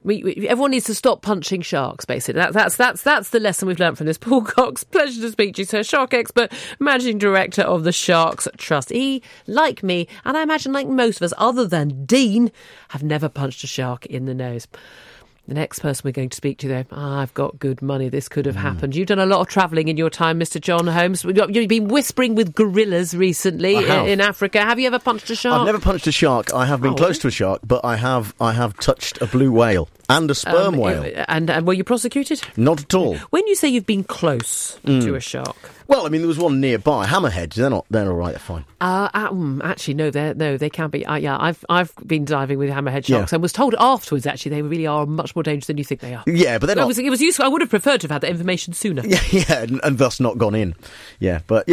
Everyone needs to stop punching sharks, basically. That's the lesson we've learned from this. Paul Cox, pleasure to speak to you, sir. Shark expert, managing director of the Sharks Trust. He, like me, and I imagine like most of us, other than Dean, have never punched a shark in the nose. The next person we're going to speak to, though, I've got good money. This could have happened. You've done a lot of travelling in your time, Mr. John Holmes. You've been whispering with gorillas recently in Africa. Have you ever punched a shark? I've never punched a shark. I have been close to a shark, but I have touched a blue whale and a sperm whale. And were you prosecuted? Not at all. When you say you've been close to a shark... Well, I mean, there was one nearby. Hammerheads, they're all right, they're fine. Actually, no, they can be. I've been diving with hammerhead sharks and was told afterwards, actually, they really are much more dangerous than you think they are. Yeah, but they're not. It was useful. I would have preferred to have had that information sooner. Yeah, and thus not gone in. Yeah, but,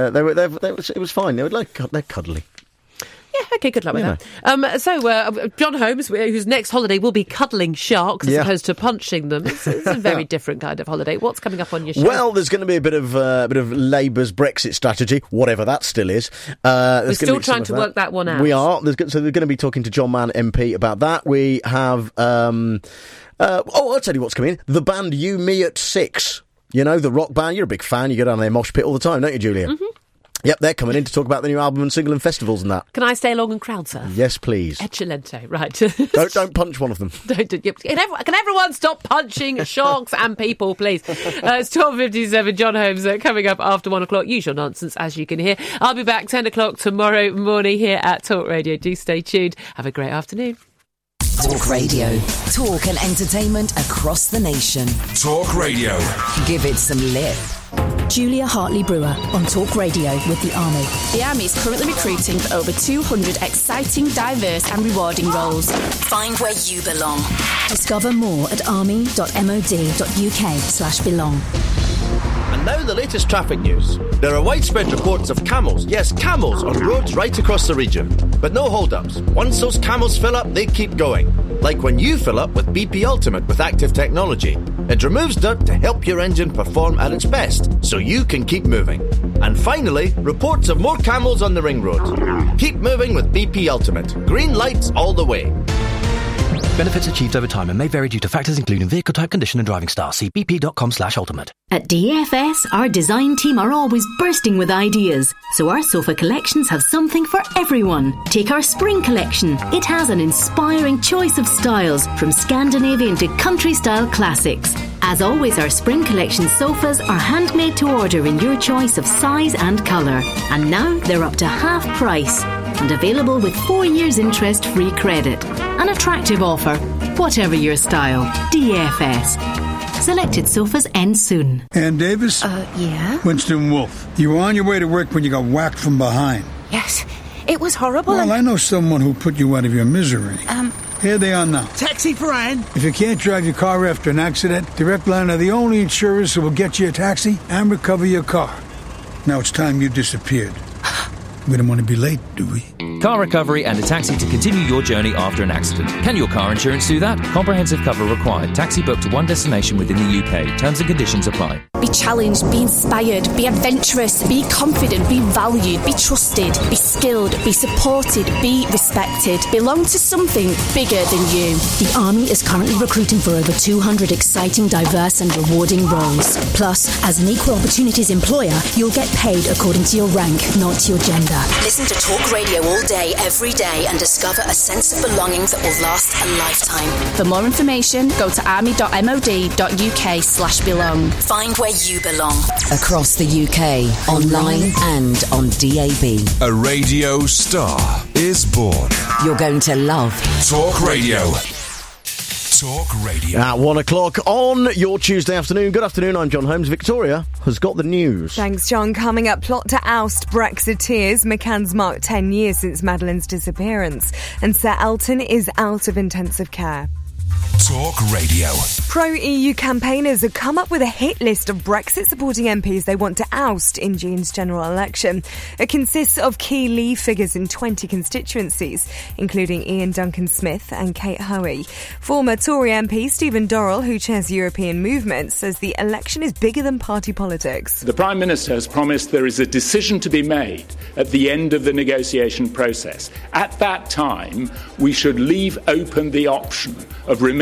it was fine. They're cuddly. Yeah, OK, good luck with that. So, John Holmes, whose next holiday will be cuddling sharks as opposed to punching them. It's a very different kind of holiday. What's coming up on your show? Well, there's going to be a bit of Labour's Brexit strategy, whatever that still is. We're still trying to work that one out. We are. So they're going to be talking to John Mann MP about that. We have... I'll tell you what's coming. The band You Me at 6. You know, the rock band. You're a big fan. You go down there mosh pit all the time, don't you, Julia? Mm-hmm. Yep, they're coming in to talk about the new album and single and festivals and that. Can I stay along and crowd surf? Yes, please. Eccellente, right. Don't punch one of them. Can everyone stop punching sharks and people, please? It's 12:57. John Holmes coming up after 1 o'clock. Usual nonsense, as you can hear. I'll be back 10 o'clock tomorrow morning here at Talk Radio. Do stay tuned. Have a great afternoon. Talk Radio. Talk and entertainment across the nation. Talk Radio. Give it some lip. Julia Hartley-Brewer on Talk Radio with the Army. The Army is currently recruiting for over 200 exciting, diverse and rewarding roles. Find where you belong. Discover more at army.mod.uk/belong. And now the latest traffic news. There are widespread reports of camels, yes, camels, on roads right across the region. But no hold-ups. Once those camels fill up, they keep going. Like when you fill up with BP Ultimate with active technology. It removes dirt to help your engine perform at its best, so you can keep moving. And finally, reports of more camels on the ring road. Keep moving with BP Ultimate. Green lights all the way. Benefits achieved over time and may vary due to factors including vehicle type, condition and driving style. See bp.com/ultimate. At DFS, our design team are always bursting with ideas, so our sofa collections have something for everyone. Take our spring collection. It has an inspiring choice of styles, from Scandinavian to country-style classics. As always, our spring collection sofas are handmade to order in your choice of size and colour. And now they're up to half price and available with 4 years interest-free credit. An attractive offer, whatever your style. DFS. Selected sofas end soon. Ann Davis? Yeah? Winston Wolfe. You were on your way to work when you got whacked from behind. Yes. It was horrible. Well, I know someone who put you out of your misery. Here they are now. Taxi for Anne. If you can't drive your car after an accident, Direct Line are the only insurers who will get you a taxi and recover your car. Now it's time you disappeared. We don't want to be late, do we? Car recovery and a taxi to continue your journey after an accident. Can your car insurance do that? Comprehensive cover required. Taxi booked to one destination within the UK. Terms and conditions apply. Be challenged, be inspired, be adventurous, be confident, be valued, be trusted, be skilled, be supported, be respected. Belong to something bigger than you. The Army is currently recruiting for over 200 exciting, diverse and rewarding roles. Plus, as an equal opportunities employer, you'll get paid according to your rank, not your gender. Listen to Talk Radio all day, every day, and discover a sense of belonging that will last a lifetime. For more information, go to army.mod.uk/belong. Find where you belong. Across the UK, online and on DAB. A radio star is born. You're going to love Talk Radio. Talk Radio. At 1 o'clock on your Tuesday afternoon. Good afternoon, I'm John Holmes. Victoria has got the news. Thanks, John. Coming up, plot to oust Brexiteers. McCann's marked 10 years since Madeline's disappearance. And Sir Elton is out of intensive care. Talk Radio. Pro-EU campaigners have come up with a hit list of Brexit-supporting MPs they want to oust in June's general election. It consists of key Leave figures in 20 constituencies, including Ian Duncan-Smith and Kate Hoey. Former Tory MP Stephen Dorrell, who chairs European Movement, says the election is bigger than party politics. The Prime Minister has promised there is a decision to be made at the end of the negotiation process. At that time, we should leave open the option of remaining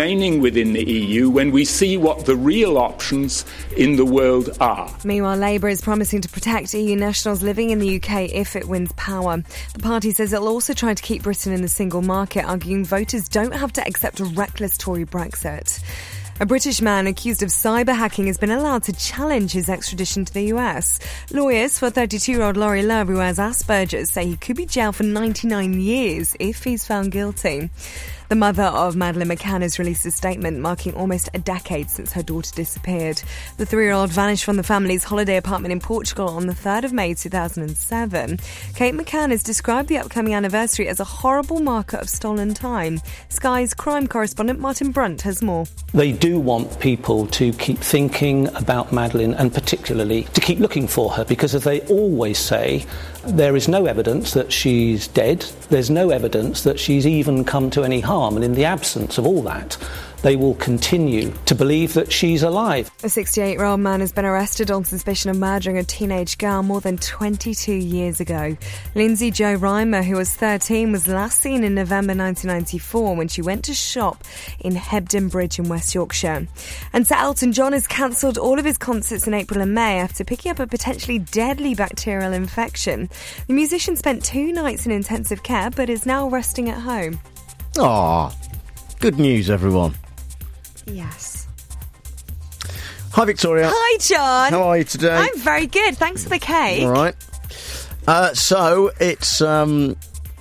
remaining within the EU when we see what the real options in the world are. Meanwhile, Labour is promising to protect EU nationals living in the UK if it wins power. The party says it'll also try to keep Britain in the single market, arguing voters don't have to accept a reckless Tory Brexit. A British man accused of cyber hacking has been allowed to challenge his extradition to the US. Lawyers for 32-year-old Laurie Love, who has Asperger's, say he could be jailed for 99 years if he's found guilty. The mother of Madeleine McCann has released a statement marking almost a decade since her daughter disappeared. The 3-year-old vanished from the family's holiday apartment in Portugal on the 3rd of May 2007. Kate McCann has described the upcoming anniversary as a horrible marker of stolen time. Sky's crime correspondent Martin Brunt has more. They do want people to keep thinking about Madeleine and particularly to keep looking for her because, as they always say, there is no evidence that she's dead. There's no evidence that she's even come to any harm. And in the absence of all that, they will continue to believe that she's alive. A 68-year-old man has been arrested on suspicion of murdering a teenage girl more than 22 years ago. Lindsay Jo Reimer, who was 13, was last seen in November 1994 when she went to shop in Hebden Bridge in West Yorkshire. And Sir Elton John has cancelled all of his concerts in April and May after picking up a potentially deadly bacterial infection. The musician spent 2 nights in intensive care but is now resting at home. Ah, good news, everyone. Yes. Hi, Victoria. Hi, John. How are you today? I'm very good. Thanks for the cake. All right. So it's well,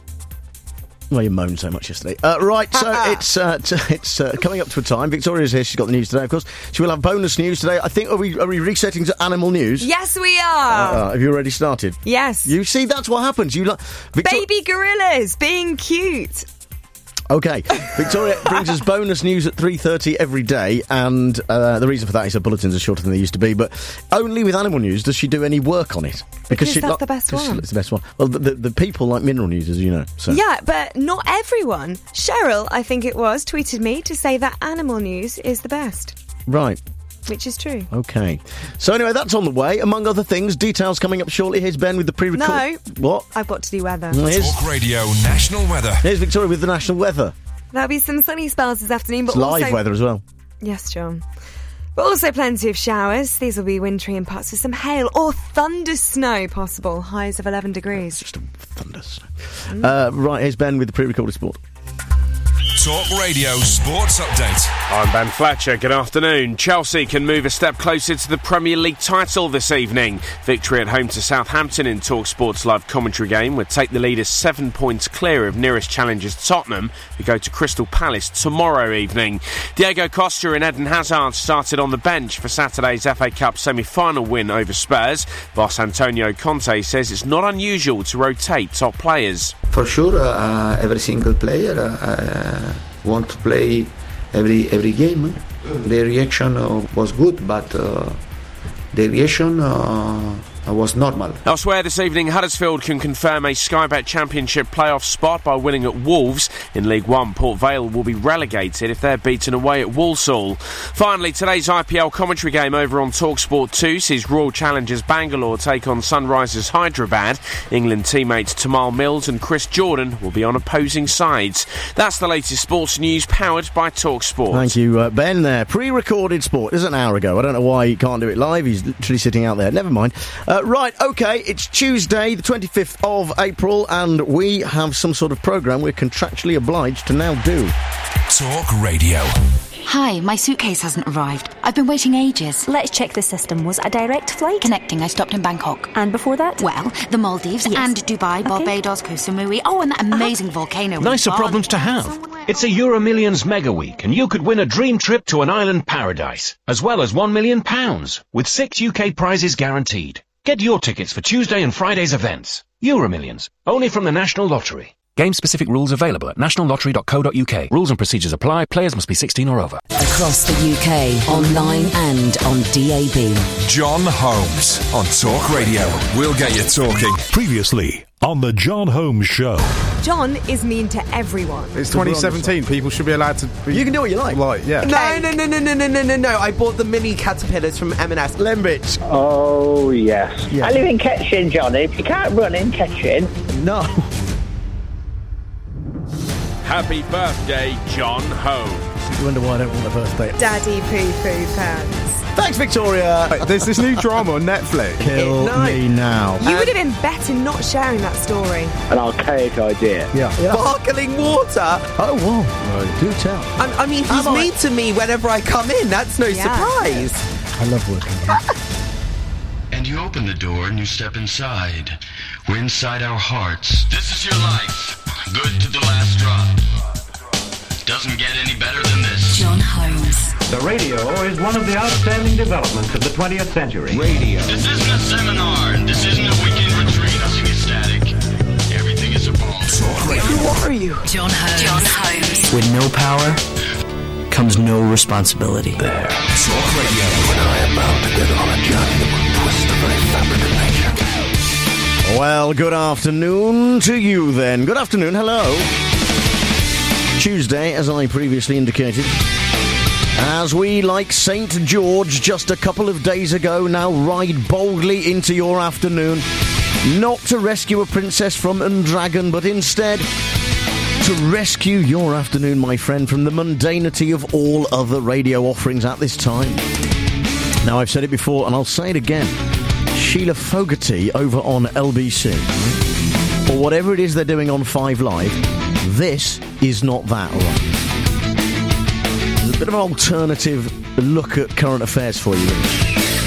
you moaned so much yesterday. Right. So it's coming up to a time. Victoria's here. She's got the news today, of course. She will have bonus news today. I think. Are we resetting to animal news? Yes, we are. Have you already started? Yes. You see, that's what happens. You baby gorillas being cute. Okay, Victoria brings us bonus news at 3:30 every day, and the reason for that is her bulletins are shorter than they used to be, but only with animal news does she do any work on it. Because that's the best one. It's the best one. Well, the people like mineral news, as you know. So. Yeah, but not everyone. Cheryl, I think it was, tweeted me to say that animal news is the best. Right. Which is true. Okay. So anyway, that's on the way. Among other things, details coming up shortly. Here's Ben with the pre-record. No. What? I've got to do weather. Talk Radio National Weather. Here's Victoria with the national weather. There'll be some sunny spells this afternoon, but it's live weather as well. Yes, John. But also plenty of showers. These will be wintry in parts with some hail or thunder snow possible. Highs of 11 degrees. It's just a thunder snow. Right, here's Ben with the pre-recorded sport. Talk Radio Sports Update. I'm Ben Fletcher. Good afternoon. Chelsea can move a step closer to the Premier League title this evening. Victory at home to Southampton in Talk Sports live commentary game would take the leaders 7 points clear of nearest challengers Tottenham, who go to Crystal Palace tomorrow evening. Diego Costa and Eden Hazard started on the bench for Saturday's FA Cup semi-final win over Spurs. Boss Antonio Conte says it's not unusual to rotate top players. For sure, every single player want to play every game. The reaction was good, but the reaction was normal. Elsewhere this evening, Huddersfield can confirm a Sky Bet Championship playoff spot by winning at Wolves. In League One, Port Vale will be relegated if they're beaten away at Walsall. Finally, today's IPL commentary game over on TalkSport 2 sees Royal Challengers Bangalore take on Sunrisers Hyderabad. England teammates Tamal Mills and Chris Jordan will be on opposing sides. That's the latest sports news powered by TalkSport. Thank you, Ben there. Pre-recorded sport. This is an hour ago. I don't know why he can't do it live. He's literally sitting out there. Never mind. Right, OK, it's Tuesday, the 25th of April, and we have some sort of programme we're contractually obliged to now do. Talk Radio. Hi, my suitcase hasn't arrived. I've been waiting ages. Let's check the system. Was it a direct flight? Connecting. I stopped in Bangkok. And before that? Well, the Maldives and Dubai, Barbados, Koh Samui. Oh, and that amazing volcano. Nicer problems to have. It's a EuroMillions Mega Week, and you could win a dream trip to an island paradise, as well as £1 million, with 6 UK prizes guaranteed. Get your tickets for Tuesday and Friday's events. EuroMillions, only from the National Lottery. Game-specific rules available at nationallottery.co.uk. Rules and procedures apply. Players must be 16 or over. Across the UK, online and on DAB. John Holmes on Talk Radio. We'll get you talking. Previously on the John Holmes Show. John is mean to everyone. It's 2017. People should be allowed to be... You can do what you like. Yeah. Okay. No. I bought the mini caterpillars from M&S. Lembits. Oh, yes. I live in Ketchin, Johnny. If you can't run in Ketchin... No. Happy birthday, John Holmes. You wonder why I don't want a birthday. Daddy poo-poo pants. Thanks, Victoria. There's this new drama on Netflix. Kill me now. You would have been better not sharing that story. An archaic idea. Yeah. Sparkling water. Oh, whoa. Do tell. I mean, he's mean to me whenever I come in. That's no surprise. I love working here. And you open the door and you step inside. We're inside our hearts. This is your life. Good to the last drop. Doesn't get any better than this. John Holmes. The radio is one of the outstanding developments of the 20th century. Radio. This isn't a seminar, and this isn't a weekend retreat. Nothing is static. Everything is a bomb. Talk Radio. Who are you? John Holmes. John Holmes. With no power comes no responsibility. There. Talk Radio. When I am bound to get on a journey that will twist the very fabric of nature. Well, good afternoon to you then. Good afternoon, hello. Tuesday, as I previously indicated. As we, like St. George just a couple of days ago, now ride boldly into your afternoon. Not to rescue a princess from Undragon, but instead to rescue your afternoon, my friend, from the mundanity of all other radio offerings at this time. Now, I've said it before, and I'll say it again. Sheila Fogarty over on LBC, or whatever it is they're doing on 5 Live, this is not that, all right? There's a bit of an alternative look at current affairs for you, really.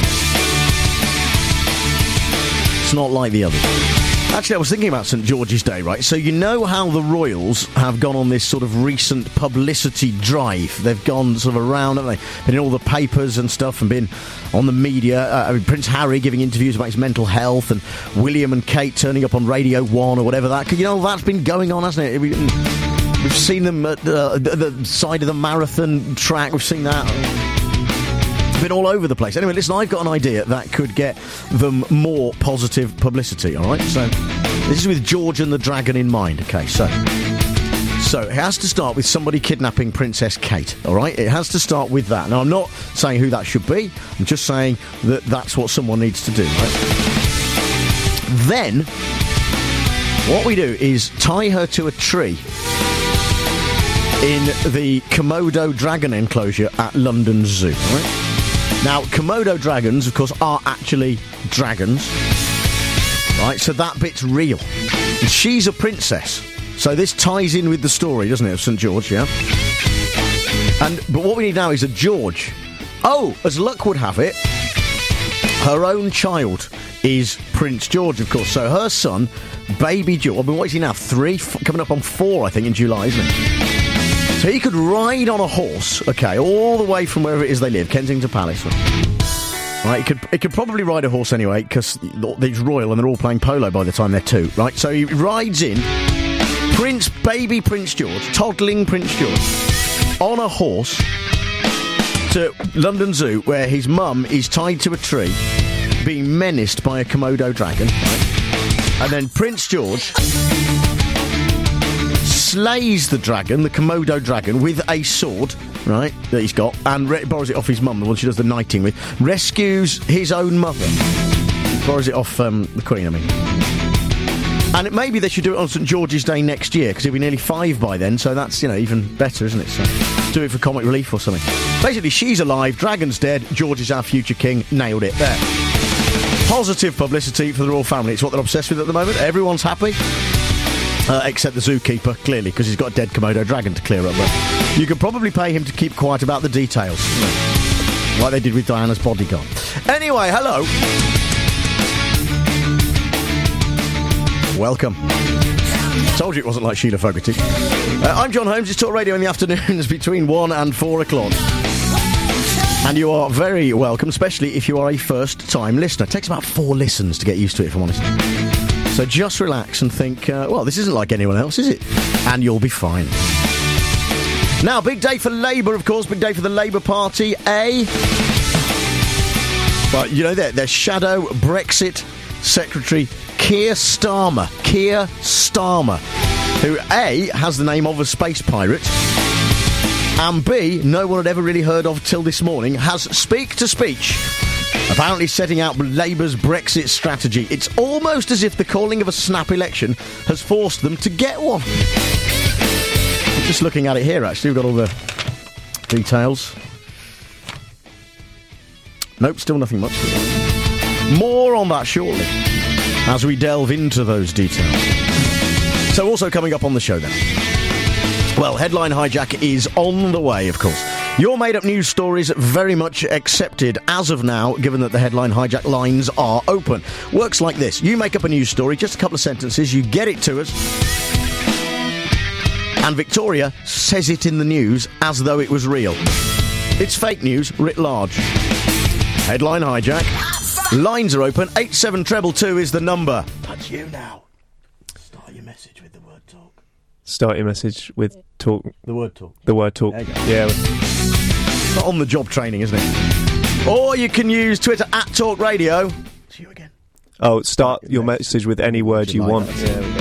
It's not like the others. Actually, I was thinking about St. George's Day, right? So you know how the royals have gone on this sort of recent publicity drive? They've gone sort of around, haven't they? Been in all the papers and stuff and been on the media. Prince Harry giving interviews about his mental health and William and Kate turning up on Radio 1 or whatever that. You know, that's been going on, hasn't it? We've seen them at the side of the marathon track. We've seen that. Been all over the place. Anyway, listen, I've got an idea that could get them more positive publicity, all right? So, this is with George and the Dragon in mind, okay? So it has to start with somebody kidnapping Princess Kate, all right? It has to start with that. Now, I'm not saying who that should be. I'm just saying that that's what someone needs to do, right? Then, what we do is tie her to a tree in the Komodo dragon enclosure at London Zoo, all right? Now, Komodo dragons, of course, are actually dragons, right? So that bit's real. And she's a princess. So this ties in with the story, doesn't it, of St. George, yeah? But what we need now is a George. Oh, as luck would have it, her own child is Prince George, of course. So her son, baby George, I mean, what is he now, 3? Coming up on 4, I think, in July, isn't it? So he could ride on a horse, okay, all the way from wherever it is they live, Kensington Palace. Right, he could probably ride a horse anyway, because he's royal and they're all playing polo by the time they're 2, right? So he rides in, baby Prince George, toddling Prince George, on a horse to London Zoo, where his mum is tied to a tree, being menaced by a Komodo dragon, right? And then Prince George slays the dragon, the Komodo dragon, with a sword, right, that he's got, and borrows it off his mum, the one she does the knighting with, rescues his own mother. Borrows it off the Queen, I mean. And maybe they should do it on St. George's Day next year, because he'll be nearly 5 by then, so that's, even better, isn't it? So do it for comic relief or something. Basically, she's alive, dragon's dead, George is our future king, nailed it, there. Positive publicity for the royal family, it's what they're obsessed with at the moment, everyone's happy. Except the zookeeper, clearly, because he's got a dead Komodo dragon to clear up with. You could probably pay him to keep quiet about the details, like they did with Diana's bodyguard. Anyway, hello. Welcome. Told you it wasn't like Sheila Fogarty. I'm John Holmes. It's Talk Radio in the afternoons between 1 and 4 o'clock. And you are very welcome, especially if you are a first-time listener. It takes about 4 listens to get used to it, if I'm honest. So just relax and think, well, this isn't like anyone else, is it? And you'll be fine. Now, big day for Labour, of course. Big day for the Labour Party. But, their shadow Brexit secretary, Keir Starmer, who A, has the name of a space pirate, and B, no one had ever really heard of till this morning, has speech, apparently setting out Labour's Brexit strategy. It's almost as if the calling of a snap election has forced them to get one. I'm just looking at it here, actually. We've got all the details. Nope, still nothing much. More on that shortly, as we delve into those details. So also coming up on the show then. Well, Headline Hijack is on the way, of course. Your made-up news stories very much accepted as of now, given that the Headline Hijack lines are open. Works like this. You make up a news story, just a couple of sentences, you get it to us, and Victoria says it in the news as though it was real. It's fake news writ large. Headline Hijack. Lines are open. 87222 is the number. That's you now. Start your message with the word talk. Start your message with talk. The word talk. The word talk. There you go. Yeah. It's not on the job training, isn't it? Or you can use Twitter @Talk Radio. It's you again. Oh, start your message with any word you want. Yeah, we go.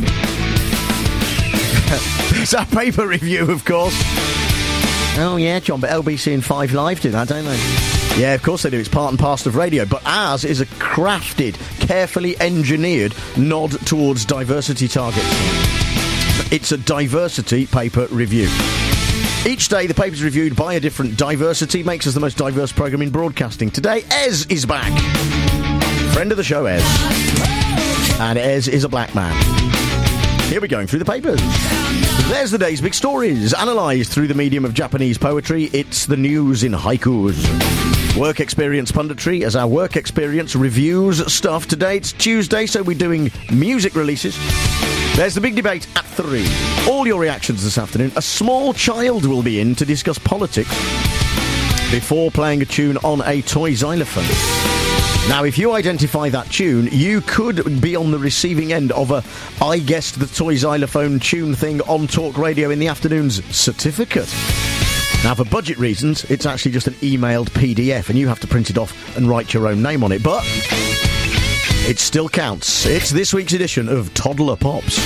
It's our paper review, of course. Oh, yeah, John, but LBC and 5 Live do that, don't they? Yeah, of course they do. It's part and parcel of radio. But ours is a crafted, carefully engineered nod towards diversity targets. It's a diversity paper review. Each day, the paper's reviewed by a different diversity. Makes us the most diverse programme in broadcasting. Today, Ez is back. Friend of the show, Ez. And Ez is a black man. Here we're going through the papers. There's the day's big stories, analysed through the medium of Japanese poetry. It's the news in haikus. Work experience punditry as our work experience reviews stuff. Today it's Tuesday, so we're doing music releases. There's the big debate at 3. All your reactions this afternoon. A small child will be in to discuss politics before playing a tune on a toy xylophone. Now, if you identify that tune, you could be on the receiving end of a I guessed the toy xylophone tune thing on Talk Radio in the afternoon's certificate. Now, for budget reasons, it's actually just an emailed PDF, and you have to print it off and write your own name on it. But it still counts. It's this week's edition of Toddler Pops.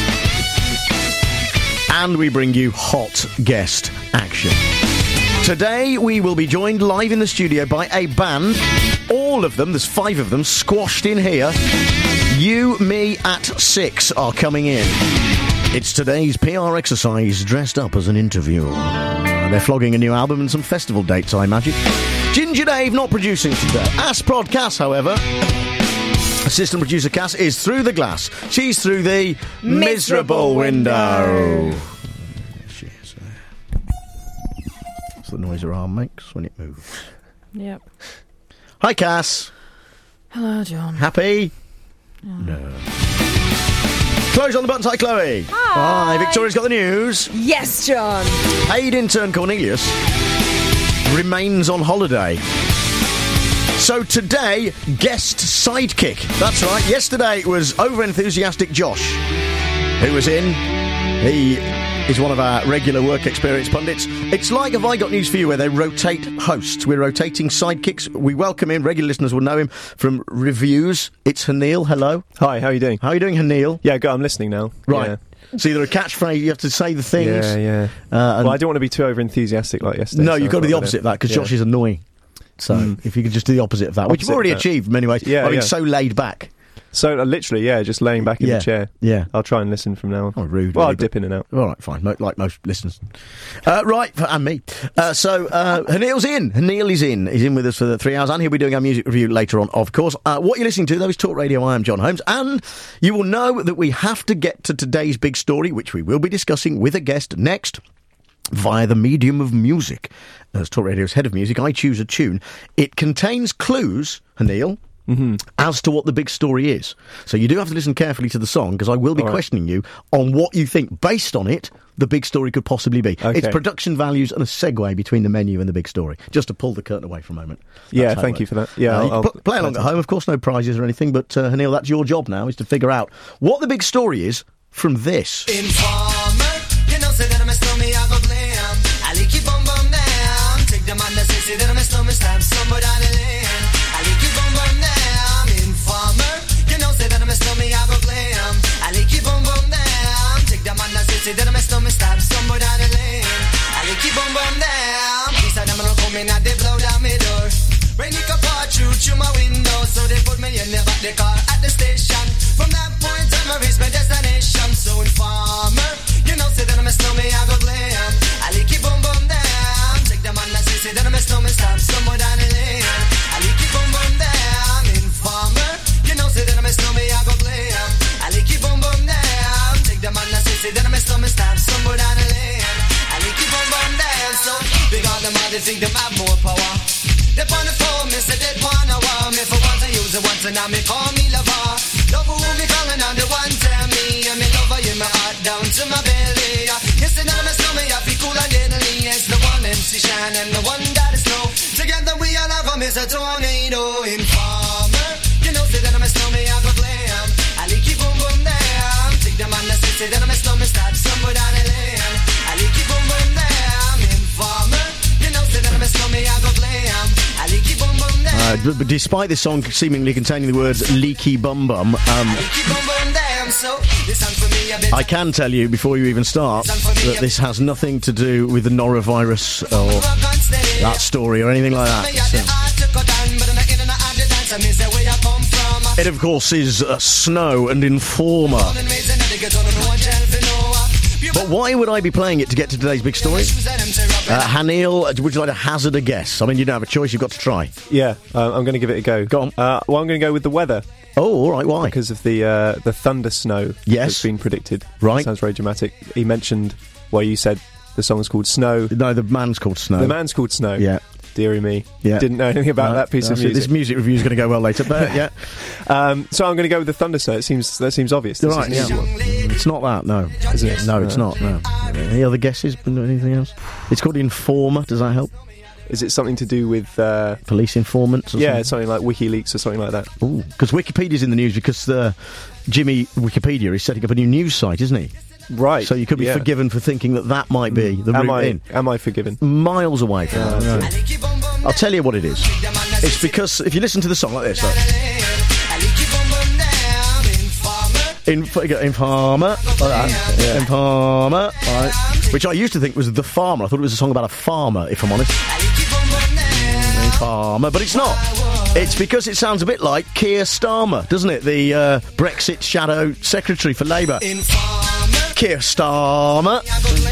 And we bring you hot guest action. Today, we will be joined live in the studio by a band. All of them, there's 5 of them, squashed in here. You, Me at 6 are coming in. It's today's PR exercise dressed up as an interview. They're flogging a new album and some festival dates, I imagine. Ginger Dave not producing today. Asprod Cass, however. Assistant producer Cass is through the glass. She's through the miserable window. She is. That's the noise her arm makes when it moves. Yep. Hi, Cass. Hello, John. Happy? No. Chloe's on the buttons. Hi, Chloe. Hi. Victoria's got the news. Yes, John. Paid intern Cornelius remains on holiday. So today, guest sidekick. That's right. Yesterday it was over-enthusiastic Josh who was in. He is one of our regular work experience pundits. It's like Have I Got News For You, where they rotate hosts. We're rotating sidekicks. We welcome him. Regular listeners will know him from reviews. It's Haneel. Hello. Hi, how are you doing? How are you doing, Haneel? Yeah, good. I'm listening now. Right. Yeah. So either a catchphrase, you have to say the things. Yeah. Well, I don't want to be too over-enthusiastic like yesterday. No, you've got to be the opposite of that, because Josh is annoying. So if you could just do the opposite of that, which you've already achieved in many ways. Yeah, I mean, so laid back. So, literally, just laying back in the chair. Yeah. I'll try and listen from now on. Oh, rude. Well, really, I'll dip in and out. All right, fine. Like most listeners. Right, and me. Haneel's in. Haneel is in. He's in with us for the 3 hours, and he'll be doing our music review later on, of course. What you're listening to, though, is Talk Radio. I am John Holmes, and you will know that we have to get to today's big story, which we will be discussing with a guest next, via the medium of music. As Talk Radio's head of music, I choose a tune. It contains clues, Haneel, as to what the big story is. So you do have to listen carefully to the song, because I will be questioning you on what you think, based on it, the big story could possibly be. Okay. It's production values and a segue between the menu and the big story, just to pull the curtain away for a moment. That's thank you for that. Yeah, I'll play along at home, of course, no prizes or anything, but Haneel, that's your job now, is to figure out what the big story is from this. Informer, you know, say that I'm a stormy, I go glam. I like you bum bum down. Take the man that say that I'm a stormy, stab somebody down the lane. I like you bum bum down. Informer, you know, say that I'm a stormy, I go glam. I like you bum bum down. Take the man that say that I'm a stormy, stab somebody down the lane. I like you bum bum down. These are them gonna come in and they blow down my door. Rain it can pour through my window, so they put me in the back the car at the station. From that point on, I reach my destination. So informer, you know, say that I'm a snowman, I go glam. I like it boom boom down. Take them them all, they think them have more power. They on the phone, me say they wanna war me. For once I use it once and now me call me lover. Love who me calling on the one tell me. And me lover in my heart down to my belly. Yes, and now my stomach, I feel cool and deadly. It's the one MC Shine and the one that is slow. Together we all have them, it's a tornado. Informer, you know, say that I'm a snowman, I go glam. I like you boom boom damn. Take them on the city, then I'm a snowman, start somewhere down the lane. I like you boom boom damn. Informer, you know, say that I'm a snowman, I go glam. I like you boom boom damn. But despite this song seemingly containing the words leaky bum bum, I can tell you before you even start that this has nothing to do with the norovirus or that story or anything like that. It, of course, is Snow and Informer. But why would I be playing it to get to today's big story? Hanil, would you like to hazard a guess? I mean, you don't have a choice, you've got to try. Yeah, I'm going to give it a go. Go on. Well, I'm going to go with the weather. Oh, all right, why? Because of the thunder snow that's been predicted. Right. Sounds very dramatic. He mentioned, well, you said the song's called Snow. No, the man's called Snow. The man's called Snow. Yeah. Dearie me. Yeah. Didn't know anything about that piece of music. This music review is going to go well later, but yeah. So I'm going to go with the thunder snow. That seems obvious. Right, yeah. It's not that, no. Is it? No, it's not, no. Any other guesses? Anything else? It's called Informer. Does that help? Is it something to do with... police informants or something? Something like WikiLeaks or something like that. Ooh, because Wikipedia's in the news because Jimmy Wikipedia is setting up a new news site, isn't he? Right. So you could be forgiven for thinking that might be the route in. Am I forgiven? Miles away from that. Right. I'll tell you what it is. It's because if you listen to the song like this, look. Informer, like that. Yeah. Informer, right. Which I used to think was The Farmer. I thought it was a song about a farmer, if I'm honest. Informer, but it's not. It's because it sounds a bit like Keir Starmer, doesn't it? The Brexit shadow secretary for Labour. Keir Starmer.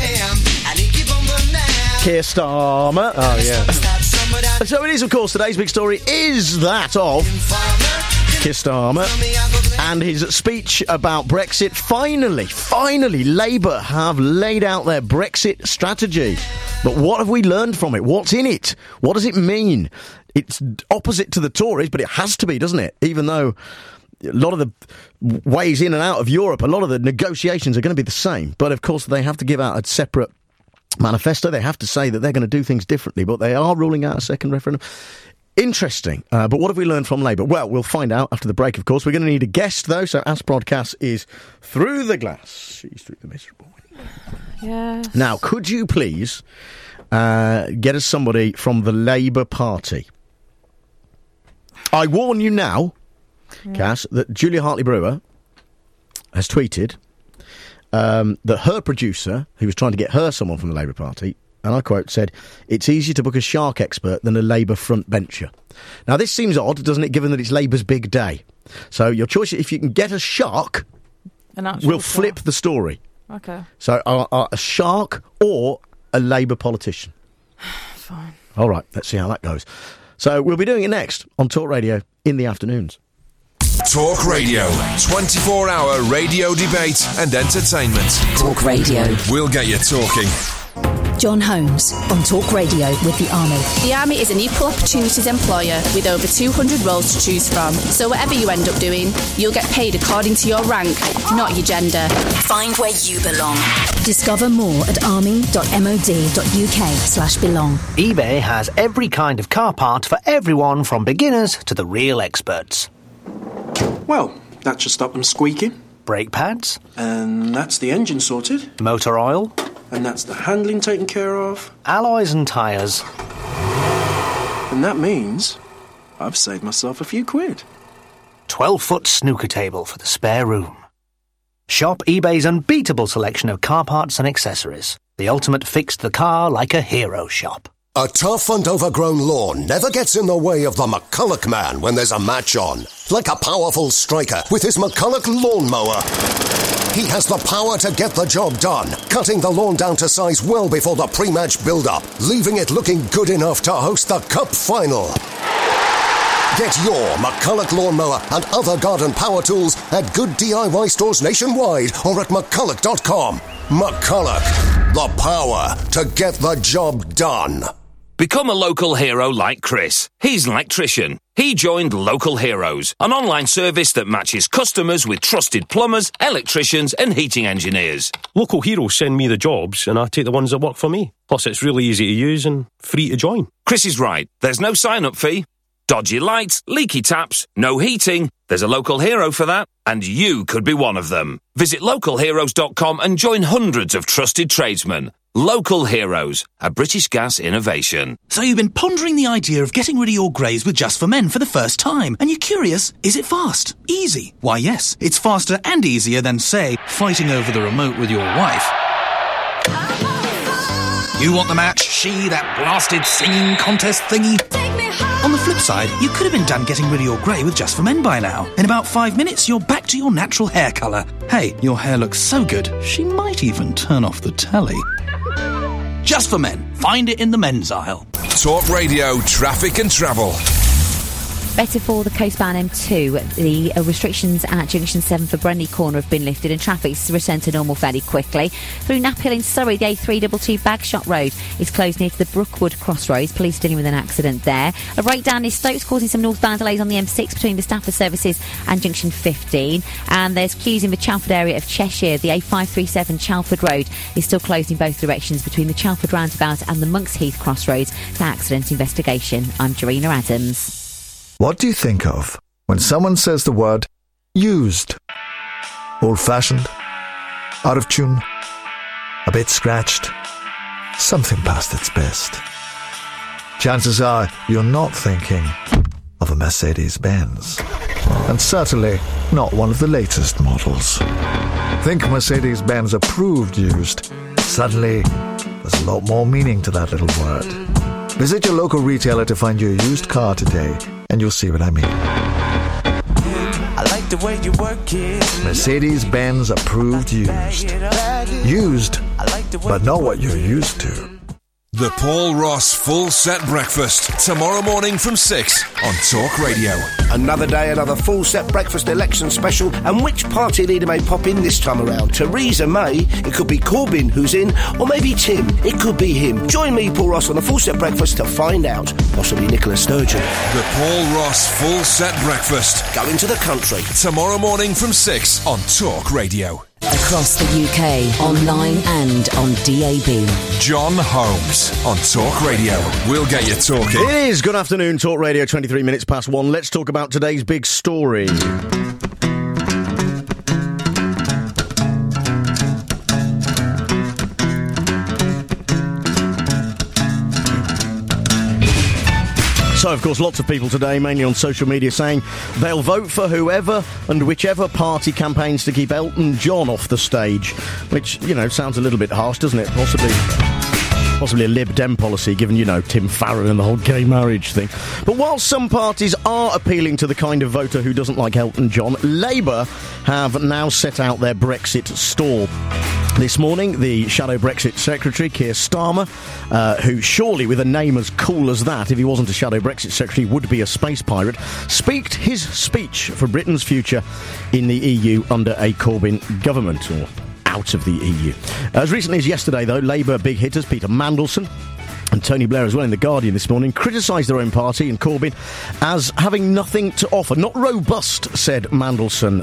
Keir Starmer. Oh, yeah. So it is, of course, today's big story is that of Keir Starmer and his speech about Brexit. Finally, Labour have laid out their Brexit strategy. But what have we learned from it? What's in it? What does it mean? It's opposite to the Tories, but it has to be, doesn't it? Even though a lot of the ways in and out of Europe, a lot of the negotiations are going to be the same. But, of course, they have to give out a separate manifesto. They have to say that they're going to do things differently, but they are ruling out a second referendum. Interesting. But what have we learned from Labour? Well, we'll find out after the break, of course. We're going to need a guest, though, so Ask Broadcast is through the glass. She's through the miserable. Yes. Now, could you please get us somebody from the Labour Party? I warn you now, Cass, that Julia Hartley-Brewer has tweeted that her producer, who was trying to get her someone from the Labour Party, and I quote, said, "It's easier to book a shark expert than a Labour front bencher." Now, this seems odd, doesn't it, given that it's Labour's big day? So your choice, if you can get a shark, we'll flip the story. Okay. So a shark or a Labour politician? Fine. All right, let's see how that goes. So we'll be doing it next on Talk Radio in the afternoons. Talk Radio. 24-hour radio debate and entertainment. Talk Radio. We'll get you talking. John Holmes on Talk Radio with the Army. The Army is an equal opportunities employer with over 200 roles to choose from. So whatever you end up doing, you'll get paid according to your rank, not your gender. Find where you belong. Discover more at army.mod.uk/belong. eBay has every kind of car part for everyone from beginners to the real experts. Well, that should stop them squeaking. Brake pads. And that's the engine sorted. Motor oil. And that's the handling taken care of. Alloys and tyres. And that means I've saved myself a few quid. 12-foot snooker table for the spare room. Shop eBay's unbeatable selection of car parts and accessories. The ultimate fix the car like a hero shop. A tough and overgrown lawn never gets in the way of the McCulloch man when there's a match on. Like a powerful striker with his McCulloch lawnmower. He has the power to get the job done, cutting the lawn down to size well before the pre-match build-up, leaving it looking good enough to host the Cup Final. Get your McCulloch lawnmower and other garden power tools at good DIY stores nationwide or at McCulloch.com. McCulloch, the power to get the job done. Become a local hero like Chris. He's an electrician. He joined Local Heroes, an online service that matches customers with trusted plumbers, electricians and heating engineers. Local Heroes send me the jobs and I take the ones that work for me. Plus it's really easy to use and free to join. Chris is right. There's no sign-up fee. Dodgy lights, leaky taps, no heating. There's a local hero for that, and you could be one of them. Visit localheroes.com and join hundreds of trusted tradesmen. Local Heroes, a British Gas innovation. So you've been pondering the idea of getting rid of your greys with Just for Men for the first time, and you're curious, is it fast? Easy? Why yes, it's faster and easier than, say, fighting over the remote with your wife. You want the match? She, that blasted singing contest thingy? On the flip side, you could have been done getting rid of your grey with Just for Men by now. In about 5 minutes, you're back to your natural hair colour. Hey, your hair looks so good, she might even turn off the telly. Just for Men. Find it in the men's aisle. Talk Radio, traffic and travel. Better for the coastbound M2. The restrictions at Junction 7 for Brenley Corner have been lifted and traffic's returned to normal fairly quickly. Through Knapp Hill in Surrey, the A322 Bagshot Road is closed near to the Brookwood Crossroads. Police dealing with an accident there. A breakdown is Stokes causing some northbound delays on the M6 between the Stafford services and Junction 15. And there's queues in the Chalford area of Cheshire. The A537 Chalford Road is still closed in both directions between the Chalford roundabout and the Monks Heath Crossroads for accident investigation. I'm Jarina Adams. What do you think of when someone says the word used? Old-fashioned? Out of tune? A bit scratched? Something past its best. Chances are you're not thinking of a Mercedes-Benz. And certainly not one of the latest models. Think Mercedes-Benz approved used. Suddenly, there's a lot more meaning to that little word. Visit your local retailer to find your used car today, and you'll see what I mean. I like the way you work it. Mercedes-Benz approved used. Used, but not what you're used to. The Paul Ross Full Set Breakfast, tomorrow morning from 6 on Talk Radio. Another day, another full set breakfast election special. And which party leader may pop in this time around? Theresa May, it could be Corbyn who's in, or maybe Tim, it could be him. Join me, Paul Ross, on the Full Set Breakfast to find out. Possibly Nicola Sturgeon. The Paul Ross Full Set Breakfast. Going to the country. Tomorrow morning from 6 on Talk Radio. Across the UK, online and on DAB. John Holmes on Talk Radio. We'll get you talking. It is Good Afternoon, Talk Radio, 23 minutes past 1. Let's talk about today's big story. So, of course, lots of people today, mainly on social media, saying they'll vote for whoever and whichever party campaigns to keep Elton John off the stage, which, you know, sounds a little bit harsh, doesn't it? Possibly a Lib Dem policy, given, you know, Tim Farron and the whole gay marriage thing. But while some parties are appealing to the kind of voter who doesn't like Elton John, Labour have now set out their Brexit stall. This morning, the shadow Brexit secretary, Keir Starmer, who surely with a name as cool as that, if he wasn't a shadow Brexit secretary, would be a space pirate, speaked his speech for Britain's future in the EU under a Corbyn government, or out of the EU. As recently as yesterday, though, Labour big hitters Peter Mandelson and Tony Blair as well in The Guardian this morning criticised their own party and Corbyn as having nothing to offer. Not robust, said Mandelson.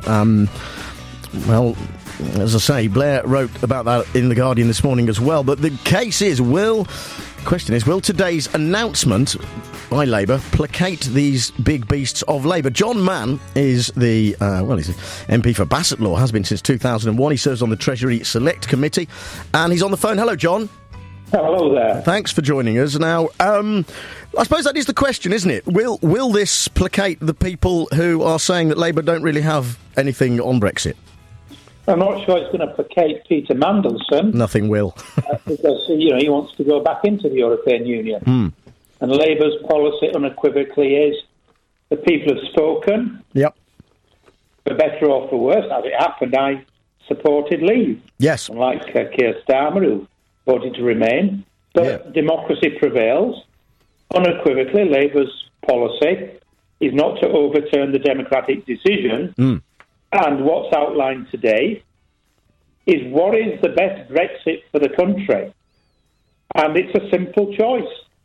Well, as I say, Blair wrote about that in The Guardian this morning as well. But the question is, will today's announcement by Labour placate these big beasts of Labour? John Mann is the, he's an MP for Bassetlaw, has been since 2001. He serves on the Treasury Select Committee, and he's on the phone. Hello, John. Hello there. Thanks for joining us. Now, I suppose that is the question, isn't it? Will this placate the people who are saying that Labour don't really have anything on Brexit? I'm not sure it's going to placate Peter Mandelson. Nothing will. Because, he wants to go back into the European Union. And Labour's policy unequivocally is the people have spoken. Yep. For better or for worse. As it happened, I supported Leave. Yes. Unlike Keir Starmer, who voted to remain. But democracy prevails. Unequivocally, Labour's policy is not to overturn the democratic decision. And what's outlined today is what is the best Brexit for the country. And it's a simple choice.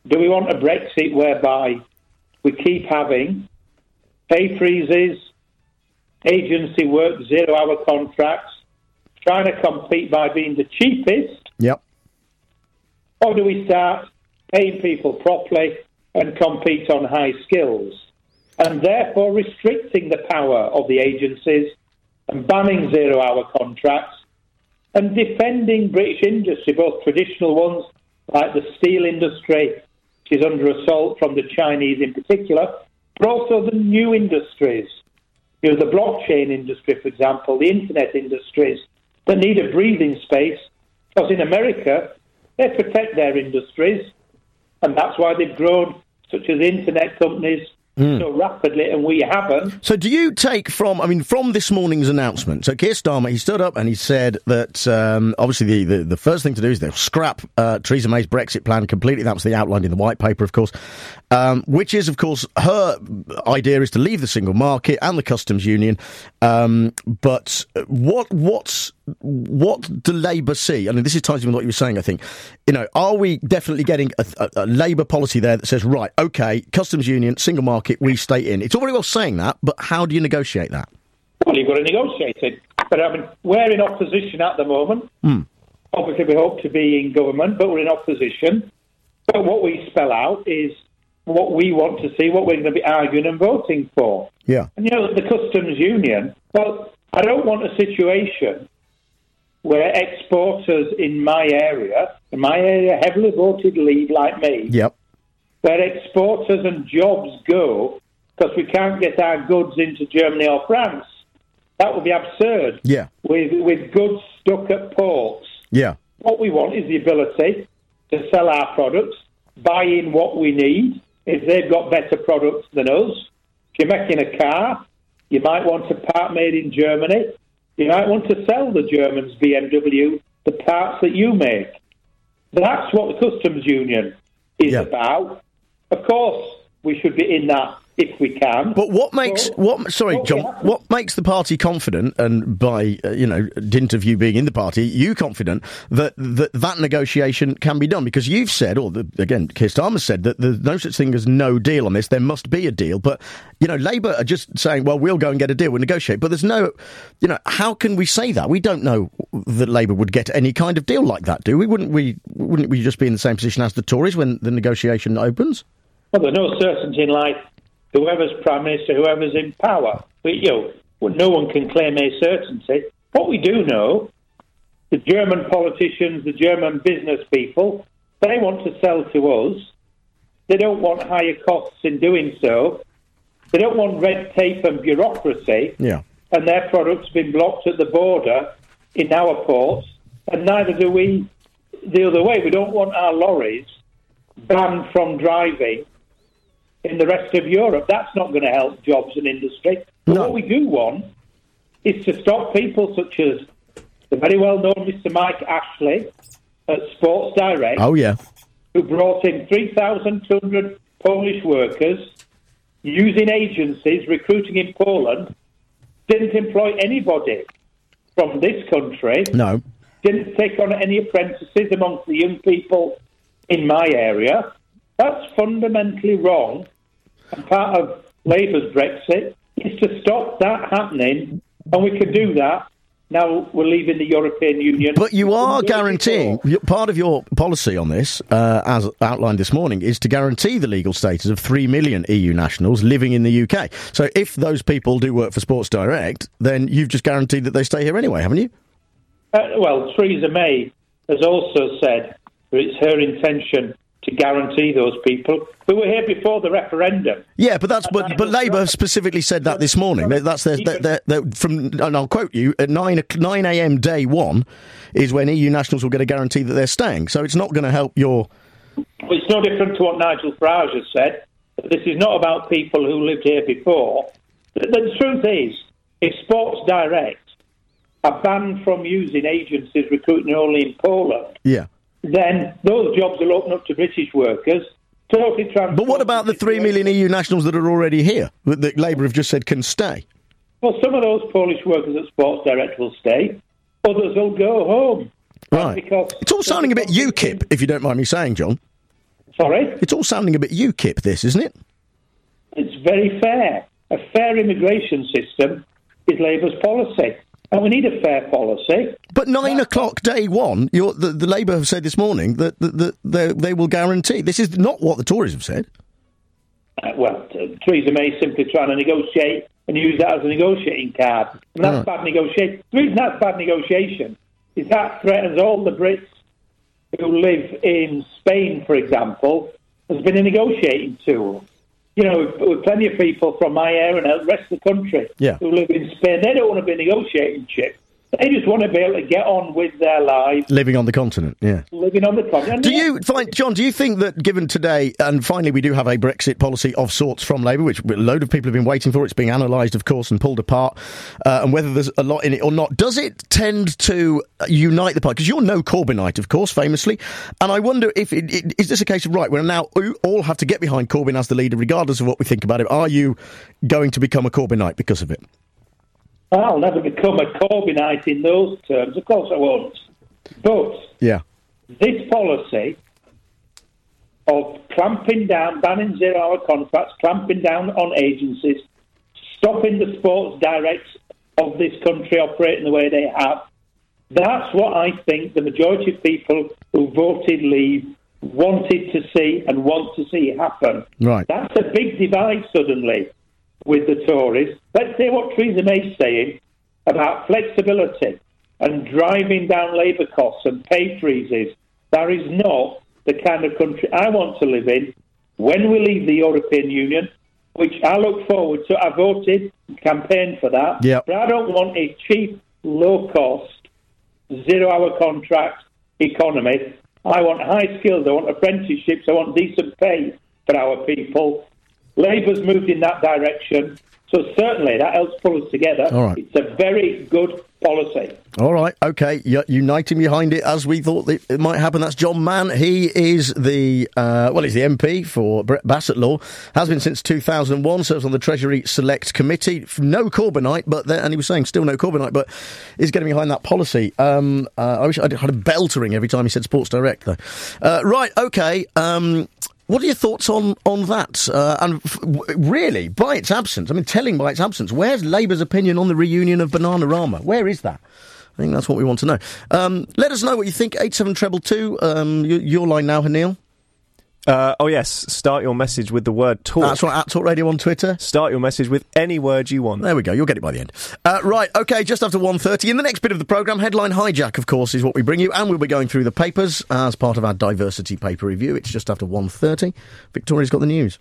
do we want a Brexit whereby we keep having pay freezes, agency work, 0-hour contracts, trying to compete by being the cheapest? Yep. Or do we start paying people properly and compete on high skills, and therefore restricting the power of the agencies and banning 0-hour contracts and defending British industry, both traditional ones like the steel industry, which is under assault from the Chinese in particular, but also the new industries, the blockchain industry, for example, the internet industries that need a breathing space, because in America, they protect their industries, and that's why they've grown, such as internet companies, so rapidly, and we haven't. So do you take from this morning's announcement, so Keir Starmer, he stood up and he said that obviously the first thing to do is they'll scrap Theresa May's Brexit plan completely. That was the outline in the white paper, of course, which is, of course, her idea is to leave the single market and the customs union. But what do Labour see? I mean, this is ties in with what you were saying, I think. Are we definitely getting a Labour policy there that says, right, OK, customs union, single market, we stay in? It's all very well saying that, but how do you negotiate that? Well, you've got to negotiate it. But we're in opposition at the moment. Obviously, we hope to be in government, but we're in opposition. But what we spell out is what we want to see, what we're going to be arguing and voting for. Yeah. And, the customs union, well, I don't want a situation where exporters in my area heavily voted Leave like me, yep, where exporters and jobs go because we can't get our goods into Germany or France. That would be absurd. Yeah. With goods stuck at ports. Yeah. What we want is the ability to sell our products, buy in what we need. If they've got better products than us, if you're making a car, you might want a part made in Germany. You might want to sell the Germans, BMW, the parts that you make. That's what the customs union is about. Of course, we should be in that if we can. But what makes what makes the party confident, and by dint of you being in the party, you confident that negotiation can be done? Because you've said, again, Keir Starmer said that there's no such thing as no deal on this. There must be a deal. But Labour are just saying, well, we'll go and get a deal, we'll negotiate. But there's no, how can we say that? We don't know that Labour would get any kind of deal like that, do we? Wouldn't we just be in the same position as the Tories when the negotiation opens? Well, there's no certainty in life. Whoever's Prime Minister, whoever's in power. No one can claim a certainty. What we do know, the German politicians, the German business people, they want to sell to us. They don't want higher costs in doing so. They don't want red tape and bureaucracy. Yeah. And their products being blocked at the border in our ports. And neither do we the other way. We don't want our lorries banned from driving in the rest of Europe. That's not going to help jobs and industry. But what we do want is to stop people such as the very well-known Mr. Mike Ashley at Sports Direct, who brought in 3,200 Polish workers using agencies, recruiting in Poland, didn't employ anybody from this country, didn't take on any apprentices amongst the young people in my area. That's fundamentally wrong. And part of Labour's Brexit is to stop that happening, and we can do that. Now we're leaving the European Union. But you are guaranteeing, part of your policy on this, as outlined this morning, is to guarantee the legal status of 3 million EU nationals living in the UK. So if those people do work for Sports Direct, then you've just guaranteed that they stay here anyway, haven't you? Well, Theresa May has also said that it's her intention to guarantee those people who were here before the referendum. Yeah, but Labour specifically said that this morning. That's and I'll quote you, at 9 a.m. day one is when EU nationals will get a guarantee that they're staying. So it's not going to help your... Well, it's no different to what Nigel Farage has said. This is not about people who lived here before. The truth is, if Sports Direct are banned from using agencies recruiting only in Poland... Yeah. Then those jobs will open up to British workers. Totally transform. But what about the 3 million EU nationals that are already here, that Labour have just said can stay? Well, some of those Polish workers at Sports Direct will stay. Others will go home. Right. It's all sounding a bit UKIP, if you don't mind me saying, John. Sorry? It's all sounding a bit UKIP, this, isn't it? It's very fair. A fair immigration system is Labour's policy. And we need a fair policy. But 9 o'clock day one, the Labour have said this morning that they will guarantee. This is not what the Tories have said. Theresa May is simply trying to negotiate and use that as a negotiating card. And that's bad negotiation. The reason that's bad negotiation is that threatens all the Brits who live in Spain, for example, has been a negotiating tool. You know, with plenty of people from my area and the rest of the country who live in Spain, they don't want to be a negotiating chip. They just want to be able to get on with their lives. Living on the continent, yeah. Living on the continent. John, do you think that given today, and finally we do have a Brexit policy of sorts from Labour, which a load of people have been waiting for, it's being analysed, of course, and pulled apart, and whether there's a lot in it or not, does it tend to unite the party? Because you're no Corbynite, of course, famously, and I wonder if is this a case of, right, we now all have to get behind Corbyn as the leader, regardless of what we think about it. Are you going to become a Corbynite because of it? I'll never become a Corbynite in those terms. Of course I won't. But this policy of clamping down, banning zero-hour contracts, clamping down on agencies, stopping the sports directs of this country operating the way they have, that's what I think the majority of people who voted Leave wanted to see and want to see happen. Right. That's a big divide suddenly with the Tories. Let's hear what Theresa May's saying about flexibility and driving down labour costs and pay freezes. That is not the kind of country I want to live in when we leave the European Union, which I look forward to. I voted and campaigned for that. Yep. But I don't want a cheap, low-cost, zero-hour contract economy. I want high skills. I want apprenticeships. I want decent pay for our people. Labour's moved in that direction, so certainly that helps pull us together. All right. It's a very good policy. All right, OK, uniting behind it as we thought it might happen. That's John Mann. He is he's the MP for Bassett Law, has been since 2001, serves on the Treasury Select Committee. No Corbynite, and he was saying still no Corbynite, but is getting behind that policy. I wish I had a bell to ring every time he said Sports Direct, though. Right, OK, what are your thoughts on that? Really, by its absence, telling by its absence, where's Labour's opinion on the reunion of Bananarama? Where is that? I think that's what we want to know. Let us know what you think. 87222, your line now, Hanil. Yes, start your message with the word talk. That's right, at Talk Radio on Twitter. Start your message with any word you want. There we go, you'll get it by the end. Right, OK, just after 1:30. In the next bit of the programme, Headline Hijack, of course, is what we bring you, and we'll be going through the papers as part of our diversity paper review. It's just after 1:30. Victoria's got the news.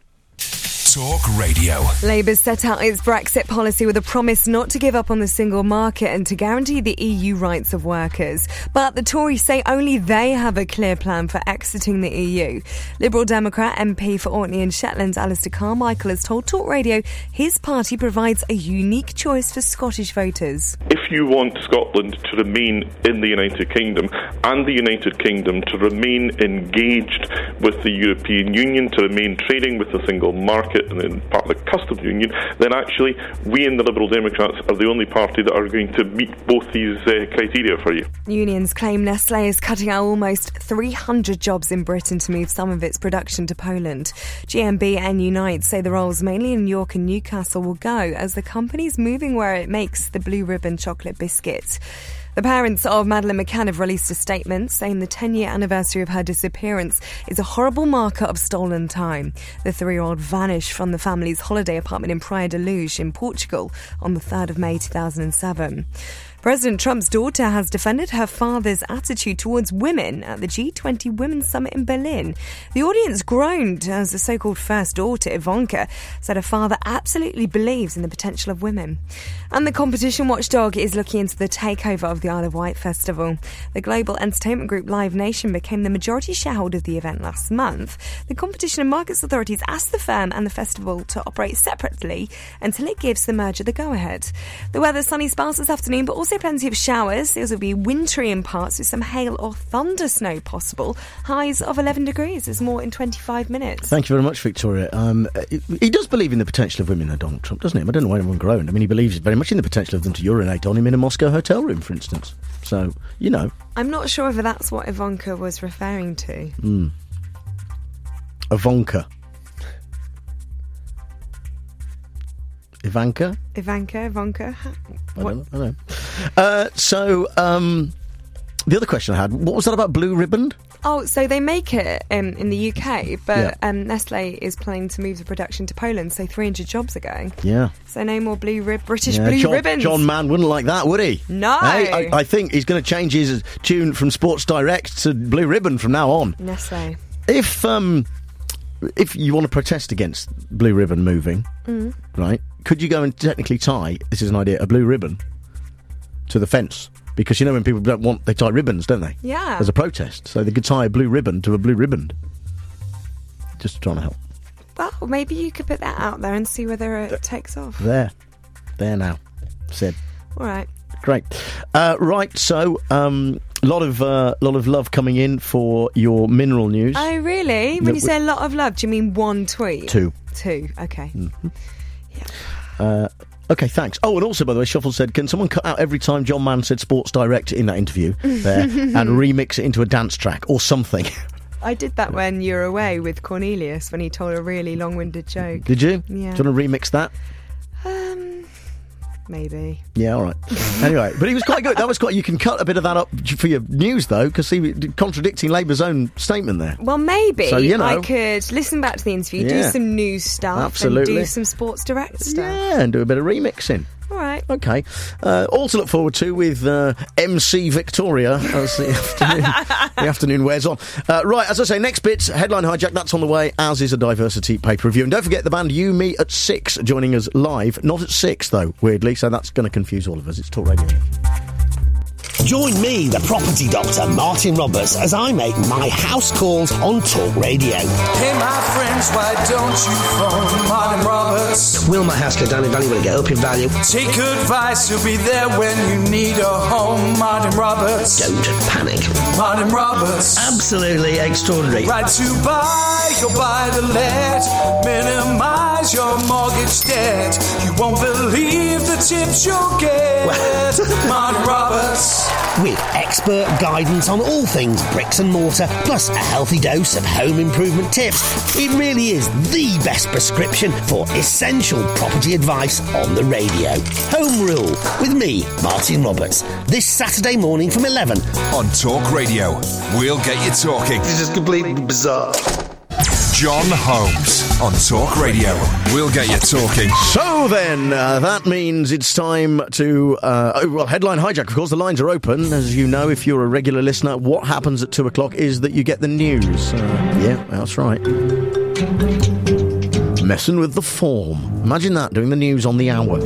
Talk Radio. Labour set out its Brexit policy with a promise not to give up on the single market and to guarantee the EU rights of workers. But the Tories say only they have a clear plan for exiting the EU. Liberal Democrat MP for Orkney and Shetland, Alistair Carmichael, has told Talk Radio his party provides a unique choice for Scottish voters. If you want Scotland to remain in the United Kingdom and the United Kingdom to remain engaged with the European Union, to remain trading with the single market and in part of the customs union, then actually we in the Liberal Democrats are the only party that are going to meet both these criteria for you. Unions claim Nestlé is cutting out almost 300 jobs in Britain to move some of its production to Poland. GMB and Unite say the roles mainly in York and Newcastle will go as the company's moving where it makes the Blue Ribbon chocolate biscuit. The parents of Madeleine McCann have released a statement saying the 10-year anniversary of her disappearance is a horrible marker of stolen time. The 3-year-old vanished from the family's holiday apartment in Praia da Luz in Portugal on the 3rd of May 2007. President Trump's daughter has defended her father's attitude towards women at the G20 Women's Summit in Berlin. The audience groaned as the so-called first daughter, Ivanka, said her father absolutely believes in the potential of women. And the competition watchdog is looking into the takeover of the Isle of Wight Festival. The global entertainment group Live Nation became the majority shareholder of the event last month. The Competition and Markets Authorities asked the firm and the festival to operate separately until it gives the merger the go-ahead. The weather, sunny spells this afternoon, but also plenty of showers. It will be wintry in parts with some hail or thunder snow possible. Highs of 11 degrees. There's more in 25 minutes. Thank you very much, Victoria. He does believe in the potential of women, Donald Trump, doesn't he? I don't know why everyone groaned. He believes very much in the potential of them to urinate on him in a Moscow hotel room, for instance. So, I'm not sure whether that's what Ivanka was referring to. Ivanka? Ivanka? Ivanka. I don't know. So, the other question I had, what was that about Blue Ribbon? Oh, so they make it in the UK, but Nestle is planning to move the production to Poland, so 300 jobs are going. Yeah. So no more British blue ribbons. John Mann wouldn't like that, would he? No. Hey, I think he's going to change his tune from Sports Direct to Blue Ribbon from now on. Nestle. If you want to protest against Blue Ribbon moving, right, could you go and technically tie, this is an idea, a blue ribbon to the fence? Because, you know, when people don't want, they tie ribbons, don't they? Yeah. As a protest. So they could tie a blue ribbon to a blue ribbon. Just trying to help. Well, maybe you could put that out there and see whether it takes off. There now. Said. All right. Great. Right, so, lot of love coming in for your mineral news. Oh, really? When you say a lot of love, do you mean one tweet? Two. Okay. Mm-hmm. Yeah. Okay, thanks. Oh, and also, by the way, Shuffle said, can someone cut out every time John Mann said Sports Direct in that interview there and remix it into a dance track or something? I did that when you were away with Cornelius, when he told a really long-winded joke. Did you? Yeah. Do you want to remix that? Maybe. Yeah, all right. Anyway, but he was quite good. That was quite... You can cut a bit of that up for your news, though, because he was contradicting Labour's own statement there. Well, maybe so, you know, I could listen back to the interview, do some news stuff, absolutely, and do some Sports Direct stuff. Yeah, and do a bit of remixing. All right. Okay. All to look forward to with MC Victoria as the afternoon wears on. Right, as I say, next bit, Headline Hijack, that's on the way, as is a diversity paper review. And don't forget the band You Me at 6 joining us live. Not at 6, though, weirdly, so that's going to confuse all of us. It's Talk Radio. Join me, the property doctor, Martin Roberts, as I make my house calls on Talk Radio. Hey, my friends, why don't you phone Martin Roberts? Will my house go down in value? Will it go up in value? Take advice, he'll be there when you need a home. Martin Roberts. Don't panic. Martin Roberts. Absolutely extraordinary. Right to buy, you'll buy the let. Minimize your mortgage debt. You won't believe the tips you'll get. Martin Roberts. With expert guidance on all things bricks and mortar, plus a healthy dose of home improvement tips. It really is the best prescription for essential property advice on the radio. Home Rule with me, Martin Roberts. This Saturday morning from 11 on Talk Radio. We'll get you talking. This is completely bizarre. John Holmes on Talk Radio. We'll get you talking. So then, that means it's time to... Headline Hijack, of course, the lines are open. As you know, if you're a regular listener, what happens at 2 o'clock is that you get the news. Yeah, that's right. Messing with the form. Imagine that, doing the news on the hour.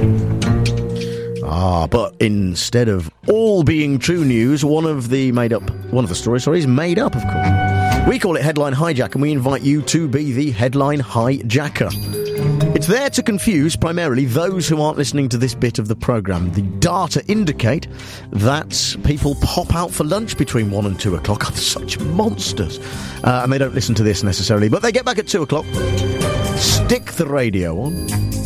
But instead of all being true news, one of the stories is made up, of course. We call it Headline Hijack, and we invite you to be the Headline Hijacker. It's there to confuse primarily those who aren't listening to this bit of the programme. The data indicate that people pop out for lunch between 1 and 2 o'clock. They're such monsters. And they don't listen to this necessarily, but they get back at 2 o'clock, stick the radio on,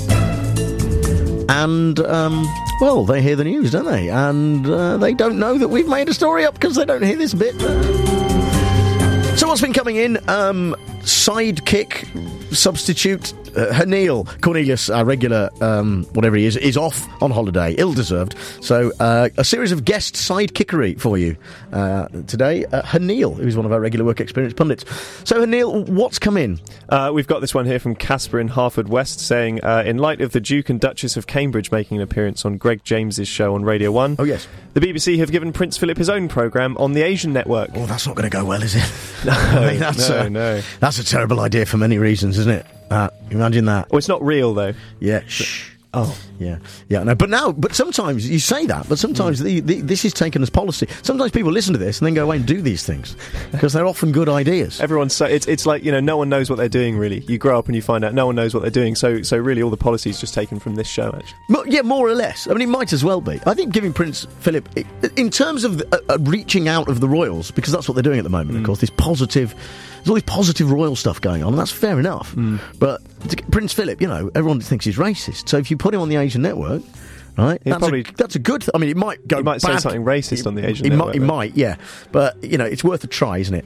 and, they hear the news, don't they? And they don't know that we've made a story up because they don't hear this bit. So what's been coming in? Sidekick, substitute, Haneel Cornelius, our regular, whatever he is off on holiday, ill-deserved. So a series of guest sidekickery for you today. Haneel, who's one of our regular work experience pundits. So Haneel, what's come in? We've got this one here from Casper in Harford West saying, in light of the Duke and Duchess of Cambridge making an appearance on Greg James's show on Radio 1... Oh, yes. The BBC have given Prince Philip his own programme on the Asian Network. Oh, that's not going to go well, is it? No. That's a terrible idea for many reasons, isn't it? Imagine that. Well, it's not real, though. Yeah, shh. Oh, yeah. No, but sometimes you say that, but sometimes this is taken as policy. Sometimes people listen to this and then go away and do these things because they're often good ideas. Everyone's so it's like, no one knows what they're doing, really. You grow up and you find out no one knows what they're doing. So really, all the policy is just taken from this show, actually. Yeah, more or less. I mean, it might as well be. I think giving Prince Philip, in terms of reaching out of the royals, because that's what they're doing at the moment. Of course, there's all this positive royal stuff going on, and that's fair enough. But Prince Philip, everyone thinks he's racist. So if you put him on the Asian Network, right, that's a good... I mean, it might go He might bad. say something racist on the Asian Network. He might, yeah. But, it's worth a try, isn't it?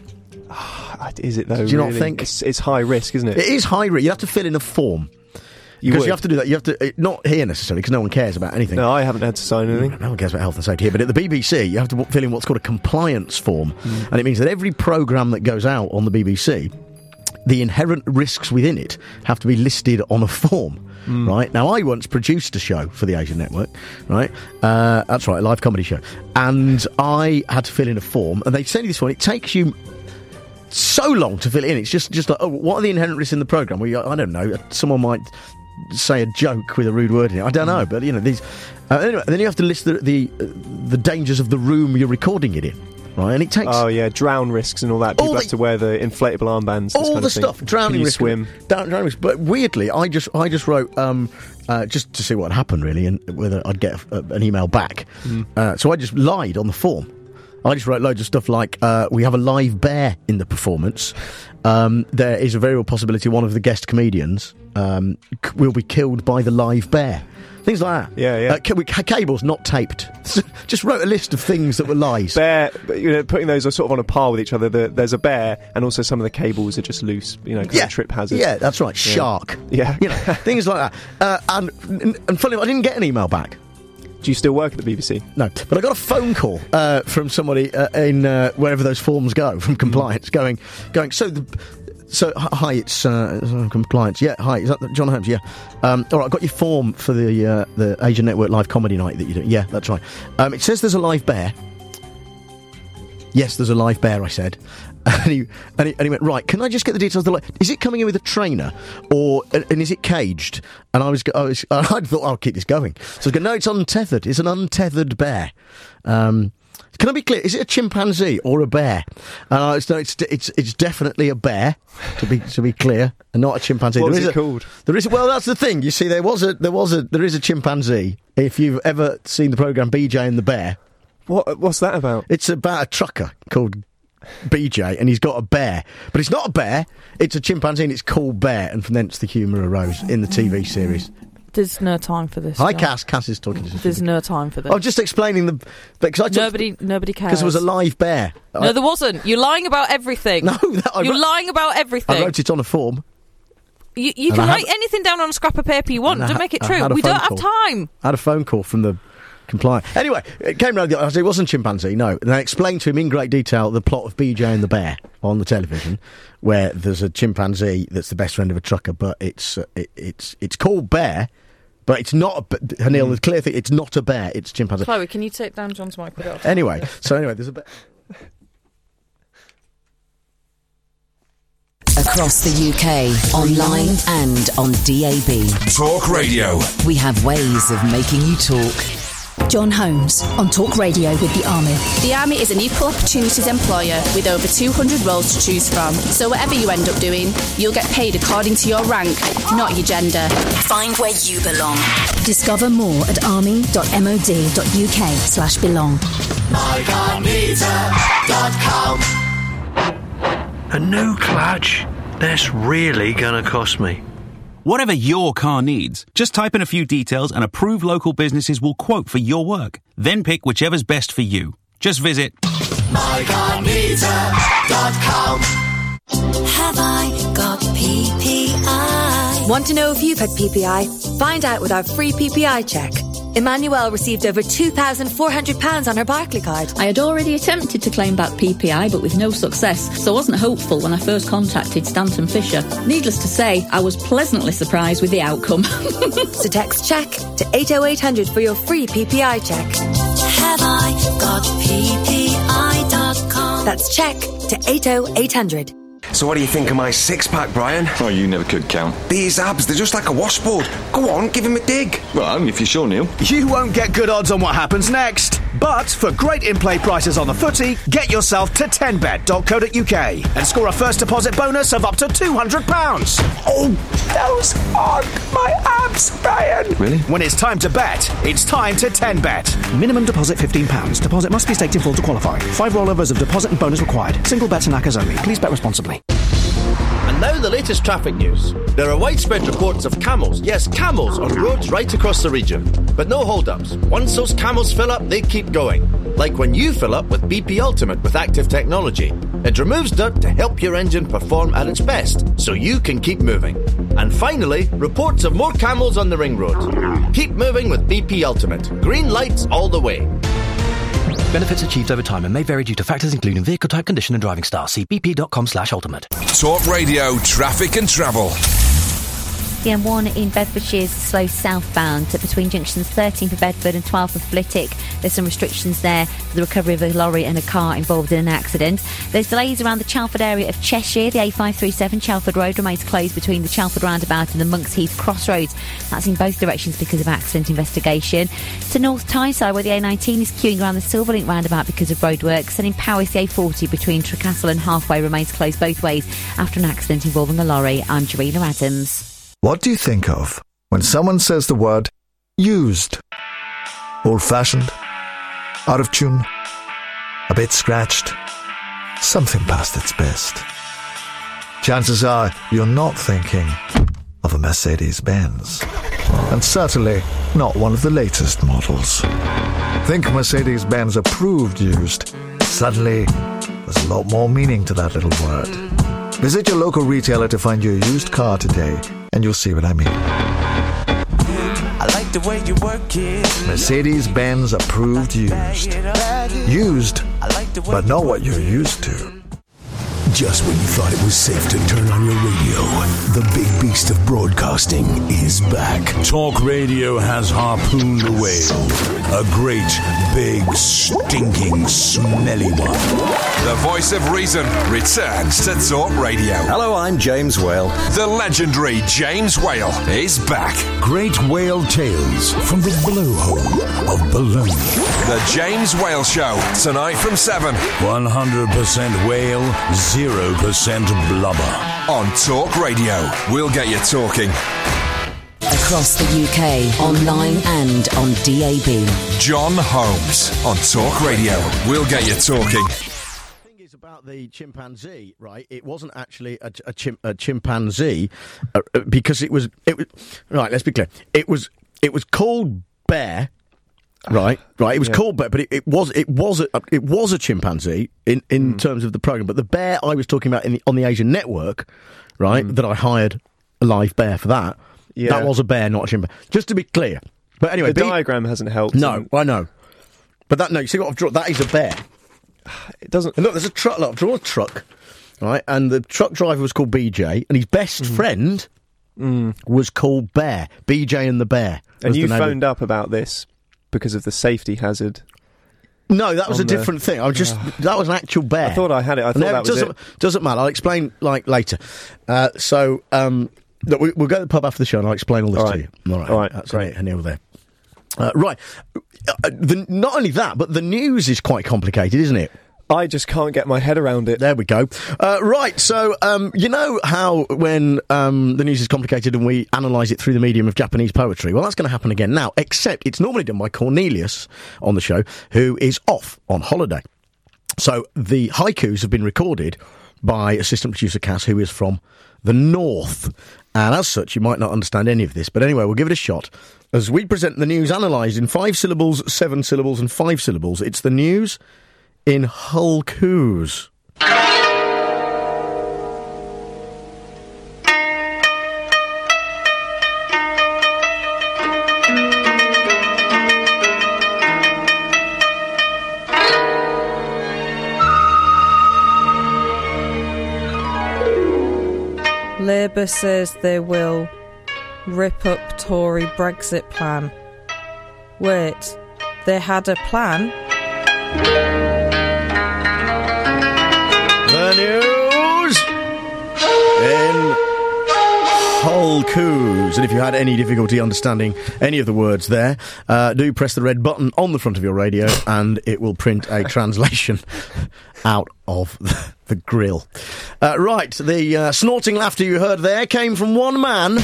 Is it though? Do you really? not think it's high risk, isn't it? It is high risk. You have to fill in a form. Because you have to do that. You have to not here necessarily, because no one cares about anything. No, I haven't had to sign anything. No one cares about health and safety here. But at the BBC, you have to fill in what's called a compliance form, and it means that every programme that goes out on the BBC, the inherent risks within it have to be listed on a form. Right now, I once produced a show for the Asian Network. Right, that's right, a live comedy show, and I had to fill in a form, and they send you this one. It takes you so long to fill it in. It's just like, oh, what are the inherent risks in the programme? Well, I don't know. Someone might say a joke with a rude word in it. I don't know, but these. Anyway, then you have to list the dangers of the room you're recording it in. Right, and it takes... Oh, yeah, drown risks and all that. People have to wear the inflatable armbands. All the stuff, drowning risks. Swim. Drowning risks. But weirdly, I just wrote, just to see what happened, really, and whether I'd get an email back. So I just lied on the form. I just wrote loads of stuff like, we have a live bear in the performance. There is a very real possibility one of the guest comedians will be killed by the live bear. Things like that. Yeah. Cables not taped. Just wrote a list of things that were lies. Bear, putting those sort of on a par with each other. There's a bear, and also some of the cables are just loose. Kind of trip hazards. Yeah, that's right. Shark. Yeah. Things like that. And funny, I didn't get an email back. Do you still work at the BBC? No, but I got a phone call from somebody in wherever those forms go, from compliance, going. So, hi, it's compliance. Yeah, hi, is that John Holmes? Yeah. All right, I've got your form for the Asian Network live comedy night that you do. Yeah, that's right. It says there's a live bear. Yes, there's a live bear, I said. And he went, right, can I just get the details? Is it coming in with a trainer, and is it caged? And I thought, I'll keep this going. So I was going, no, it's untethered. It's an untethered bear. Can I be clear? Is it a chimpanzee or a bear? It's definitely a bear. To be clear, and not a chimpanzee. What is it called? Well, that's the thing. You see, there is a chimpanzee. If you've ever seen the programme BJ and the Bear, what's that about? It's about a trucker called BJ, and he's got a bear, but it's not a bear. It's a chimpanzee, and it's called Bear, and from thence the humour arose in the TV series. There's no time for this. Hi, Cass. Cass is talking to us. There's no time for this. I'm just explaining nobody cares. Because it was a live bear. No, there wasn't. You're lying about everything. No, you're lying about everything. I wrote it on a form. You can write anything down on a scrap of paper you want. Don't make it true. We don't have time. I had a phone call from the compliant. Anyway, it came round. I said it wasn't chimpanzee. No, and I explained to him in great detail the plot of BJ and the Bear on the television, where there's a chimpanzee that's the best friend of a trucker, but it's called Bear. But it's not Hanil, the clear thing, it's not a bear, it's chimpanzee. Chloe, can you take down John's mic? Put it off. Anyway, there's a bear. Across the UK, online and on DAB. Talk Radio. We have ways of making you talk. John Holmes on Talk Radio with the Army. The Army is an equal opportunities employer with over 200 roles to choose from. So whatever you end up doing, you'll get paid according to your rank, not your gender. Find where you belong. Discover more at army.mod.uk/belong. mycarmeter.com. A new clutch? That's really gonna cost me. Whatever your car needs, just type in a few details and approved local businesses will quote for your work. Then pick whichever's best for you. Just visit mycarmeter.com. Have I got PPI? Want to know if you've had PPI? Find out with our free PPI check. Emmanuelle received over £2,400 on her Barclaycard. I had already attempted to claim back PPI, but with no success, so I wasn't hopeful when I first contacted Stanton Fisher. Needless to say, I was pleasantly surprised with the outcome. So text check to 80800 for your free PPI check. Have I got PPI.com? That's check to 80800. So what do you think of my six-pack, Brian? Oh, you never could count. These abs, they're just like a washboard. Go on, give him a dig. Well, only if you're sure, Neil. You won't get good odds on what happens next. But for great in-play prices on the footy, get yourself to 10bet.co.uk and score a first deposit bonus of up to £200. Oh, those aren't my abs, Brian. Really? When it's time to bet, it's time to 10bet. Minimum deposit £15. Deposit must be staked in full to qualify. 5 rollovers of deposit and bonus required. Single bets and knackers only. Please bet responsibly. And now the latest traffic news. There are widespread reports of camels, yes, camels, on roads right across the region. But no hold-ups. Once those camels fill up, they keep going. Like when you fill up with BP Ultimate with active technology. It removes dirt to help your engine perform at its best, so you can keep moving. And finally, reports of more camels on the ring road. Keep moving with BP Ultimate. Green lights all the way. Benefits achieved over time and may vary due to factors including vehicle type, condition and driving style. See bp.com/ultimate. Talk Radio, traffic and travel. The M1 in Bedfordshire is slow southbound between junctions 13 for Bedford and 12 for Flitwick. There's some restrictions there for the recovery of a lorry and a car involved in an accident. There's delays around the Chelford area of Cheshire. The A537 Chelford Road remains closed between the Chelford roundabout and the Monks Heath crossroads. That's in both directions because of accident investigation. To North Tyneside, where the A19 is queuing around the Silverlink roundabout because of roadworks, and in Powys the A40 between Trecastle and Halfway remains closed both ways after an accident involving a lorry. I'm Jarena Adams. What do you think of when someone says the word used? Old-fashioned? Out of tune? A bit scratched? Something past its best. Chances are you're not thinking of a Mercedes-Benz. And certainly not one of the latest models. Think Mercedes-Benz approved used. Suddenly, there's a lot more meaning to that little word. Visit your local retailer to find your used car today, and you'll see what I mean. I like the way you work it. Mercedes-Benz approved used. Used, but not what you're used to. Just when you thought it was safe to turn on your radio, the big beast of broadcasting is back. Talk Radio has harpooned the whale. A great, big, stinking, smelly one. The voice of reason returns to Talk Radio. Hello, I'm James Whale. The legendary James Whale is back. Great whale tales from the blowhole of Bologna. The James Whale Show, tonight from 7. 100% whale, 0% blubber. On Talk Radio, we'll get you talking. Across the UK, online and on DAB. John Holmes on Talk Radio. We'll get you talking. The thing is about the chimpanzee, right? It wasn't actually a chimpanzee because it was right. Let's be clear. It was called Bear. Right. It was called Bear, but it was a chimpanzee in terms of the program. But the bear I was talking about on the Asian network, right, that I hired a live bear for that. Yeah. That was a bear, not a chimpanzee. Just to be clear. But anyway, the diagram hasn't helped. No, I know. But you see what I've drawn? That is a bear. It doesn't. And look, there's a truck. Look, I've drawn a truck, right? And the truck driver was called BJ, and his best friend was called Bear. BJ and the Bear. And you phoned up about this because of the safety hazard. No, that was a different thing. That was an actual bear. I thought I had it. I thought that was it. Doesn't matter. I'll explain later. Look, we'll go to the pub after the show and I'll explain all this to you. All right. That's great. And over there. Right. Not only that, but the news is quite complicated, isn't it? I just can't get my head around it. There we go. Right, so you know how when the news is complicated and we analyse it through the medium of Japanese poetry? Well, that's going to happen again now, except it's normally done by Cornelius on the show, who is off on holiday. So the haikus have been recorded by assistant producer Cass, who is from the north. And as such, you might not understand any of this. But anyway, we'll give it a shot. As we present the news analysed in 5 syllables, 7 syllables and 5 syllables, it's the news in haikus. Labour says they will rip up Tory Brexit plan. Wait, they had a plan? The news in haikus. And if you had any difficulty understanding any of the words there, do press the red button on the front of your radio and it will print a translation out of the grill. Right, the snorting laughter you heard there came from one man.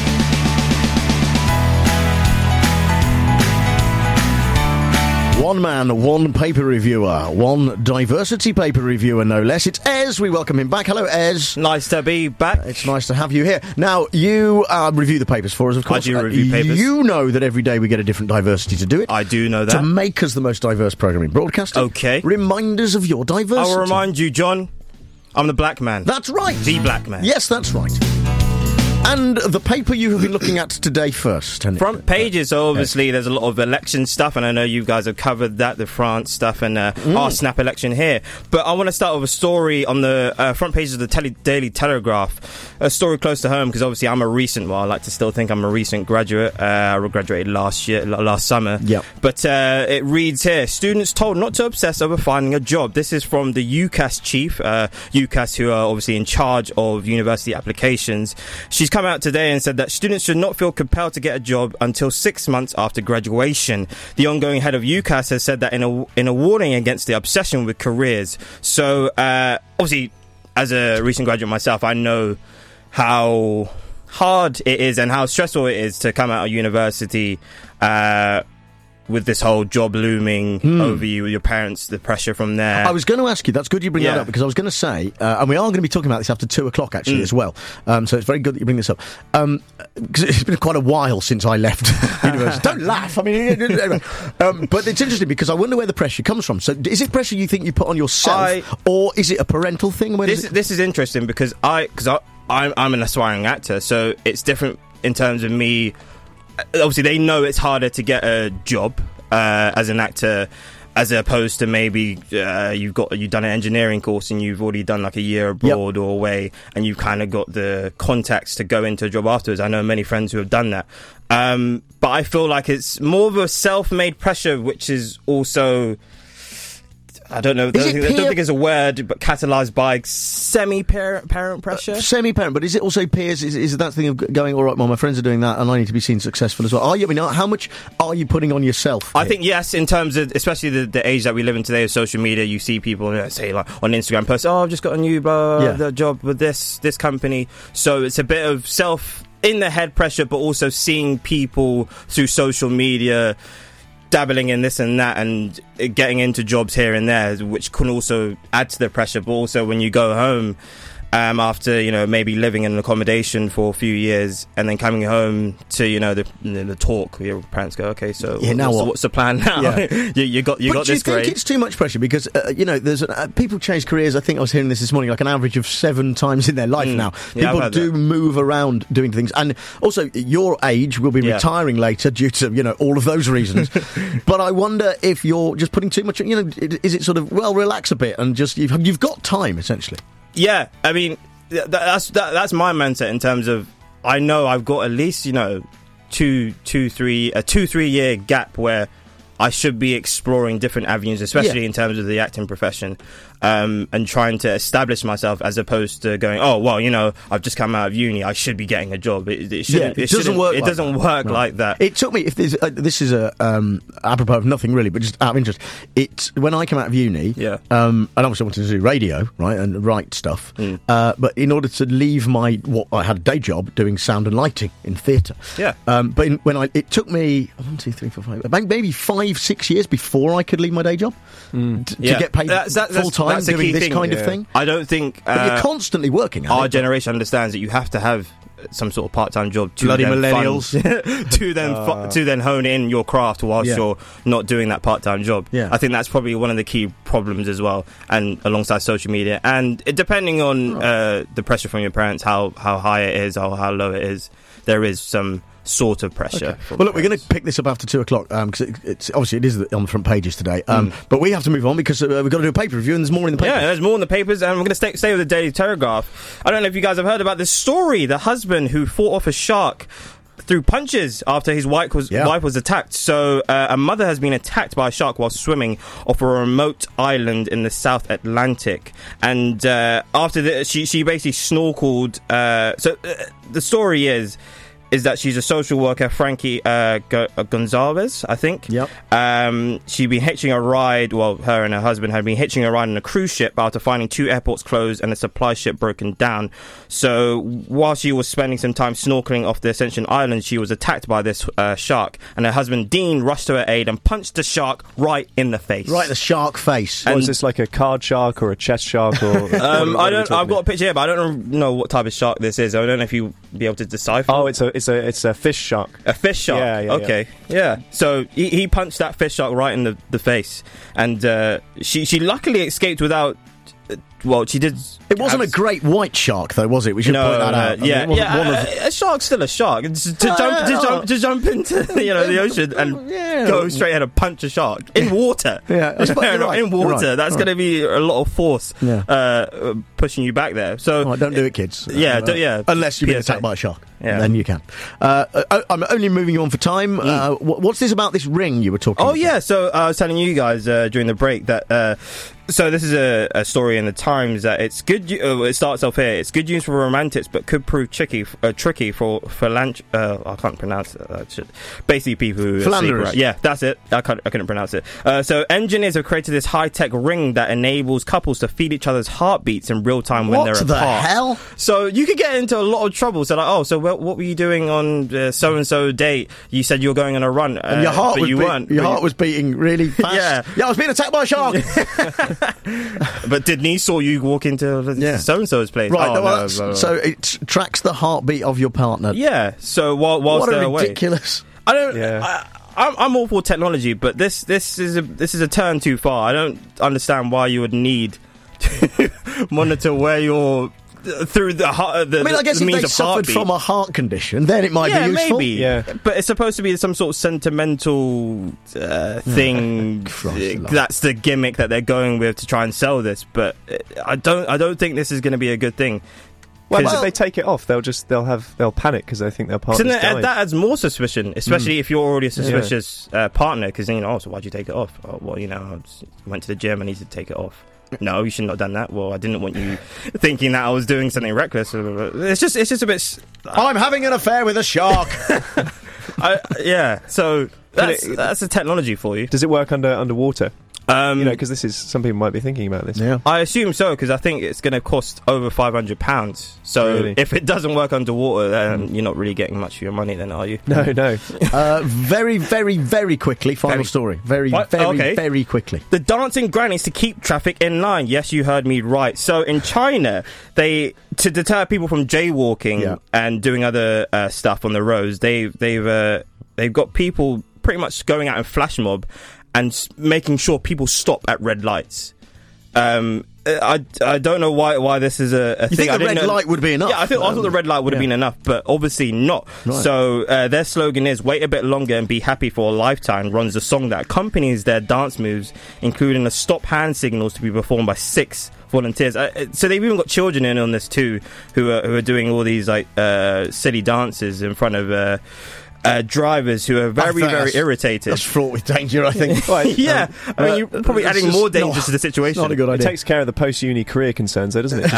One man, one paper reviewer, one diversity paper reviewer, no less. It's Ez. We welcome him back. Hello, Ez. Nice to be back. It's nice to have you here. Now, you review the papers for us, of course. I do review papers. You know that every day we get a different diversity to do it. I do know that. To make us the most diverse programme in broadcasting. Okay. Reminders of your diversity. I'll remind you, John. I'm the black man. That's right. The black man. Yes, that's right. And the paper you have been looking at today first. Front pages, so obviously there's a lot of election stuff, and I know you guys have covered that, the France stuff, and our snap election here. But I want to start with a story on the front pages of the Daily Telegraph, a story close to home, because obviously I'm a recent, I like to still think I'm a recent graduate. I graduated last summer. Yep. But it reads here, students told not to obsess over finding a job. This is from the UCAS chief, UCAS, who are obviously in charge of university applications. She's come out today and said that students should not feel compelled to get a job until 6 months after graduation. The ongoing head of UCAS has said that in a warning against the obsession with careers. So, obviously, as a recent graduate myself, I know how hard it is and how stressful it is to come out of university with this whole job looming over you, with your parents, the pressure from there. I was going to ask you, that's good you bring that up, because I was going to say, and we are going to be talking about this after 2 o'clock actually as well, so it's very good that you bring this up, because it's been quite a while since I left university. Don't laugh, I mean, but it's interesting because I wonder where the pressure comes from. So is it pressure you think you put on yourself, or is it a parental thing? This is interesting because I'm an aspiring actor, so it's different in terms of me. Obviously, they know it's harder to get a job as an actor, as opposed to maybe you've done an engineering course and you've already done like a year abroad or away, and you've kind of got the contacts to go into a job afterwards. I know many friends who have done that, but I feel like it's more of a self-made pressure, which is also, I don't know, I don't think it's a word, but catalysed by semi-parent pressure. Semi-parent, but is it also peers? Is it that thing of going, all right, well, my friends are doing that and I need to be seen successful as well? How much are you putting on yourself? I think, yes, in terms of, especially the age that we live in today with social media, you see people, say, like, on Instagram posts, I've just got a new the job with this company. So it's a bit of in-the-head pressure, but also seeing people through social media dabbling in this and that and getting into jobs here and there, which can also add to the pressure. But also when you go home after maybe living in an accommodation for a few years and then coming home to the talk, your parents go, okay, so what's the plan now? you got this. Do you think it's too much pressure? Because there's people change careers. I think I was hearing this morning, like an average of 7 times in their life now. People do move around doing things, and also your age will be retiring later due to all of those reasons. But I wonder if you're just putting too much. Is it sort of relax a bit and just you've got time essentially. Yeah, I mean, that's my mindset in terms of, I know I've got at least, 2-3 year gap where I should be exploring different avenues, especially in terms of the acting profession, and trying to establish myself, as opposed to going, I've just come out of uni, I should be getting a job. It doesn't work like that. It took me, if there's, this is apropos of nothing really, but just out of interest, it's when I came out of uni, and obviously I wanted to do radio, right, and write stuff, but in order to leave I had a day job doing sound and lighting in theatre. But it took me 1, 2, 3, 4, 5, maybe 5-6 years before I could leave my day job to get paid full time doing this kind of thing. I don't think but you're constantly working at our generation understands that you have to have some sort of part-time job to bloody millennials to then hone in your craft whilst you're not doing that part-time job. I think that's probably one of the key problems as well, and alongside social media, and depending on the pressure from your parents, how high it is or how low it is, there is some sort of pressure. Okay. Well, look, we're going to pick this up after 2 o'clock because it's obviously it is on the front pages today. But we have to move on because we've got to do a paper review and there's more in the paper. Yeah, there's more in the papers, and we're going to stay with the Daily Telegraph. I don't know if you guys have heard about this story. The husband who fought off a shark threw punches after his wife was attacked. So a mother has been attacked by a shark while swimming off a remote island in the South Atlantic, and after that she basically snorkeled. The story is that she's a social worker, Frankie Gonzalez, I think. She'd been hitching a ride, her and her husband had been hitching a ride on a cruise ship after finding 2 airports closed and a supply ship broken down. So while she was spending some time snorkeling off the Ascension Island, she was attacked by this shark, and her husband Dean rushed to her aid and punched the shark right in the face. Right, the shark face. And is this like a card shark or a chest shark? Or I've got a picture here, but I don't know what type of shark this is. I don't know if you'll be able to decipher. Oh, it's a fish shark. A fish shark? Okay. So he punched that fish shark right in the face, and she luckily escaped without well, she did. It wasn't a great white shark, though, was it? We should point that out. A shark's still a shark. To jump into the ocean and go straight ahead and punch a shark in water. In water. That's going to be a lot of force pushing you back there. So don't do it, kids. Unless you've been attacked by a shark. Yeah. Then you can. I'm only moving on for time. What's this about this ring you were talking about? Oh, yeah. So I was telling you guys during the break that... So this is a story in the Times that it's good. It starts off here. It's good news for romantics, but could prove tricky for I can't pronounce that shit. Basically, people who philanderers. Yeah, that's it. I couldn't pronounce it. So engineers have created this high-tech ring that enables couples to feel each other's heartbeats in real time when they're apart. What the hell? So you could get into a lot of trouble. So what were you doing on so and so date? You said you were going on a run, and your heart weren't. Your heart was beating really fast. Yeah, I was being attacked by a shark. But Denise saw you walk into so-and-so's place. Right, so it tracks the heartbeat of your partner. Yeah, so whilst they're away. Ridiculous. I don't... I'm all for technology, but this is a turn too far. I don't understand why you would need to monitor where you're... through the heart. I guess if they suffered from a heart condition, then it might be useful. Maybe. Yeah, but it's supposed to be some sort of sentimental thing. That's the gimmick that they're going with to try and sell this. But I don't think this is going to be a good thing. Well, if they take it off, they'll panic because they think their partner's died. That adds more suspicion, especially if you're already a suspicious partner. Because then so why'd you take it off? Oh, well, I went to the gym. I need to take it off. No, you shouldn't have done that. Well, I didn't want you thinking that I was doing something reckless. It's just a bit... I'm having an affair with a shark. So that's the technology for you. Does it work underwater? Because this is... Some people might be thinking about this. Yeah. I assume so, because I think it's going to cost over £500. So if it doesn't work underwater, then you're not really getting much for your money then, are you? No. Very, very, very quickly, final story. Very quickly. The dancing grannies to keep traffic in line. Yes, you heard me right. So in China, to deter people from jaywalking and doing other stuff on the roads, they've got people pretty much going out in flash mob and making sure people stop at red lights. I don't know why this is a thing. You think the red light would be enough? Yeah, I thought the red light would have been enough, but obviously not. Right. So their slogan is "Wait a bit longer and be happy for a lifetime." Runs a song that accompanies their dance moves, including a stop hand signals to be performed by 6 volunteers. So they've even got children in on this too, who are doing all these silly dances in front of. Drivers who are very, very irritated. That's fraught with danger, I think. You're probably adding more danger to the situation. Not a good idea. It takes care of the post-uni career concerns, though, doesn't it?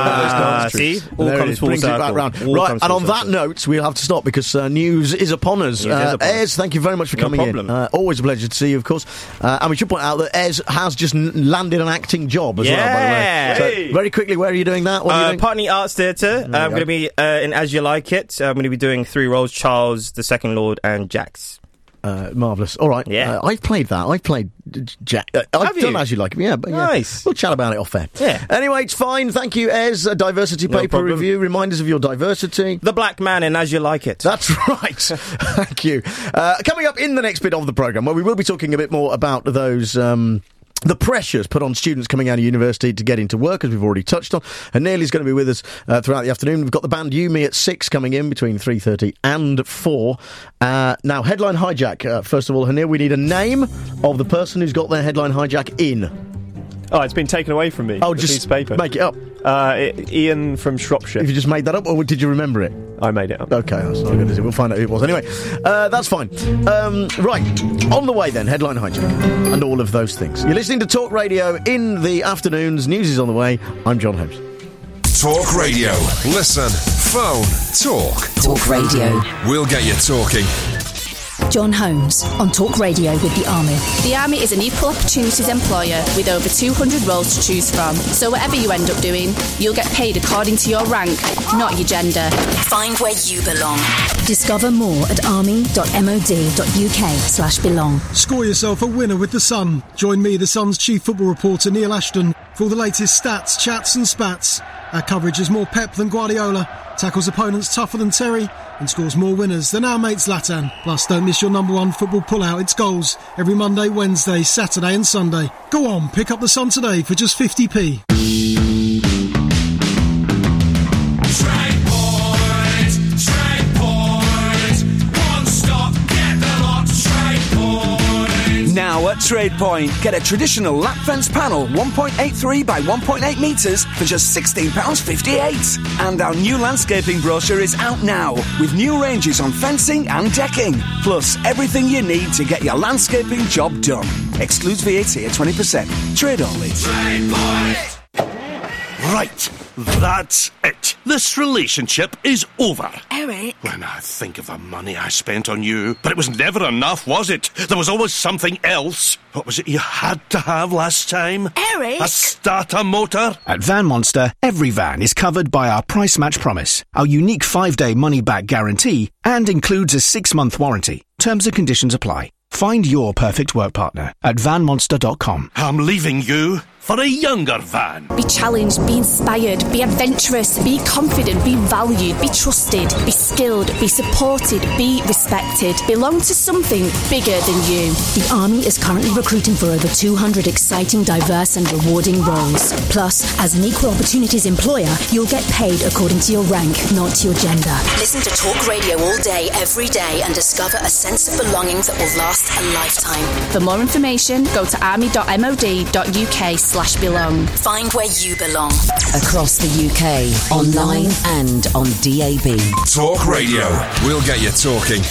See? All comes full circle. Back round. Right, and on that note, we'll have to stop because news is upon us. Ez, thank you very much for coming in. Always a pleasure to see you, of course. And we should point out that Ez has just landed an acting job as well, by the way. So, very quickly, where are you doing that? What are you doing? Putney Arts Theatre. I'm going to be in As You Like It. I'm going to be doing 3 roles, Charles, the Second Lord and Jax. Marvellous. All right. Yeah. I've played that. I've played Jack. I've done As You Like It. Yeah, but nice. We'll chat about it off air. Yeah. Anyway, it's fine. Thank you, Ez. A diversity paper review. Reminders of your diversity. The black man in As You Like It. That's right. Thank you. Coming up in the next bit of the programme, where we will be talking a bit more about those... the pressures put on students coming out of university to get into work, as we've already touched on. And Nearly's going to be with us throughout the afternoon. We've got the band You Me at 6 coming in between 3:30 and 4. Now, headline hijack. First of all, Hanir, we need a name of the person who's got their headline hijack in. Oh, it's been taken away from me. Oh, just piece of paper. Make it up. Ian from Shropshire. Have you just made that up, or did you remember it? I made it up. Okay, that's not good, is it? We'll find out who it was. Anyway, that's fine. Right, on the way then, headline hijack and all of those things. You're listening to Talk Radio in the afternoons. News is on the way. I'm John Holmes. Talk Radio. Listen. Phone. Talk. Talk Radio. We'll get you talking. John Holmes on Talk Radio with the Army. The Army is an equal opportunities employer with over 200 roles to choose from. So whatever you end up doing, you'll get paid according to your rank, not your gender. Find where you belong. Discover more at army.mod.uk/belong. Score yourself a winner with The Sun. Join me, The Sun's chief football reporter Neil Ashton, for all the latest stats, chats and spats. Our coverage is more pep than Guardiola, tackles opponents tougher than Terry, and scores more winners than our mate Zlatan. Plus, don't miss your number one football pullout. It's Goals every Monday, Wednesday, Saturday and Sunday. Go on, pick up The Sun today for just 50p. at TradePoint. Get a traditional lap fence panel 1.83 by 1.8 metres for just £16.58. And our new landscaping brochure is out now with new ranges on fencing and decking. Plus everything you need to get your landscaping job done. Excludes VAT at 20%. Trade only. TradePoint. Right, that's it. This relationship is over. Eric? When I think of the money I spent on you, but it was never enough, was it? There was always something else. What was it you had to have last time? Eric? A starter motor? At Van Monster, every van is covered by our Price Match Promise, our unique 5-day money-back guarantee, and includes a 6-month warranty. Terms and conditions apply. Find your perfect work partner at vanmonster.com. I'm leaving you for a younger van. Be challenged, be inspired, be adventurous, be confident, be valued, be trusted, be skilled, be supported, be respected. Belong to something bigger than you. The Army is currently recruiting for over 200 exciting, diverse and rewarding roles. Plus, as an equal opportunities employer, you'll get paid according to your rank, not your gender. Listen to Talk Radio all day, every day, and discover a sense of belonging that will last a lifetime. For more information, go to army.mod.uk/belong. Find where you belong. Across the UK, online and on DAB. Talk Radio. We'll get you talking.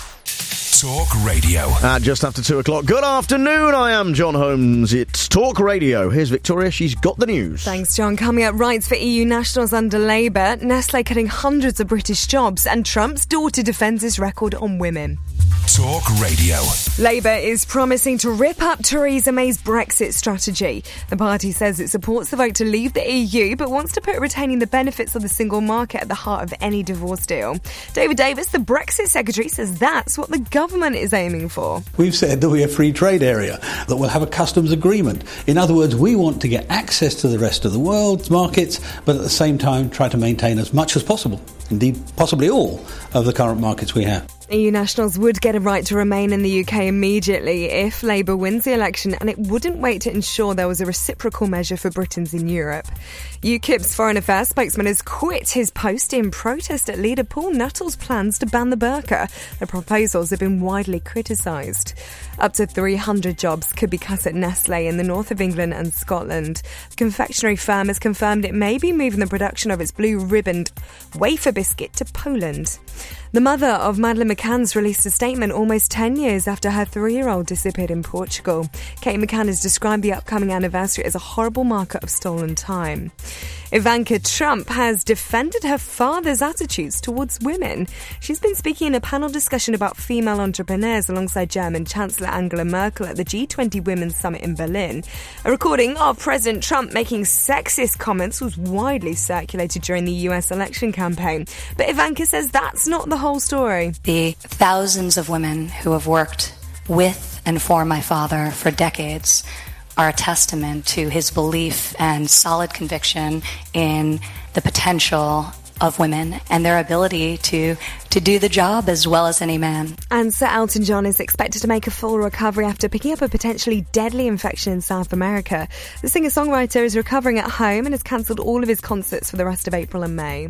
Talk Radio. At just after 2 o'clock. Good afternoon, I am John Holmes. It's Talk Radio. Here's Victoria, she's got the news. Thanks, John. Coming up, rights for EU nationals under Labour, Nestlé cutting hundreds of British jobs, and Trump's daughter defends his record on women. Talk Radio. Labour is promising to rip up Theresa May's Brexit strategy. The party says it supports the vote to leave the EU, but wants to put retaining the benefits of the single market at the heart of any divorce deal. David Davis, the Brexit secretary, says that's what the government is aiming for. We've said that we're a free trade area, that we'll have a customs agreement. In other words, we want to get access to the rest of the world's markets, but at the same time try to maintain as much as possible, indeed possibly all, of the current markets we have. EU nationals would get a right to remain in the UK immediately if Labour wins the election, and it wouldn't wait to ensure there was a reciprocal measure for Britons in Europe. UKIP's Foreign Affairs spokesman has quit his post in protest at leader Paul Nuttall's plans to ban the burqa. The proposals have been widely criticised. Up to 300 jobs could be cut at Nestlé in the north of England and Scotland. The confectionery firm has confirmed it may be moving the production of its blue-ribboned wafer biscuit to Poland. The mother of Madeleine McCann's released a statement almost 10 years after her 3-year-old disappeared in Portugal. Kate McCann has described the upcoming anniversary as a horrible marker of stolen time. Ivanka Trump has defended her father's attitudes towards women. She's been speaking in a panel discussion about female entrepreneurs alongside German Chancellor Angela Merkel at the G20 Women's Summit in Berlin. A recording of President Trump making sexist comments was widely circulated during the US election campaign. But Ivanka says that's not the whole story. The thousands of women who have worked with and for my father for decades are a testament to his belief and solid conviction in the potential of women and their ability to do the job as well as any man. And Sir Elton John is expected to make a full recovery after picking up a potentially deadly infection in South America. The singer-songwriter is recovering at home and has cancelled all of his concerts for the rest of April and May.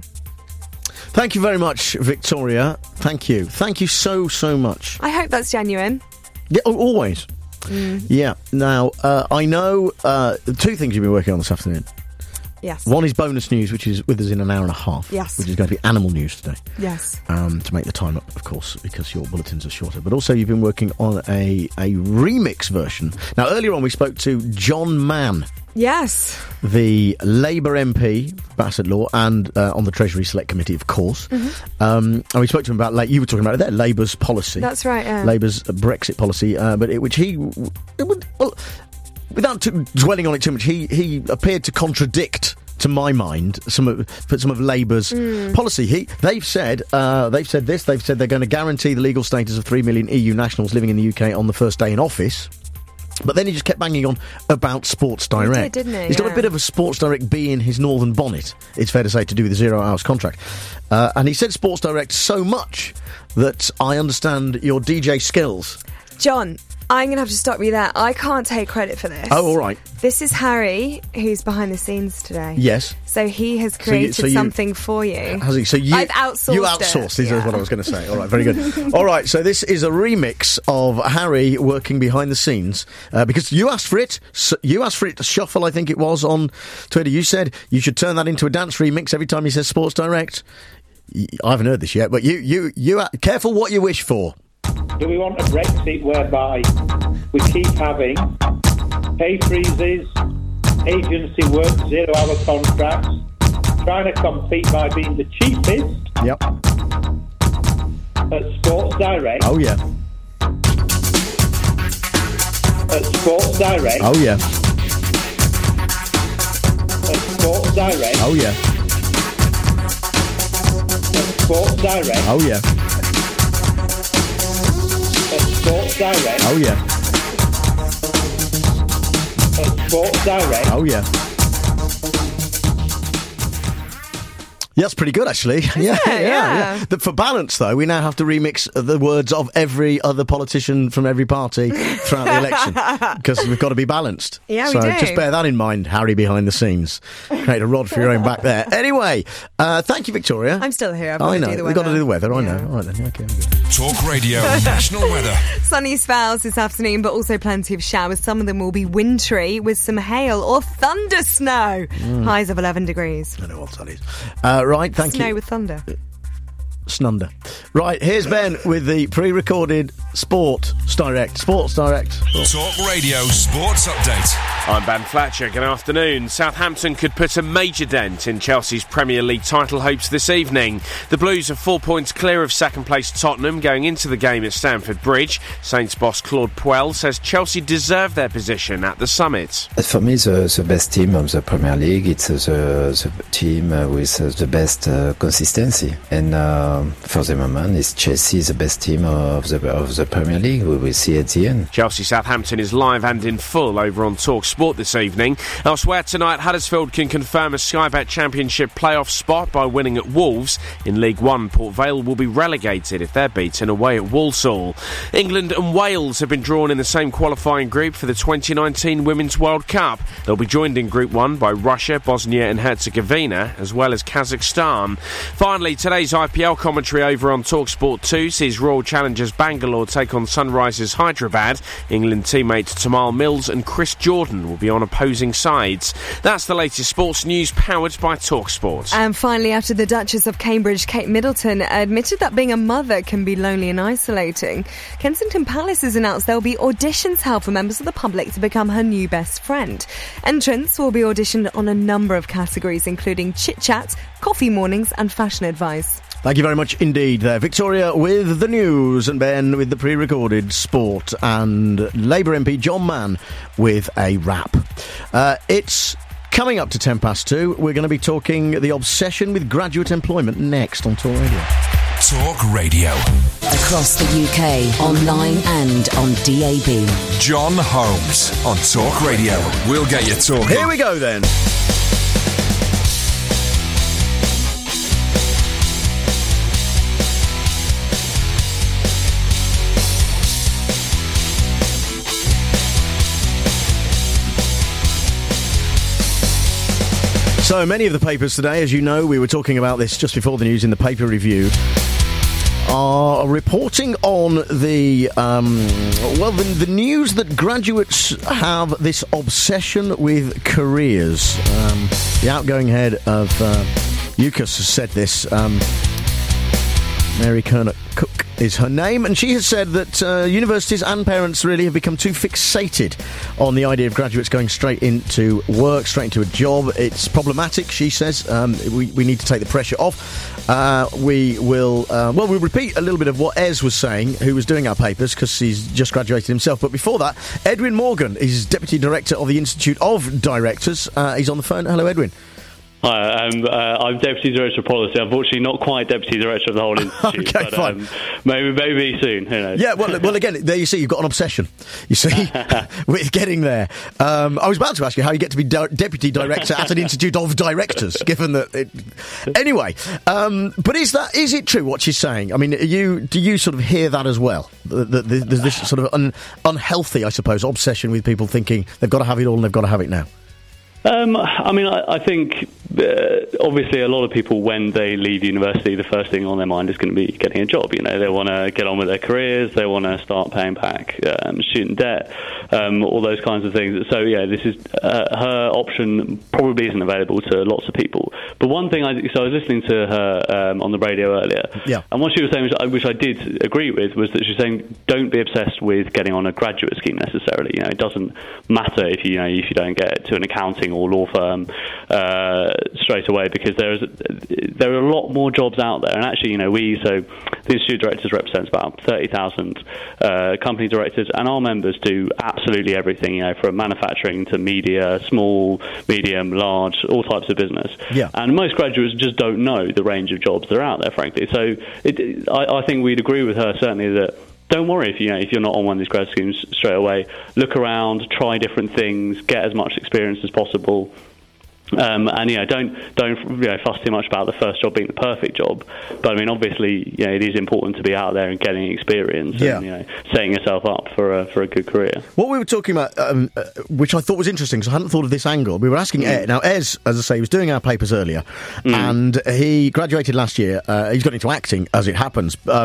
Thank you very much, Victoria. Thank you. Thank you so, so much. I hope that's genuine. Yeah, always. Yeah. Now, I know 2 things you've been working on this afternoon. Yes. One is bonus news, which is with us in an hour and a half. Yes. Which is going to be animal news today. Yes. To make the time up, of course, because your bulletins are shorter. But also you've been working on a remix version. Now, earlier on we spoke to John Mann. Yes. The Labour MP, Bassett Law, and on the Treasury Select Committee, of course. And we spoke to him about, you were talking about it there, Labour's policy. That's right, yeah. Labour's Brexit policy, without dwelling on it too much, he appeared to contradict, to my mind, some of Labour's policy. They've said this. They've said they're going to guarantee the legal status of 3 million EU nationals living in the UK on the first day in office. But then he just kept banging on about Sports Direct. He did, didn't he? He's got a bit of a Sports Direct bee in his northern bonnet, it's fair to say, to do with the 0 hours contract. And he said Sports Direct so much that I understand your DJ skills. John, I'm going to have to stop you there. I can't take credit for this. Oh, all right. This is Harry, who's behind the scenes today. Yes. So he has created something for you. Has he? So I've outsourced You outsourced, it. is what I was going to say. All right, very good. All right, so this is a remix of Harry working behind the scenes, because you asked for it. You asked for it to shuffle, I think it was, on Twitter. You said you should turn that into a dance remix every time he says Sports Direct. I haven't heard this yet, but you careful what you wish for. Do we want a Brexit whereby we keep having pay freezes, agency work, 0-hour contracts, trying to compete by being the cheapest? Yep. At Sports Direct. Oh, yeah. At Sports Direct. Oh, yeah. At Sports Direct. Oh, yeah. At Sports Direct. Oh, yeah. Sports Direct. Oh, yeah. Sports Direct. Oh, yeah. Yeah, that's pretty good, actually. Yeah. For balance, though, we now have to remix the words of every other politician from every party throughout the election, because we've got to be balanced. Yeah, so we do. Just bear that in mind, Harry behind the scenes. Create a rod for your own back there. Anyway, thank you, Victoria. I'm still here. I know. We've got to do the weather. I know. All right, then. Okay. Talk Radio National Weather. Sunny spells this afternoon, but also plenty of showers. Some of them will be wintry with some hail or thunder snow. Highs of 11 degrees. I know what that is. Right, thank you. Snow with thunder. Snunder. Right, here's Ben with the pre-recorded Sports Direct. Talk Radio Sports Update. I'm Ben Fletcher. Good afternoon. Southampton could put a major dent in Chelsea's Premier League title hopes this evening. The Blues are 4 points clear of second-place Tottenham going into the game at Stamford Bridge. Saints boss Claude Puel says Chelsea deserve their position at the summit. For me, the best team of the Premier League, it's the team with the best consistency. And for the moment, it's Chelsea, the best team of the Premier League. We will see at the end. Chelsea-Southampton is live and in full over on Talk Sport this evening. Elsewhere tonight, Huddersfield can confirm a Sky Bet Championship playoff spot by winning at Wolves. In League One, Port Vale will be relegated if they're beaten away at Walsall. England and Wales have been drawn in the same qualifying group for the 2019 Women's World Cup. They'll be joined in Group 1 by Russia, Bosnia and Herzegovina, as well as Kazakhstan. Finally, today's IPL commentary over on Talk Sport 2 sees Royal Challengers Bangalore take on Sunrisers Hyderabad. England teammates Tamal Mills and Chris Jordan will be on opposing sides. That's the latest sports news powered by Talk Sport. And finally, after the Duchess of Cambridge, Kate Middleton, admitted that being a mother can be lonely and isolating, Kensington Palace has announced there will be auditions held for members of the public to become her new best friend. Entrants will be auditioned on a number of categories, including chit-chat, coffee mornings and fashion advice. Thank you very much indeed there. Victoria with the news and Ben with the pre-recorded sport and Labour MP John Mann with a wrap. It's coming up to 2:10. We're going to be talking the obsession with graduate employment next on Talk Radio. Talk Radio. Across the UK, online and on DAB. John Holmes on Talk Radio. We'll get you talking. Here we go then. So many of the papers today, as you know, we were talking about this just before the news in the paper review, are reporting on the the news that graduates have this obsession with careers. The outgoing head of UCAS has said this. Mary Kernock Cook is her name, and she has said that universities and parents really have become too fixated on the idea of graduates going straight into work, straight into a job. It's problematic, she says. We need to take the pressure off. We'll repeat a little bit of what Ez was saying, who was doing our papers, because he's just graduated himself. But before that, Edwin Morgan is Deputy Director of the Institute of Directors. He's on the phone. Hello, Edwin. Hi, I'm Deputy Director of Policy. Unfortunately, not quite Deputy Director of the whole institute. Okay, but, fine. Maybe soon. Who knows? Yeah, well, again, there you see, you've got an obsession. You see, with getting there. I was about to ask you how you get to be Deputy Director at an Institute of Directors, given that. Anyway, but is it true what she's saying? I mean, do you sort of hear that as well? There's this sort of unhealthy, I suppose, obsession with people thinking they've got to have it all and they've got to have it now. I think obviously a lot of people, when they leave university, the first thing on their mind is going to be getting a job. You know, they want to get on with their careers, they want to start paying back student debt, all those kinds of things. So yeah, this is her option probably isn't available to lots of people. But one thing, I was listening to her on the radio earlier, and what she was saying, which I did agree with, was that she's saying don't be obsessed with getting on a graduate scheme necessarily. You know, it doesn't matter if you don't get to an accounting or law firm straight away, because there are a lot more jobs out there. And actually, the Institute of Directors represents about 30,000 company directors, and our members do absolutely everything, from manufacturing to media, small, medium, large, all types of business. Yeah. And most graduates just don't know the range of jobs that are out there, frankly. So I think we'd agree with her, certainly, that don't worry if you're not on one of these grad schemes straight away. Look around, try different things, get as much experience as possible. And don't fuss too much about the first job being the perfect job. But I mean, obviously, it is important to be out there and getting experience and setting yourself up for a good career. What we were talking about, which I thought was interesting, because I hadn't thought of this angle. We were asking Ed. Now, Ez, as I say, he was doing our papers earlier, and he graduated last year. He's got into acting, as it happens. So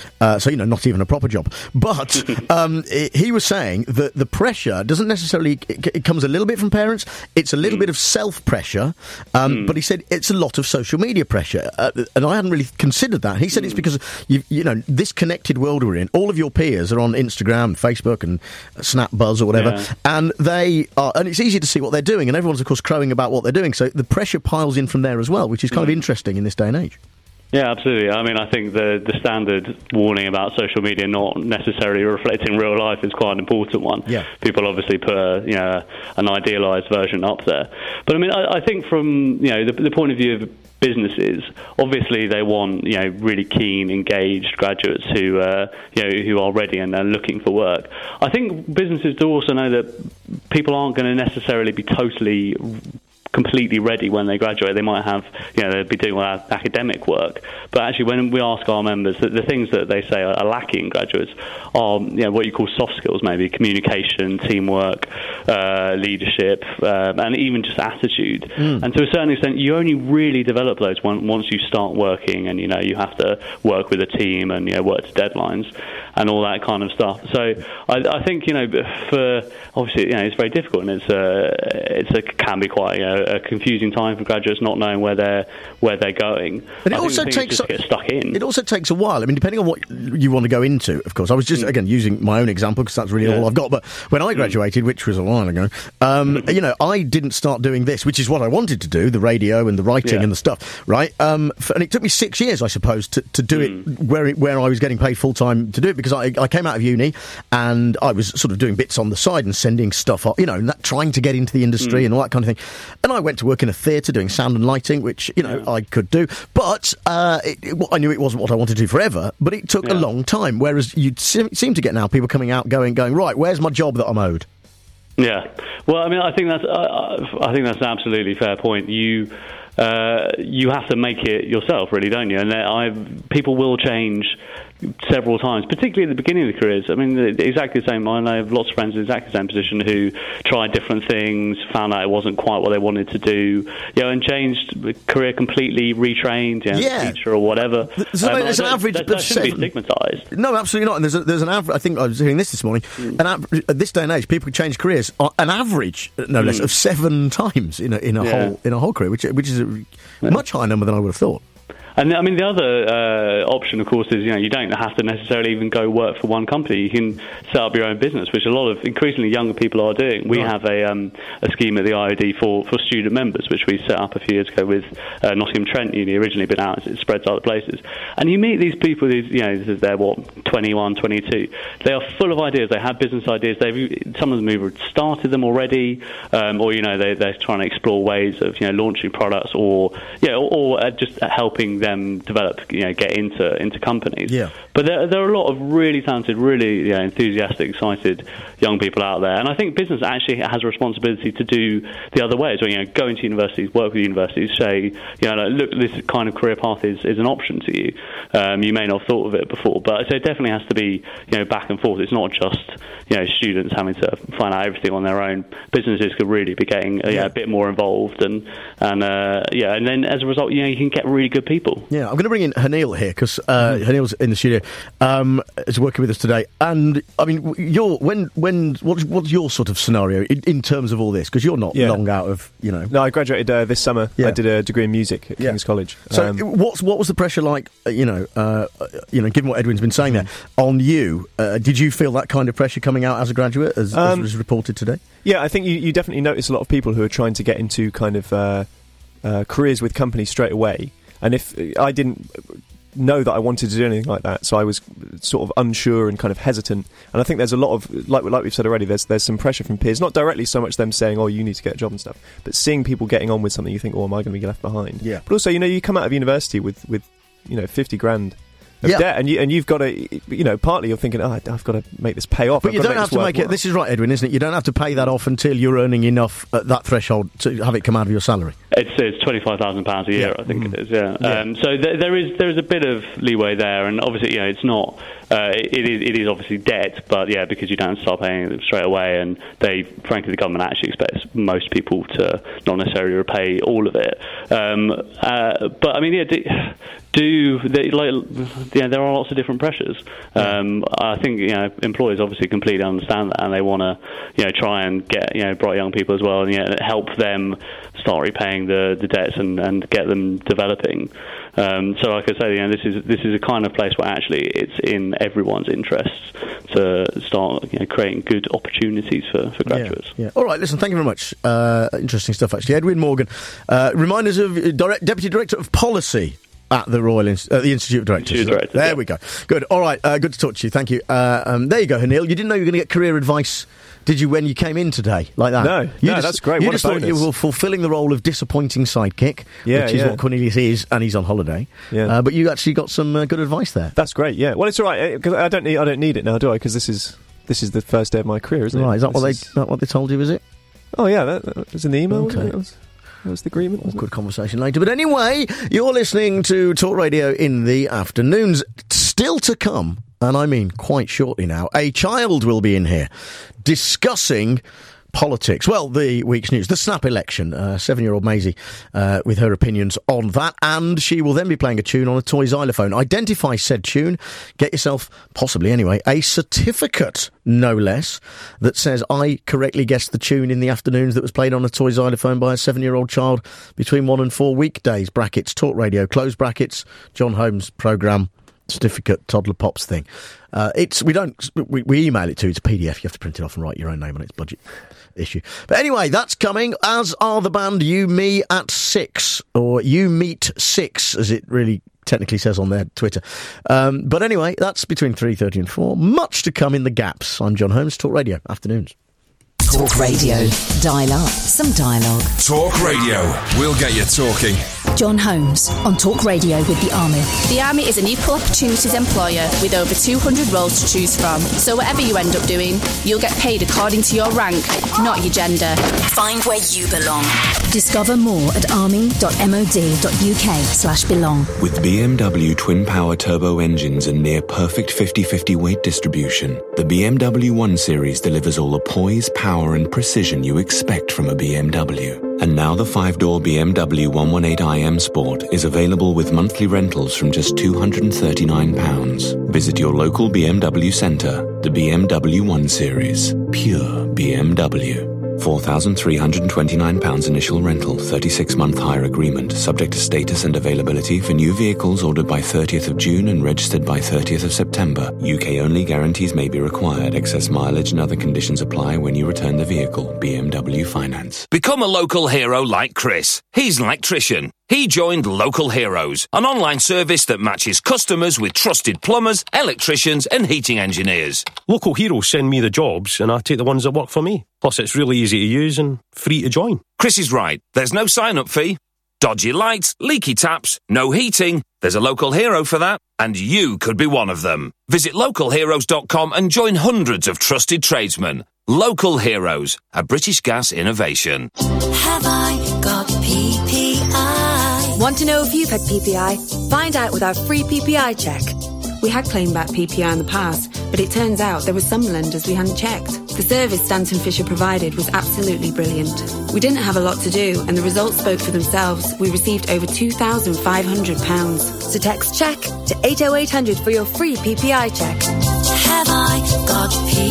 not even a proper job. But he was saying that the pressure doesn't necessarily. It comes a little bit from parents. It's a little bit of self-pressure, but he said it's a lot of social media pressure, and I hadn't really considered that. He said it's because this connected world we're in. All of your peers are on Instagram, Facebook, and Snap Buzz or whatever, and and it's easy to see what they're doing, and everyone's of course crowing about what they're doing. So the pressure piles in from there as well, which is kind of interesting in this day and age. Yeah, absolutely. I mean, I think the standard warning about social media not necessarily reflecting real life is quite an important one. Yeah. People obviously put an idealised version up there. But I mean, I think from the point of view of businesses, obviously they want really keen, engaged graduates who are ready and are looking for work. I think businesses do also know that people aren't going to necessarily be totally completely ready when they graduate. They might have, they'll be doing academic work. But actually, when we ask our members, the things that they say are lacking in graduates are, what you call soft skills, maybe communication, teamwork, leadership, and even just attitude. And to a certain extent, you only really develop those once you start working, and you have to work with a team and work to deadlines and all that kind of stuff. So I think for obviously it's very difficult, and it can be quite a confusing time for graduates not knowing where they're going. But it also takes get stuck in. It also takes a while. I mean, depending on what you want to go into, of course. I was just again using my own example because that's really all I've got. But when I graduated, which was a while ago, I didn't start doing this, which is what I wanted to do: the radio and the writing and the stuff, right? And it took me 6 years, I suppose, to do it where I was getting paid full time to do it, because I came out of uni and I was sort of doing bits on the side and sending stuff up, trying to get into the industry and all that kind of thing. And I went to work in a theatre doing sound and lighting, which I could do, but I knew it wasn't what I wanted to do forever. But it took a long time. Whereas you seem to get now people coming out going right, where's my job that I'm owed? Yeah, well, I mean, I think that's an absolutely fair point. You have to make it yourself, really, don't you? And people will change several times, particularly at the beginning of the careers. I mean, exactly the same. I have lots of friends in exactly the same position who tried different things, found out it wasn't quite what they wanted to do, and changed the career completely, retrained, teacher or whatever. There's an average, that shouldn't be stigmatised. No, absolutely not. And there's an average. I think I was hearing this morning. At this day and age, people change careers an average, no less, of 7 times in a whole career, which is a much higher number than I would have thought. And I mean, the other option, of course, is you don't have to necessarily even go work for one company. You can set up your own business, which a lot of increasingly younger people are doing. We have a scheme at the IOD for student members, which we set up a few years ago with Nottingham Trent Uni originally, but now it spreads other places. And you meet these people, they're 21, 22. They are full of ideas. They have business ideas. Some of them either started them already, or they're trying to explore ways of launching products, or just helping them develop, get into companies. Yeah. But there are a lot of really talented, really enthusiastic, excited young people out there, and I think business actually has a responsibility to do the other way. So go into universities, work with universities, say look, this kind of career path is an option to you. You may not have thought of it before, but so it definitely has to be back and forth. It's not just students having to find out everything on their own. Businesses could really be getting a bit more involved, and then as a result, you can get really good people. Yeah, I'm going to bring in Hanil here because Hanil's in the studio, is working with us today. And I mean, what's your sort of scenario in terms of all this? Because you're not long out of No, I graduated this summer. I did a degree in music at King's College. So what was the pressure like? Given what Edwin's been saying there on you, did you feel that kind of pressure coming out as a graduate, as was reported today? Yeah, I think you definitely notice a lot of people who are trying to get into kind of careers with companies straight away. And if I didn't know that I wanted to do anything like that, so I was sort of unsure and kind of hesitant. And I think there's a lot of, like we've said already, there's some pressure from peers, not directly so much them saying, oh, you need to get a job and stuff, but seeing people getting on with something, you think, oh, am I going to be left behind? Yeah. But also, you come out of university with 50 grand of debt, and you've got to, partly you're thinking, I've got to make this pay off. But you don't have to make it. This is right, Edwin, isn't it? You don't have to pay that off until you're earning enough at that threshold to have it come out of your salary. It's £25,000 a year, I think it is. Yeah. So there is a bit of leeway there, and obviously, it's not. It is obviously debt, but because you don't start paying it straight away, and frankly, the government actually expects most people to not necessarily repay all of it. But I mean, there are lots of different pressures. I think employers obviously completely understand that, and they want to try and get bright young people as well, and help them start repaying the debts and get them developing. So, like I say, this is a kind of place where actually it's in everyone's interests to start creating good opportunities for graduates. Yeah. All right, listen, thank you very much. Interesting stuff, actually. Edwin Morgan, remind us of Deputy Director of Policy at the the Institute of Directors. There we go. Good. All right, good to talk to you. Thank you. There you go, Hanil. You didn't know you were going to get career advice, did you, when you came in today, like that? No, that's great. You just thought you were fulfilling the role of disappointing sidekick, which is what Cornelius is, and he's on holiday. Yeah. But you actually got some good advice there. That's great. Yeah. Well, it's all right because I don't need it now, do I? Because this is the first day of my career, isn't it? Right. Is that what they told you? Is it? Oh yeah, that was in the email. Okay. That was the agreement. Awkward conversation later. But anyway, you're listening to Talk Radio in the afternoons. Still to come, and I mean quite shortly now, a child will be in here discussing politics. Well, the week's news, the snap election. 7-year-old Maisie with her opinions on that, and she will then be playing a tune on a toy xylophone. Identify said tune, get yourself, possibly anyway, a certificate, no less, that says I correctly guessed the tune in the afternoons that was played on a toy xylophone by a 7-year-old child between 1 and 4 weekdays, brackets, Talk Radio, close brackets, John Holmes programme, certificate, toddler pops thing. We email it to you. It's a PDF. You have to print it off and write your own name on it. It's budget issue. But anyway, that's coming, as are the band You Me at 6, or You Meet 6, as it really technically says on their Twitter. But anyway, that's between 3:30 and 4. Much to come in the gaps. I'm John Holmes, Talk Radio, afternoons. Talk Radio. Dial up some dialogue. Talk Radio. We'll get you talking. John Holmes on Talk Radio with the Army. The Army is an equal opportunities employer with over 200 roles to choose from. So whatever you end up doing, you'll get paid according to your rank, not your gender. Find where you belong. Discover more at army.mod.uk/belong. With BMW twin power turbo engines and near perfect 50-50 weight distribution, the BMW 1 Series delivers all the poise, power and precision you expect from a BMW. And now the 5-door BMW 118iM Sport is available with monthly rentals from just £239. Visit your local BMW centre. The BMW 1 Series. Pure BMW. £4,329 initial rental, 36-month hire agreement, subject to status and availability for new vehicles ordered by 30th of June and registered by 30th of September. UK-only guarantees may be required. Excess mileage and other conditions apply when you return the vehicle. BMW Finance. Become a local hero like Chris. He's an electrician. He joined Local Heroes, an online service that matches customers with trusted plumbers, electricians and heating engineers. Local Heroes send me the jobs and I take the ones that work for me. Plus it's really easy to use and free to join. Chris is right. There's no sign-up fee. Dodgy lights, leaky taps, no heating. There's a local hero for that, and you could be one of them. Visit localheroes.com and join hundreds of trusted tradesmen. Local Heroes, a British Gas innovation. Have I got PPI? Want to know if you've had PPI? Find out with our free PPI check. We had claimed back PPI in the past, but it turns out there were some lenders we hadn't checked. The service Stanton Fisher provided was absolutely brilliant. We didn't have a lot to do, and the results spoke for themselves. We received over £2,500. So text check to 80800 for your free PPI check. Have I got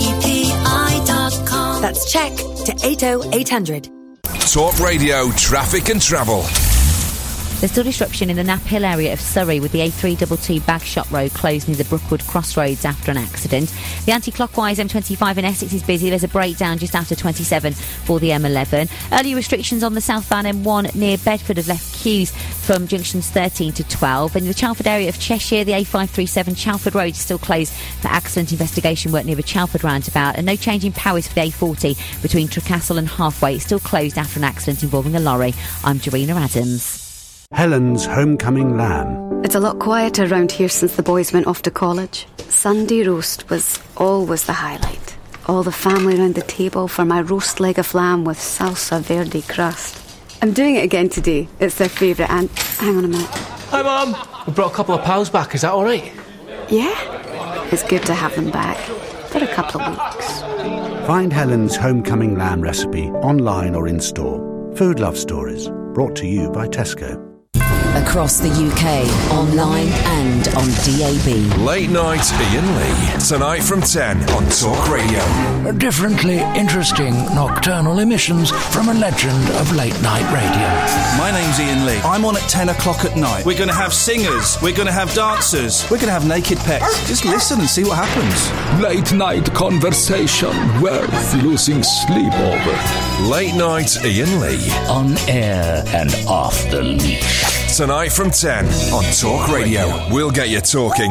PPI.com? That's check to 80800. Talk Radio Traffic and Travel. There's still disruption in the Knapp Hill area of Surrey with the A322 Bagshot Road closed near the Brookwood Crossroads after an accident. The anti-clockwise M25 in Essex is busy. There's a breakdown just after 27 for the M11. Early restrictions on the southbound M1 near Bedford have left queues from junctions 13 to 12. In the Chalford area of Cheshire, the A537 Chalford Road is still closed for accident investigation work near the Chalford roundabout, and no change in Powys for the A40 between Trecastle and Halfway. It's still closed after an accident involving a lorry. I'm Jarena Adams. Helen's Homecoming Lamb. It's a lot quieter around here since the boys went off to college. Sunday roast was always the highlight. All the family around the table for my roast leg of lamb with salsa verde crust. I'm doing it again today. It's their favourite, and hang on a minute. Hi, Mum. We brought a couple of pals back. Is that all right? Yeah. It's good to have them back for a couple of weeks. Find Helen's Homecoming Lamb recipe online or in store. Food Love Stories. Brought to you by Tesco. Across the UK, online and on DAB. Late Night Ian Lee. Tonight from 10 on Talk Radio. Differently interesting nocturnal emissions from a legend of late night radio. My name's Ian Lee. I'm on at 10 o'clock at night. We're going to have singers. We're going to have dancers. We're going to have naked pets. Just listen and see what happens. Late night conversation worth losing sleep over. Late Night Ian Lee. On air and off the leash. Tonight from 10 on Talk Radio. We'll get you talking.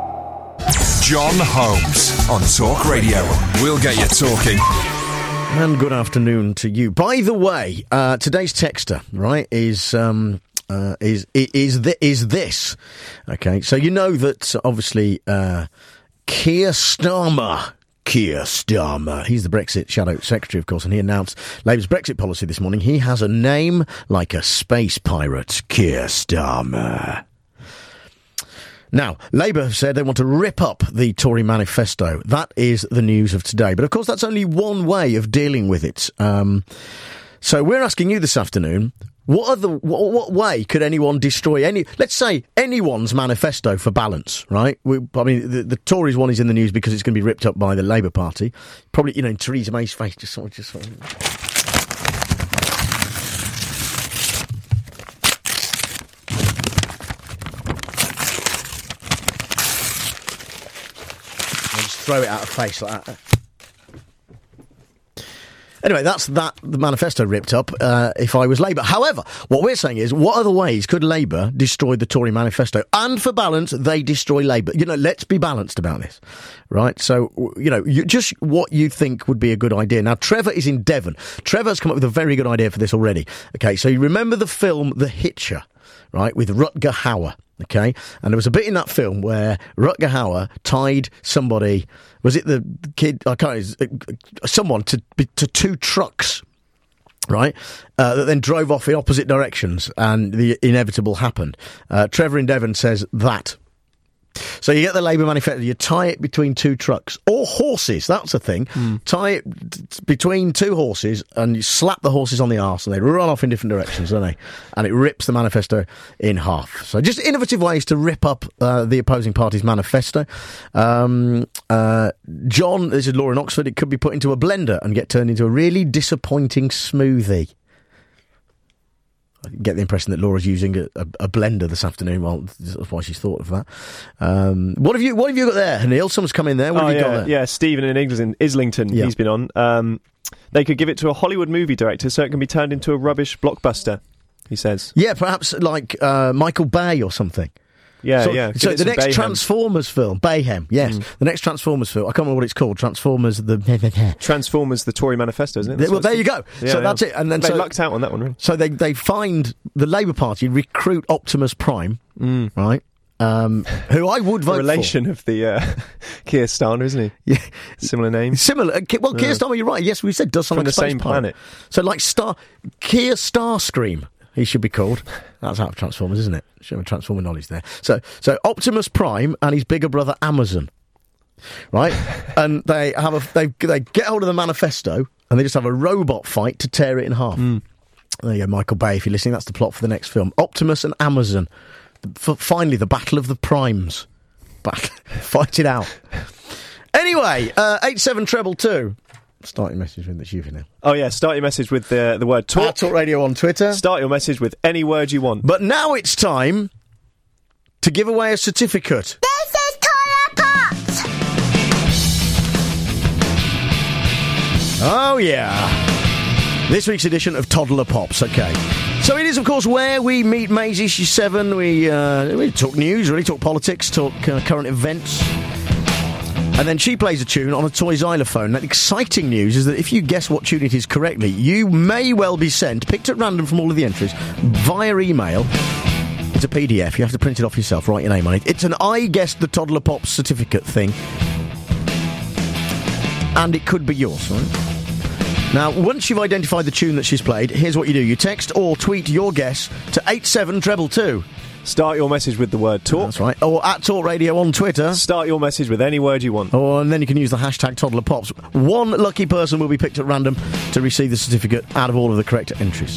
John Holmes on Talk Radio. We'll get you talking. And good afternoon to you. By the way, today's texter, right, is this. Okay, so you know that obviously Keir Starmer, he's the Brexit Shadow Secretary, of course, and he announced Labour's Brexit policy this morning. He has a name like a space pirate, Keir Starmer. Now, Labour have said they want to rip up the Tory manifesto. That is the news of today. But, of course, that's only one way of dealing with it. So we're asking you this afternoon, what way could anyone destroy let's say anyone's manifesto for balance, right? The Tories one is in the news because it's going to be ripped up by the Labour Party. Probably, in Theresa May's face, just sort of. I'll just throw it out of face like that. Anyway, that's the manifesto ripped up, if I was Labour. However, what we're saying is, what other ways could Labour destroy the Tory manifesto? And for balance, they destroy Labour. Let's be balanced about this, right? So, just what you think would be a good idea. Now, Trevor is in Devon. Trevor's come up with a very good idea for this already. Okay, so you remember the film The Hitcher, right, with Rutger Hauer? Okay, and there was a bit in that film where Rutger Hauer tied somebody, was it the kid? Someone to two trucks, right? That then drove off in opposite directions, and the inevitable happened. Trevor in Devon says that. So you get the Labour manifesto, you tie it between two trucks or horses. That's a thing. Tie it between two horses, and you slap the horses on the arse, and they run off in different directions, don't they? And it rips the manifesto in half. So just innovative ways to rip up the opposing party's manifesto. John John, this is Laura in Oxford, it could be put into a blender and get turned into a really disappointing smoothie. I get the impression that Laura's using a blender this afternoon. Well, that's why she's thought of that. What have you got there, Neil? Someone's come in there. What have you got there? Yeah, Stephen in Islington, he's been on. They could give it to a Hollywood movie director so it can be turned into a rubbish blockbuster, he says. Yeah, perhaps like Michael Bay or something. Yeah, So the next Transformers film, Bayhem, yes. The next Transformers film, I can't remember what it's called, Transformers, the Tory Manifesto, isn't it? Well, there you go. So that's it. And then they lucked out on that one, really. So they find the Labour Party recruit Optimus Prime, right? Who I would vote for. Relation of the Keir Starmer, isn't he? Yeah. Similar name. Similar. Well, Keir Starmer, you're right. Yes, we said does sound from like the a same space pirate. planet. So like Keir Starscream. He should be called. That's out of Transformers, isn't it? Should have Transformer knowledge there. So Optimus Prime and his bigger brother Amazon, right? And they get hold of the manifesto and they just have a robot fight to tear it in half. There you go, Michael Bay. If you're listening, that's the plot for the next film. Optimus and Amazon. Finally, the Battle of the Primes. Fight it out. Anyway, 87222. Start your message with the Shuvie now. Oh, yeah, start your message with the word talk. Talk Radio on Twitter. Start your message with any word you want. But now it's time to give away a certificate. This is Toilet Pops! Oh, yeah. This week's edition of Toddler Pops, okay. So it is, of course, where we meet Maisie. She's 7. We talk news, really talk politics, talk current events. And then she plays a tune on a toy xylophone. Now, the exciting news is that if you guess what tune it is correctly, you may well be sent, picked at random from all of the entries, via email. It's a PDF. You have to print it off yourself, write your name on it. It's an I Guessed the Toddler Pops certificate thing. And it could be yours, right? Now, once you've identified the tune that she's played, here's what you do. You text or tweet your guess to 87222. Start your message with the word talk. That's right. Or at Talk Radio on Twitter. Start your message with any word you want. And then you can use the hashtag Toddler Pops. One lucky person will be picked at random to receive the certificate out of all of the correct entries.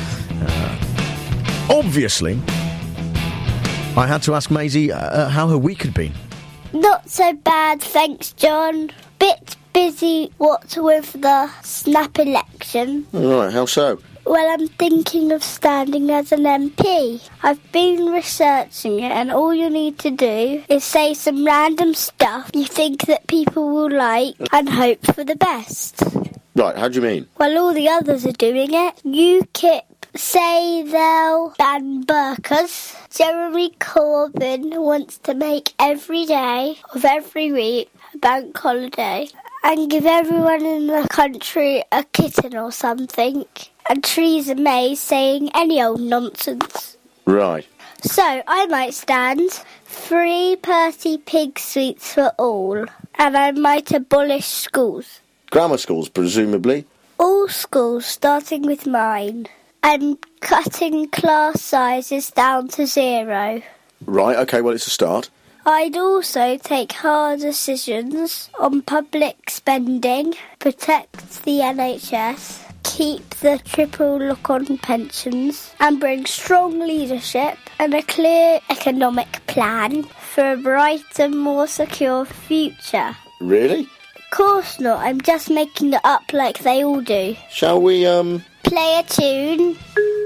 Obviously, I had to ask Maisie how her week had been. Not so bad, thanks, John. Bit busy, what with the snap election. All right, how so? Well, I'm thinking of standing as an MP. I've been researching it, and all you need to do is say some random stuff you think that people will like and hope for the best. Right, how do you mean? Well, all the others are doing it. UKIP say they'll ban burqas. Jeremy Corbyn wants to make every day of every week a bank holiday and give everyone in the country a kitten or something. And Theresa May saying any old nonsense. Right. So, I might stand free Percy Pig sweets for all. And I might abolish schools. Grammar schools, presumably? All schools, starting with mine. I'm cutting class sizes down to 0. Right, OK, well, it's a start. I'd also take hard decisions on public spending, protect the NHS, keep the triple look on pensions, and bring strong leadership and a clear economic plan for a brighter, more secure future. Really? Of course not, I'm just making it up like they all do. Shall we, play a tune?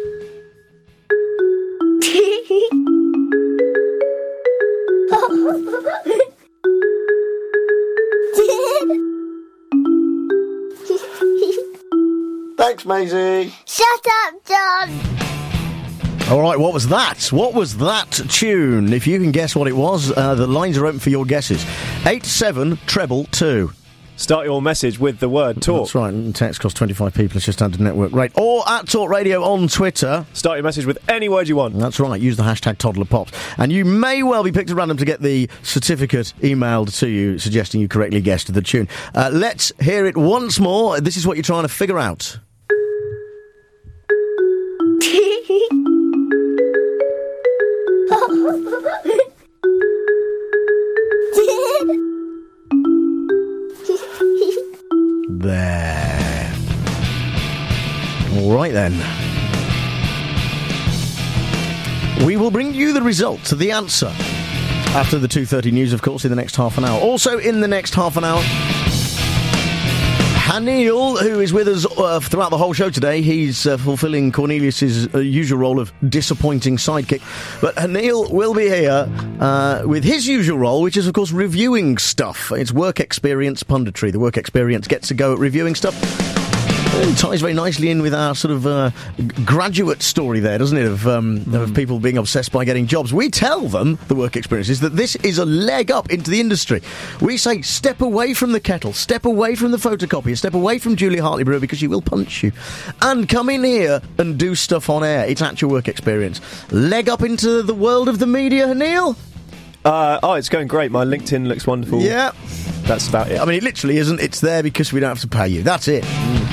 Thanks, Maisie. Shut up, John. All right, what was that? What was that tune? If you can guess what it was, the lines are open for your guesses. 87222. Start your message with the word talk. That's right. Text costs 25p plus your standard network rate. Or at Talk Radio on Twitter. Start your message with any word you want. That's right. Use the hashtag ToddlerPops. And you may well be picked at random to get the certificate emailed to you suggesting you correctly guessed the tune. Let's hear it once more. This is what you're trying to figure out. There. All right, then. We will bring you the results of the answer after the 2:30 news, of course, in the next half an hour. Also, in the next half an hour, Haniel, who is with us throughout the whole show today. He's fulfilling Cornelius's usual role of disappointing sidekick. But Haniel will be here with his usual role, which is, of course, reviewing stuff. It's work experience punditry. The work experience gets to go at reviewing stuff. It ties very nicely in with our sort of graduate story there, doesn't it, of people being obsessed by getting jobs. We tell them, the work experiences, that this is a leg up into the industry. We say, step away from the kettle, step away from the photocopier, step away from Julia Hartley-Brewer because she will punch you, and come in here and do stuff on air. It's actual work experience. Leg up into the world of the media, Neil? It's going great. My LinkedIn looks wonderful. Yeah. That's about it. I mean, it literally isn't. It's there because we don't have to pay you. That's it.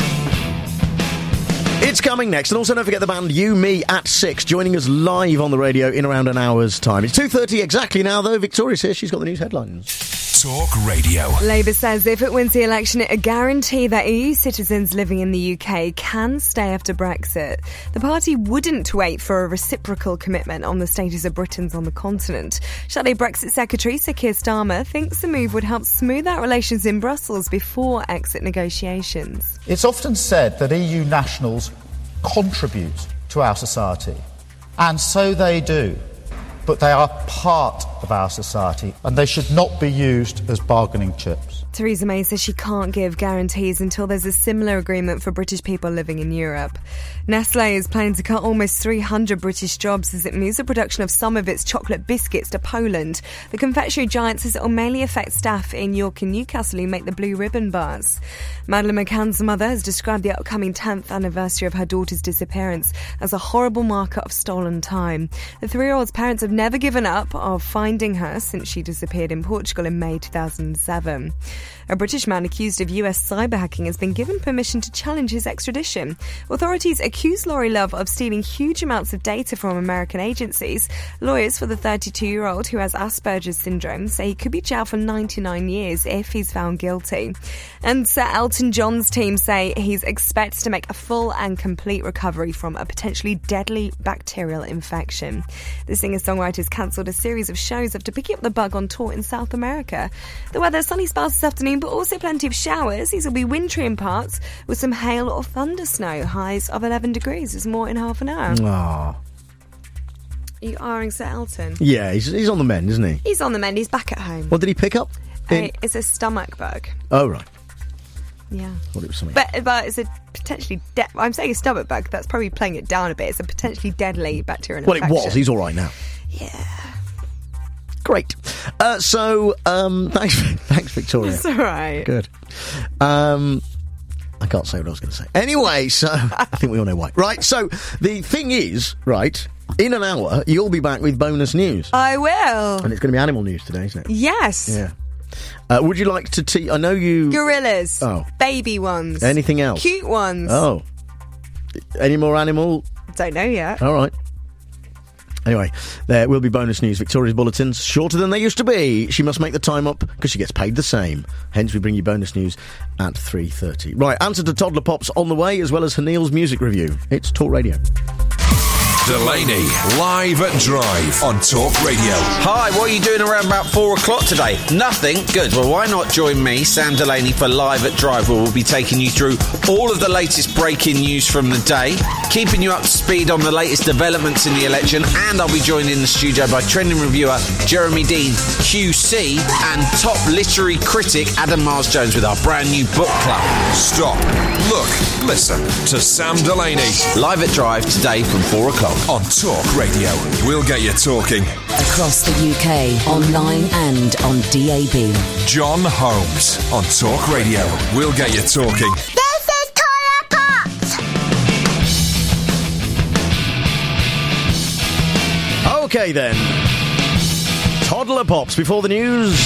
It's coming next, and also don't forget the band You Me at 6, joining us live on the radio in around an hour's time. It's 2:30 exactly now, though. Victoria's here. She's got the news headlines. Talk Radio. Labour says if it wins the election, it'll guarantee that EU citizens living in the UK can stay after Brexit. The party wouldn't wait for a reciprocal commitment on the status of Britons on the continent. Shadow Brexit Secretary Sir Keir Starmer thinks the move would help smooth out relations in Brussels before exit negotiations. It's often said that EU nationals contribute to our society, and so they do. But they are part of our society, and they should not be used as bargaining chips. Theresa May says she can't give guarantees until there's a similar agreement for British people living in Europe. Nestlé is planning to cut almost 300 British jobs as it moves the production of some of its chocolate biscuits to Poland. The confectionery giant says it will mainly affect staff in York and Newcastle who make the blue ribbon bars. Madeleine McCann's mother has described the upcoming 10th anniversary of her daughter's disappearance as a horrible marker of stolen time. The 3-year-old's parents have never given up of finding her since she disappeared in Portugal in May 2007. A British man accused of US cyber hacking has been given permission to challenge his extradition. Authorities accuse Laurie Love of stealing huge amounts of data from American agencies. Lawyers for the 32-year-old who has Asperger's syndrome say he could be jailed for 99 years if he's found guilty. And Sir Elton John's team say he's expected to make a full and complete recovery from a potentially deadly bacterial infection. The singer-songwriter's cancelled a series of shows after picking up the bug on tour in South America. The weather, sunny spells this afternoon, but also plenty of showers. These will be wintry in parts with some hail or thunder snow. Highs of 11 degrees. There's more in half an hour. Aww. Are you R-ing Sir Elton? Yeah, he's on the mend, isn't he? He's on the mend. He's back at home. What did he pick up? It's a stomach bug. Oh, right. Yeah. Thought it was something. But it's a potentially... I'm saying a stomach bug. That's probably playing it down a bit. It's a potentially deadly bacterial infection. Well, it was. He's all right now. Yeah. Great. Thanks, Victoria. That's all right. Good. I can't say what I was going to say. Anyway, so I think we all know why. Right, so the thing is, right, in an hour, you'll be back with bonus news. I will. And it's going to be animal news today, isn't it? Yes. Yeah. Would you like to I know you... Gorillas. Oh. Baby ones. Anything else? Cute ones. Oh. Any more animal? Don't know yet. All right. Anyway, there will be bonus news. Victoria's bulletins, shorter than they used to be. She must make the time up because she gets paid the same. Hence, we bring you bonus news at 3:30. Right, answer to Toddler Pops on the way, as well as Haniel's music review. It's Talk Radio. Delaney, live at Drive on Talk Radio. Hi, what are you doing around about 4 o'clock today? Nothing? Good. Well, why not join me, Sam Delaney, for Live at Drive, where we'll be taking you through all of the latest breaking news from the day, keeping you up to speed on the latest developments in the election, and I'll be joined in the studio by trending reviewer Jeremy Dean, QC, and top literary critic Adam Miles-Jones with our brand new book club. Stop, look, listen to Sam Delaney. Live at Drive today from 4 o'clock. On Talk Radio. We'll get you talking. Across the UK, online and on DAB. John Holmes on Talk Radio. We'll get you talking. This is Toddler Pops! Okay then. Toddler Pops before the news.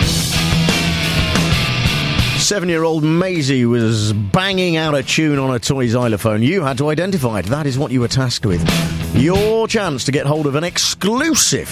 7-year-old Maisie was banging out a tune on a toy xylophone. You had to identify it. That is what you were tasked with. Your chance to get hold of an exclusive.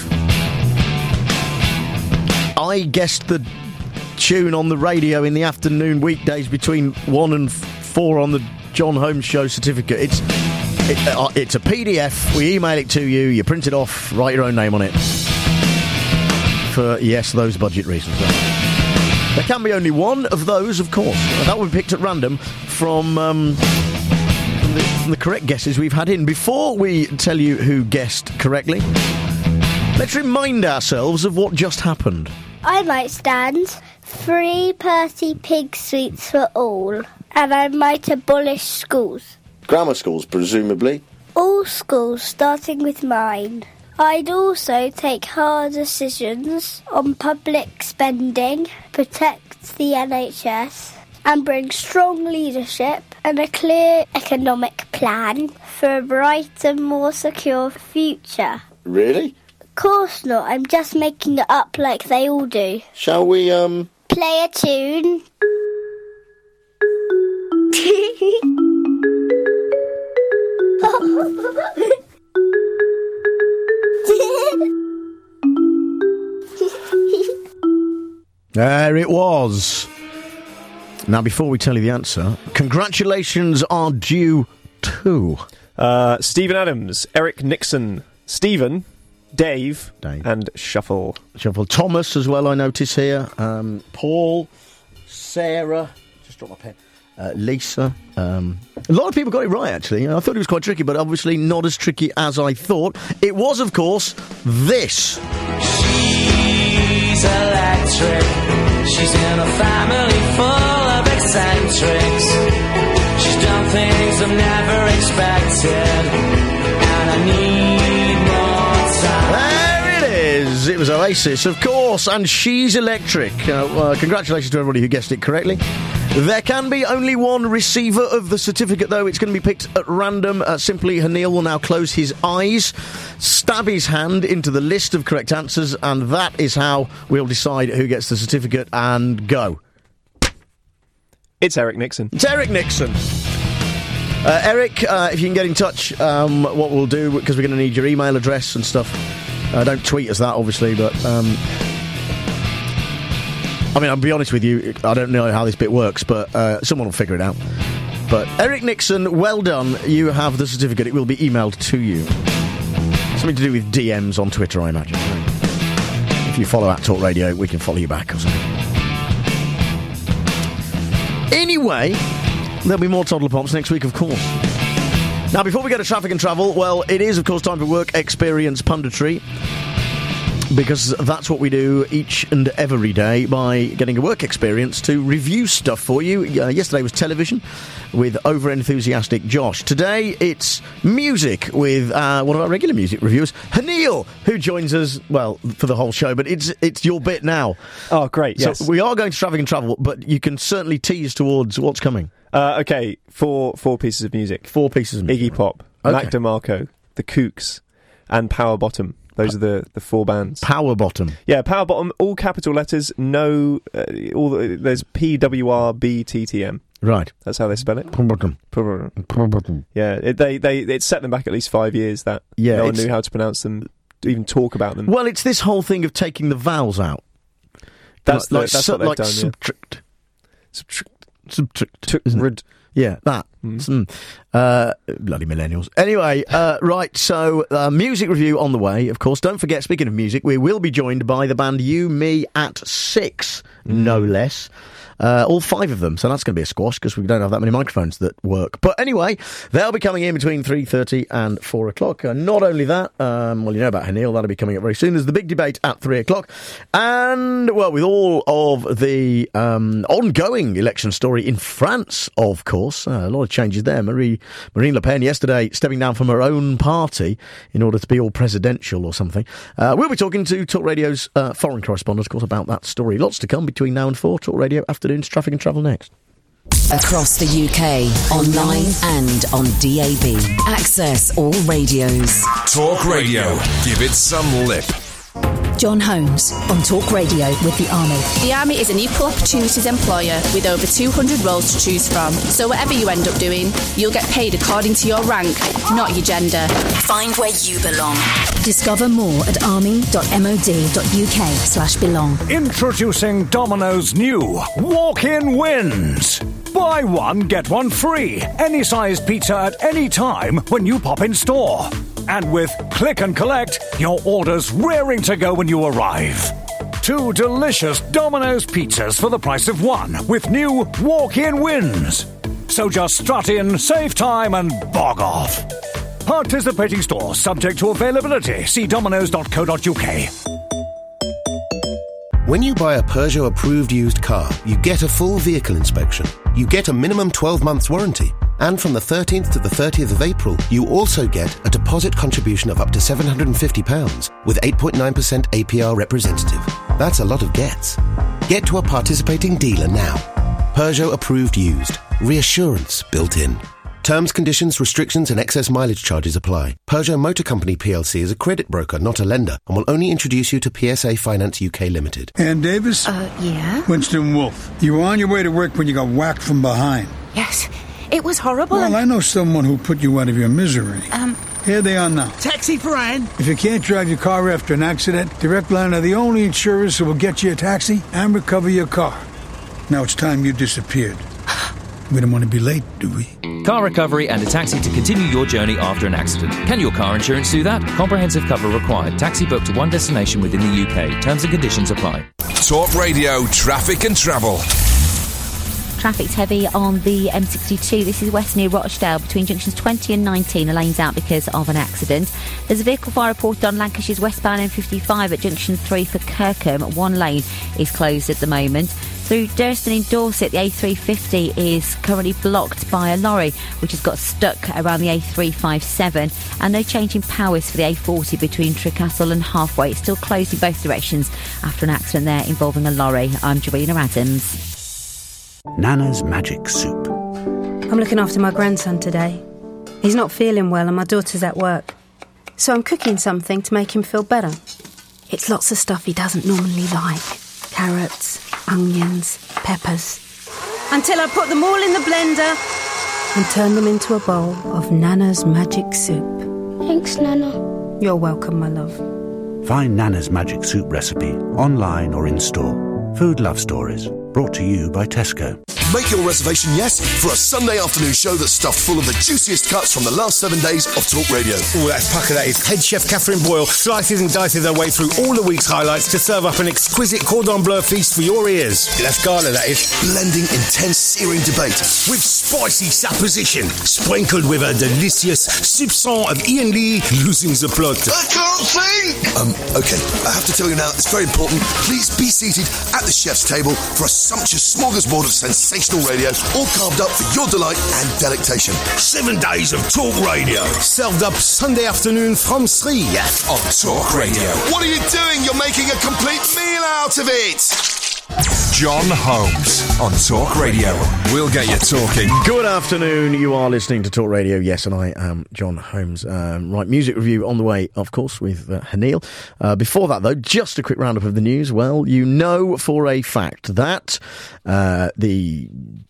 I guessed the tune on the radio in the afternoon weekdays between 1 and 4 on the John Holmes Show certificate. It's a PDF. We email it to you. You print it off. Write your own name on it. For, yes, those budget reasons. There can be only one of those, of course. That will be picked at random from the correct guesses we've had in. Before we tell you who guessed correctly, let's remind ourselves of what just happened. I might stand 3 Percy Pig sweets for all, and I might abolish schools. Grammar schools, presumably. All schools, starting with mine. I'd also take hard decisions on public spending, protect the NHS, and bring strong leadership and a clear economic plan for a brighter, more secure future. Really? Of course not, I'm just making it up like they all do. Shall we, play a tune? There it was. Now, before we tell you the answer, congratulations are due to... Stephen Adams, Eric Nixon, Stephen, Dave, and Shuffle. Thomas as well, I notice here. Paul, Sarah, just drop my pen. Lisa. A lot of people got it right, actually. I thought it was quite tricky, but obviously not as tricky as I thought. It was, of course, this. She's electric. She's in a family full of eccentrics. She's done things I've never expected, and I need more time. There it is. It was Oasis, of course, and She's Electric. Congratulations to everybody who guessed it correctly. There can be only one receiver of the certificate, though. It's going to be picked at random. Simply, Hanil will now close his eyes, stab his hand into the list of correct answers, and that is how we'll decide who gets the certificate. And go. It's Eric Nixon. It's Eric Nixon. Eric, if you can get in touch, what we'll do, because we're going to need your email address and stuff. Don't tweet us that, obviously, but... I mean, I'll be honest with you, I don't know how this bit works, but someone will figure it out. But Eric Nixon, well done. You have the certificate. It will be emailed to you. Something to do with DMs on Twitter, I imagine. If you follow @Talk Radio, we can follow you back or something. Anyway, there'll be more Toddler Pops next week, of course. Now, before we go to traffic and travel, well, it is, of course, time for work experience punditry. Because that's what we do each and every day by getting a work experience to review stuff for you. Yesterday was television with over-enthusiastic Josh. Today it's music with one of our regular music reviewers, Hanil, who joins us, well, for the whole show, but it's your bit now. Oh, great, yes. So we are going to traffic and travel, but you can certainly tease towards what's coming. Okay, four pieces of music. 4 pieces of music. Iggy Pop, Okay. Mac DeMarco, The Kooks, and Power Bottom. Those are the 4 bands. Power Bottom. Yeah, Power Bottom, all capital letters, no... there's PWRBTTM. Right. That's how they spell it. Power Bottom. Yeah, it set them back at least 5 years that no one knew how to pronounce them, to even talk about them. Well, it's this whole thing of taking the vowels out. That's what they've done, subtract. Subtract. Yeah, that. Bloody millennials. Anyway, right, so music review on the way, of course. Don't forget, speaking of music, we will be joined by the band You, Me at 6, no less. All 5 of them, so that's going to be a squash because we don't have that many microphones that work. But anyway, they'll be coming in between 3:30 and 4 o'clock. Not only that, well, you know about Hanil, that'll be coming up very soon. There's the big debate at 3 o'clock. And, well, with all of the ongoing election story in France, of course, a lot of changes there. Marine Le Pen yesterday stepping down from her own party in order to be all presidential or something. We'll be talking to Talk Radio's foreign correspondent, of course, about that story. Lots to come between now and 4. Talk Radio Afternoon's Traffic and Travel next. Across the UK, online and on DAB. Access all radios. Talk Radio. Give it some lip. John Holmes on Talk Radio with the Army. The Army is an equal opportunities employer with over 200 roles to choose from. So whatever you end up doing, you'll get paid according to your rank, not your gender. Find where you belong. Discover more at army.mod.uk/belong. Introducing Domino's new Walk-In Wins. Buy one, get one free. Any size pizza at any time when you pop in store. And with Click and Collect, your order's raring to go when you arrive. 2 delicious Domino's pizzas for the price of 1 with new walk-in wins. So just strut in, save time and bog off. Participating stores subject to availability. See dominoes.co.uk. When you buy a Peugeot-approved used car, you get a full vehicle inspection. You get a minimum 12 months warranty. And from the 13th to the 30th of April, you also get a deposit contribution of up to £750 with 8.9% APR representative. That's a lot of gets. Get to a participating dealer now. Peugeot-approved used. Reassurance built in. Terms, conditions, restrictions and excess mileage charges apply. Peugeot Motor Company plc is a credit broker, not a lender, and will only introduce you to PSA Finance UK Limited. Ann Davis? Yeah? Winston Wolfe. You were on your way to work when you got whacked from behind. Yes. It was horrible. Well, I know someone who put you out of your misery. Here they are now. Taxi for Anne. If you can't drive your car after an accident, Direct Line are the only insurers who will get you a taxi and recover your car. Now it's time you disappeared. We don't want to be late, do we? Car recovery and a taxi to continue your journey after an accident. Can your car insurance do that? Comprehensive cover required. Taxi booked to one destination within the UK. Terms and conditions apply. Talk Radio Traffic and Travel. Traffic's heavy on the M62. This is west near Rochdale between junctions 20 and 19. A lane's out because of an accident. There's a vehicle fire reported on Lancashire's westbound M55 at junction 3 for Kirkham. One lane is closed at the moment. Through Durston in Dorset, the A350 is currently blocked by a lorry which has got stuck around the A357, and no change in powers for the A40 between Trecastle and Halfway. It's still closed in both directions after an accident there involving a lorry. I'm Joanna Adams. Nana's Magic Soup. I'm looking after my grandson today. He's not feeling well and my daughter's at work. So I'm cooking something to make him feel better. It's lots of stuff he doesn't normally like. Carrots, onions, peppers. Until I put them all in the blender and turn them into a bowl of Nana's Magic Soup. Thanks, Nana. You're welcome, my love. Find Nana's Magic Soup recipe online or in store. Food Love Stories. Brought to you by Tesco. Make your reservation, yes, for a Sunday afternoon show that's stuffed full of the juiciest cuts from the last 7 days of Talk Radio. Oh, that's pucker, that is. Head chef Catherine Boyle slices and dices her way through all the week's highlights to serve up an exquisite cordon bleu feast for your ears. That's gala, that is. Blending intense searing debate with spicy supposition, sprinkled with a delicious soupçon of Ian Lee losing the plot. I can't sing! Okay, I have to tell you now, it's very important. Please be seated at the chef's table for a sumptuous smorgasbord of sensational radio, all carved up for your delight and delectation. 7 days of Talk Radio, served up Sunday afternoon from 3 on Talk Radio. What are you doing? You're making a complete meal out of it! John Holmes on Talk Radio. We'll get you talking. Good afternoon. You are listening to Talk Radio. Yes, and I am John Holmes. Right, music review on the way, of course, with Hanil. Before that, though, just a quick roundup of the news. Well, you know for a fact that the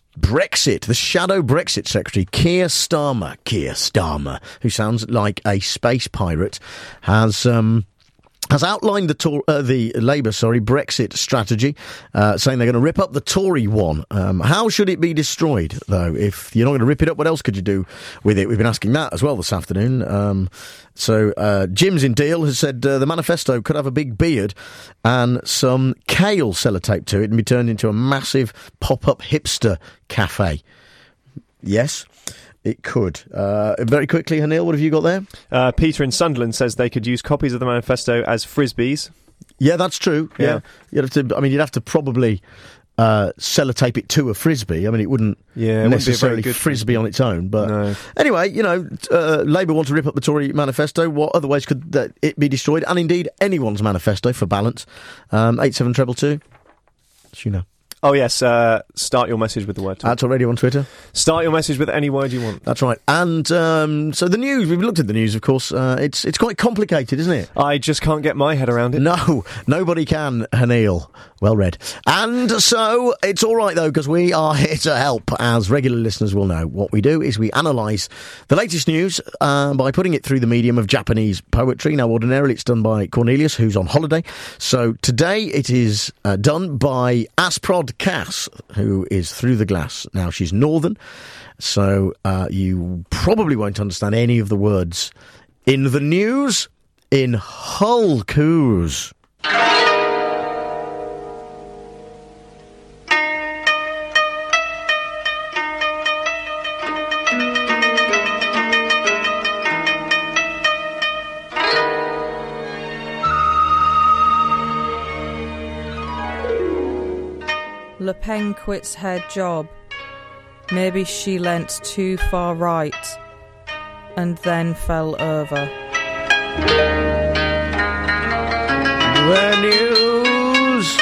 shadow Brexit secretary, Keir Starmer, who sounds like a space pirate, has outlined the Labour Brexit strategy, saying they're going to rip up the Tory one. How should it be destroyed, though? If you're not going to rip it up, what else could you do with it? We've been asking that as well this afternoon. So Jim's in Deal has said the manifesto could have a big beard and some kale sellotape to it and be turned into a massive pop-up hipster cafe. Yes, it could. Very quickly, Hanil, what have you got there? Peter in Sunderland says they could use copies of the manifesto as frisbees. Yeah, that's true. Yeah. You'd have to probably sellotape it to a frisbee. I mean, it wouldn't necessarily be frisbee on its own. But no. Anyway, Labour want to rip up the Tory manifesto. What other ways could it be destroyed? And indeed, anyone's manifesto for balance. 87222. As you know. Oh, yes, start your message with the word talk. Talk Radio on Twitter. Start your message with any word you want. That's right. And so the news, we've looked at the news, of course. It's quite complicated, isn't it? I just can't get my head around it. No, nobody can, Hanil. Well read. And so it's all right, though, because we are here to help, as regular listeners will know. What we do is we analyse the latest news by putting it through the medium of Japanese poetry. Now, ordinarily it's done by Cornelius, who's on holiday. So today it is done by Asprod Cass, who is through the glass. Now, she's northern, so you probably won't understand any of the words in the news in Hull Coos. pen quits her job. Maybe she leant too far right and then fell over. The news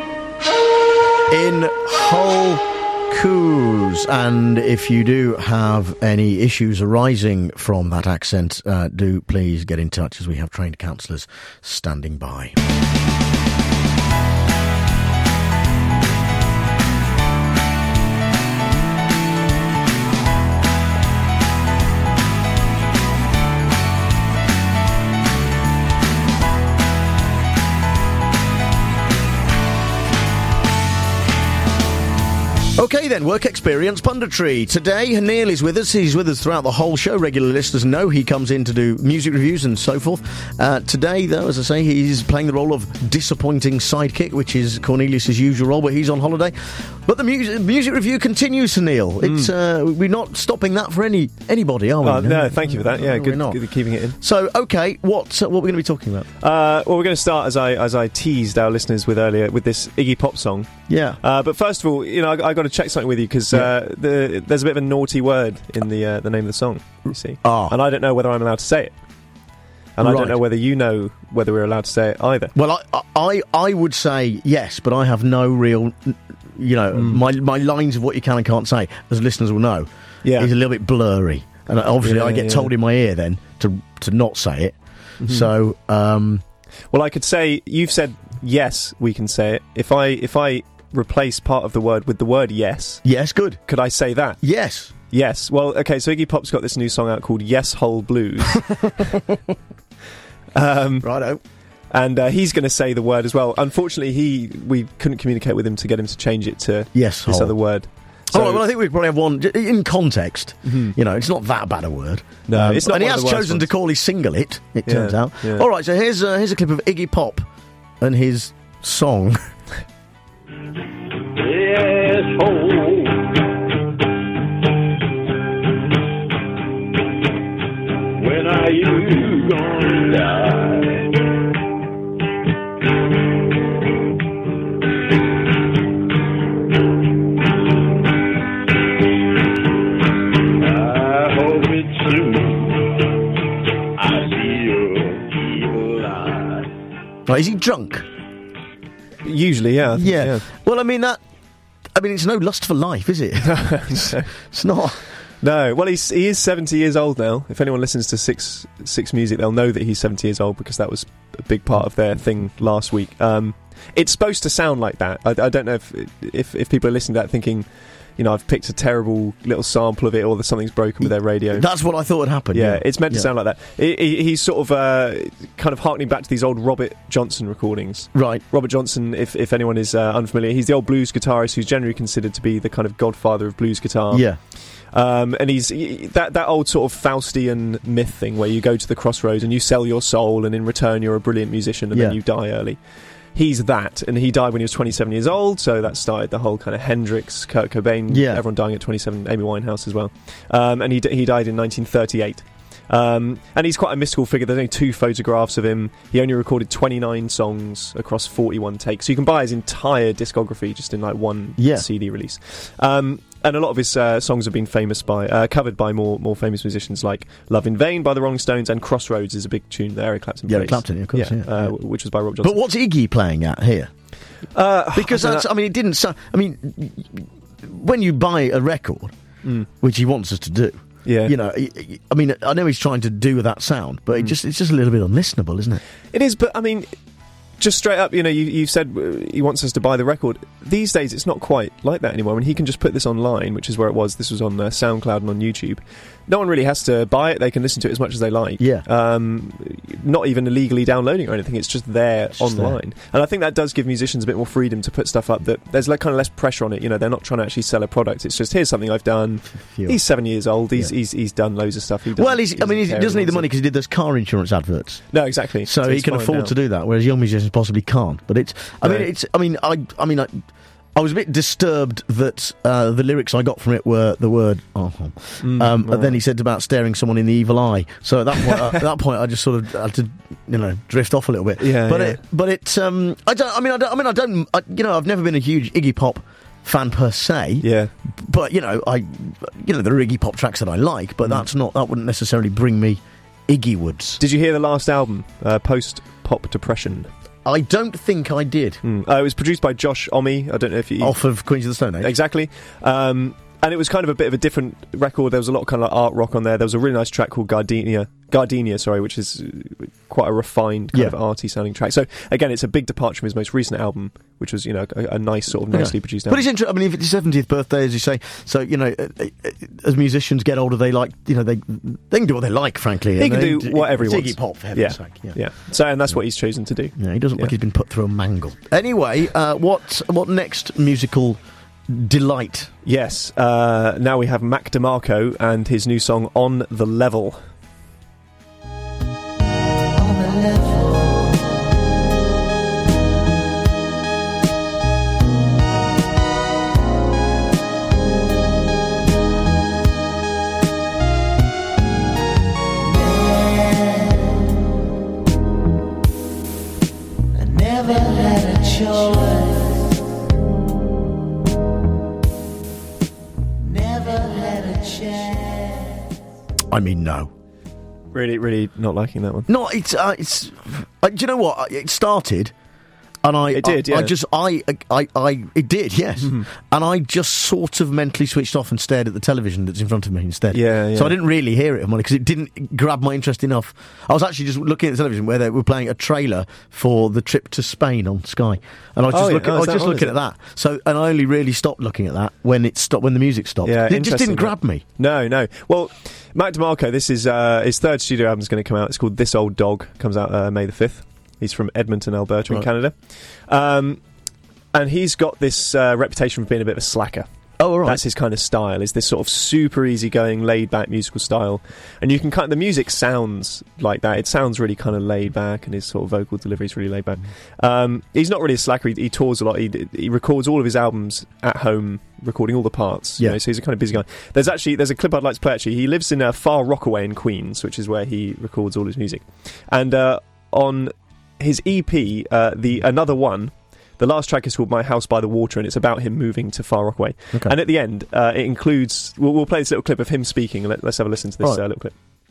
in Hull Coos. And if you do have any issues arising from that accent, do please get in touch, as we have trained counsellors standing by. Okay then, work experience punditry. Today, Neil is with us. He's with us throughout the whole show. Regular listeners know he comes in to do music reviews and so forth. Today, though, as I say, he's playing the role of disappointing sidekick, which is Cornelius's usual role, but he's on holiday. But the music review continues, Sir Neil. It's we're not stopping that for anybody, are we? No, thank you for that. Yeah, good keeping it in. So, okay, what we're going to be talking about? Well, we're going to start, as I teased our listeners with earlier, with this Iggy Pop song. Yeah. But first of all, I got to check something with you, because there's a bit of a naughty word in the name of the song, you see. And I don't know whether I'm allowed to say it. And I don't know whether you know whether we're allowed to say it either. Well, I would say yes, but I have no real... my lines of what you can and can't say, as listeners will know, is a little bit blurry. And obviously I get told in my ear then to not say it. Mm-hmm. So... well, I could say, you've said yes, we can say it. If I replace part of the word with the word yes... Yes, good. Could I say that? Yes. Yes. Well, okay, so Iggy Pop's got this new song out called Yes Hole Blues. Righto. And he's going to say the word as well. Unfortunately, we couldn't communicate with him to get him to change it to this other word. So, well, I think we probably have one in context. Mm-hmm. It's not that bad a word. No, it's not. And he has chosen to call his single it turns out. Yeah. All right, so here's a clip of Iggy Pop and his song. Yes, hole. When are you gonna die? I hope it's soon. I see your evil eye. Right, is he drunk? Usually, yeah. Yeah. Well, I mean, it's no Lust for Life, is it? It's not. No. Well, he is 70 years old now. If anyone listens to Six Music, they'll know that he's 70 years old, because that was a big part of their thing last week. It's supposed to sound like that. I don't know if people are listening to that thinking, I've picked a terrible little sample of it, or that something's broken with their radio. That's what I thought would happen. Yeah, it's meant to sound like that. He's sort of kind of harkening back to these old Robert Johnson recordings. Right. Robert Johnson, if anyone is unfamiliar, he's the old blues guitarist who's generally considered to be the kind of godfather of blues guitar. Yeah. And he's that old sort of Faustian myth thing where you go to the crossroads and you sell your soul, and in return you're a brilliant musician, and then you die early. He's that, and he died when he was 27 years old, so that started the whole kind of Hendrix, Kurt Cobain, everyone dying at 27, Amy Winehouse as well. And he died in 1938. And he's quite a mystical figure. There's only 2 photographs of him. He only recorded 29 songs across 41 takes. So you can buy his entire discography just in like one CD release. And a lot of his songs have been covered by more famous musicians, like Love in Vain by the Rolling Stones, and Crossroads is a big tune that Eric Clapton plays. Eric Clapton, of course, which was by Rob Johnson. But what's Iggy playing at here? Because it didn't sound... when you buy a record, which he wants us to do, I know he's trying to do that sound, but it's just a little bit unlistenable, isn't it? It is, but just straight up, you've said he wants us to buy the record. These days, it's not quite like that anymore. He can just put this online, which is where it was. This was on SoundCloud and on YouTube. No one really has to buy it. They can listen to it as much as they like. Yeah. Not even illegally downloading or anything. It's just there online. There. And I think that does give musicians a bit more freedom to put stuff up that there's kind of less pressure on it. They're not trying to actually sell a product. It's just, here's something I've done. He's 7 years old. He's done loads of stuff. He doesn't need the money because he did those car insurance adverts. No, exactly. So he can afford to do that, whereas young musicians possibly can't. But I was a bit disturbed that the lyrics I got from it were the word and then he said about staring someone in the evil eye. So at that point, I just sort of had to drift off a little bit. Yeah. I've never been a huge Iggy Pop fan per se. Yeah. But, there are Iggy Pop tracks that I like, but that wouldn't necessarily bring me Iggy-wards. Did you hear the last album, Post-Pop Depression? I don't think I did. It was produced by Josh Homme. I don't know if you... Off of Queens of the Stone Age. Exactly. And it was kind of a bit of a different record. There was a lot of kind of like art rock on there. There was a really nice track called Gardenia, which is quite a refined kind of arty sounding track. So again, it's a big departure from his most recent album, which was a nice sort of nicely produced album. But it's interesting. I mean, if it's his 70th birthday, as you say, so as musicians get older, they like they can do what they like. Frankly, he can do whatever he wants. Iggy Pop, for heaven's sake. Yeah. So and that's what he's chosen to do. Yeah, he doesn't look like he's been put through a mangle. Anyway, what next musical delight? Yes, now we have Mac DeMarco and his new song On the Level. On the level. I never had a choice. I mean, no. Really, really not liking that one. No, it's. Do you know what? It started, and it did. It did, yes. Mm-hmm. And I just sort of mentally switched off and stared at the television that's in front of me instead. Yeah. So I didn't really hear it on Monday because it didn't grab my interest enough. I was actually just looking at the television where they were playing a trailer for the trip to Spain on Sky, and I was just looking at that. So, and I only really stopped looking at that when it stopped, when the music stopped. Yeah, it just didn't grab me. No. Well, Mac DeMarco, this is his third studio album is going to come out. It's called This Old Dog. Comes out May the 5th. He's from Edmonton, Alberta, in Canada. And he's got this reputation for being a bit of a slacker. Oh, all right. That's his kind of style, is this sort of super easygoing, laid-back musical style. And you can the music sounds like that. It sounds really kind of laid-back, and his sort of vocal delivery is really laid-back. He's not really a slacker. He tours a lot. He records all of his albums at home, recording all the parts. Yeah. So he's a kind of busy guy. There's a clip I'd like to play, actually. He lives in Far Rockaway in Queens, which is where he records all his music. And on his EP, the Another One, the last track is called My House by the Water, and it's about him moving to Far Rockaway. Okay. And at the end, it includes... We'll play this little clip of him speaking, and let's have a listen to this little clip.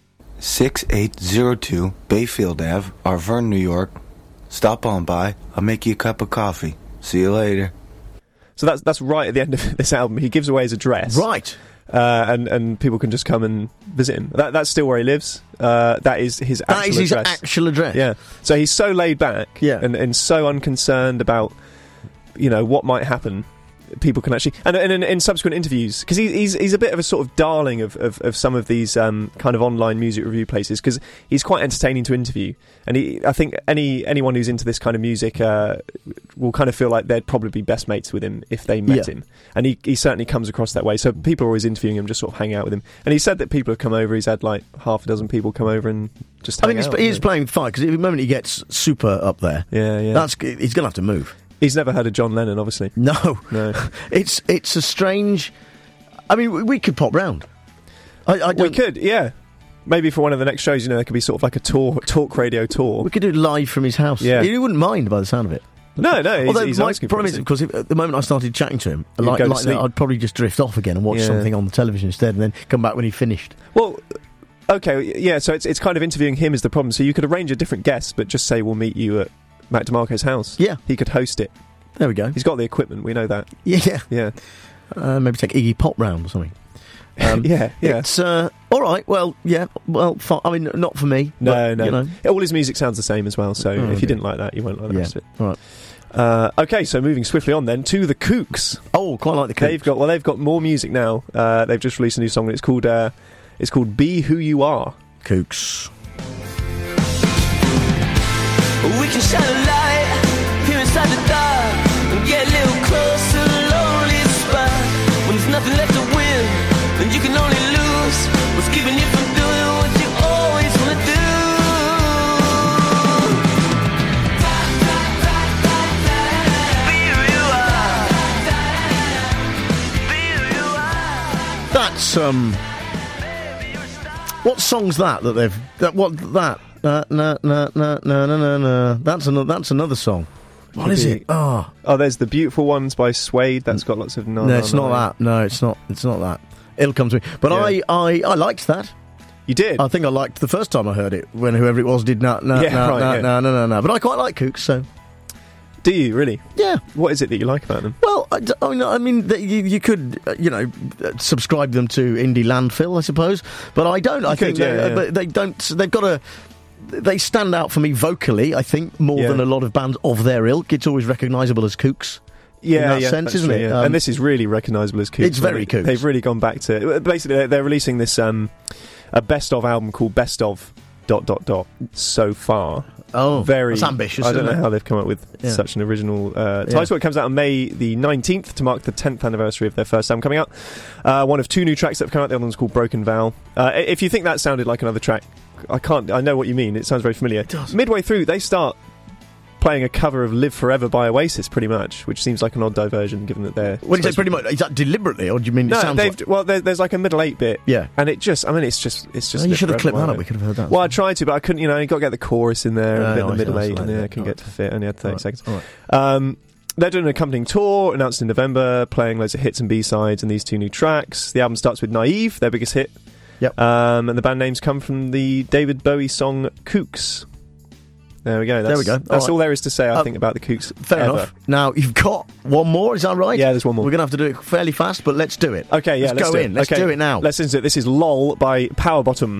6802 Bayfield Ave, Arverne, New York. Stop on by. I'll make you a cup of coffee. See you later. So that's right at the end of this album. He gives away his address. Right. And people can just come and visit him. That's still where he lives. That is his actual address. That is his actual address. Yeah. So he's so laid back and so unconcerned about, what might happen. People can actually... And in subsequent interviews... Because he's a bit of a sort of darling of some of these kind of online music review places, because he's quite entertaining to interview. And I think anyone who's into this kind of music will kind of feel like they'd probably be best mates with him if they met him. And he certainly comes across that way. So people are always interviewing him, just sort of hang out with him. And he said that people have come over. He's had like half a dozen people come over and just hang out. He's playing fine, because the moment he gets super up there, he's going to have to move. He's never heard of John Lennon, obviously. No. It's a strange... I mean, we could pop round. We could, yeah. Maybe for one of the next shows, there could be sort of like a talk radio tour. We could do it live from his house. Yeah. He wouldn't mind by the sound of it. No, Although he's my asking problem for it. is, because at the moment I started chatting to him, like that, I'd probably just drift off again and watch something on the television instead, and then come back when he finished. Well... Okay, yeah, so it's kind of interviewing him is the problem. So you could arrange a different guest, but just say we'll meet you at Mac DeMarco's house. Yeah. He could host it. There we go. He's got the equipment, we know that. Yeah. Maybe take Iggy Pop round or something. Yeah. It's, all right, well, I mean, not for me. No. But, all his music sounds the same as well, so if you didn't like that, you won't like the rest of it. All right. Okay, so moving swiftly on then to the Kooks. Oh, quite like the Kooks. They've got more music now. They've just released a new song, and it's called Be Who You Are. Kooks. We can shine a light here inside the dark and get a little closer, lonely spot. When there's nothing left to win, then you can only lose. What's keeping you from doing what you always want to do? Be who you are. Be who you are. That's what song's that they've... That's another song. What is it? Oh, there's The Beautiful Ones by Suede. That's got lots of no, it's not that. No, it's not. It's not that. It'll come to me. But I liked that. You did? I think I liked the first time I heard it, when whoever it was did no. But I quite like Kooks, so... Do you, really? Yeah. What is it that you like about them? Well, I mean, you could, subscribe them to Indie Landfill, I suppose, but I don't. I think they don't... They've got a... They stand out for me vocally, I think, more than a lot of bands of their ilk. It's always recognisable as Kooks. Yeah, in that sense, isn't it? Yeah. And this is really recognisable as Kooks. It's very Kooks. They've really gone back to... Basically, they're releasing this a best-of album called Best of... ... so far. Oh, very that's ambitious. I don't know how they've come up with such an original title. It comes out on May the 19th to mark the 10th anniversary of their first album coming out. One of 2 new tracks that have come out. The other one's called Broken Vow. If you think that sounded like another track, I know what you mean. It sounds very familiar. It does. Midway through, they start playing a cover of Live Forever by Oasis, pretty much, which seems like an odd diversion given that they're... When you say pretty much, is that deliberately, or do you mean it sounds like... Well, there's like a middle 8 bit. Yeah. And it's just... you should have clipped that up, we could have heard that. Well, I tried to, but I couldn't, you got to get the chorus in there, and a bit in the middle 8, and I couldn't get to fit, only had 30 seconds. All right. They're doing an accompanying tour, announced in November, playing loads of hits and B-sides and these 2 new tracks. The album starts with Naive, their biggest hit. Yep. And the band names come from the David Bowie song Kooks. There we go. That's all there is to say, I think, about the Kooks. Fair enough. Now, you've got one more, is that right? Yeah, there's one more. We're going to have to do it fairly fast, but let's do it. Okay, yeah, let's go in. Let's do it now. Let's listen to it. This is LOL by Power Bottom.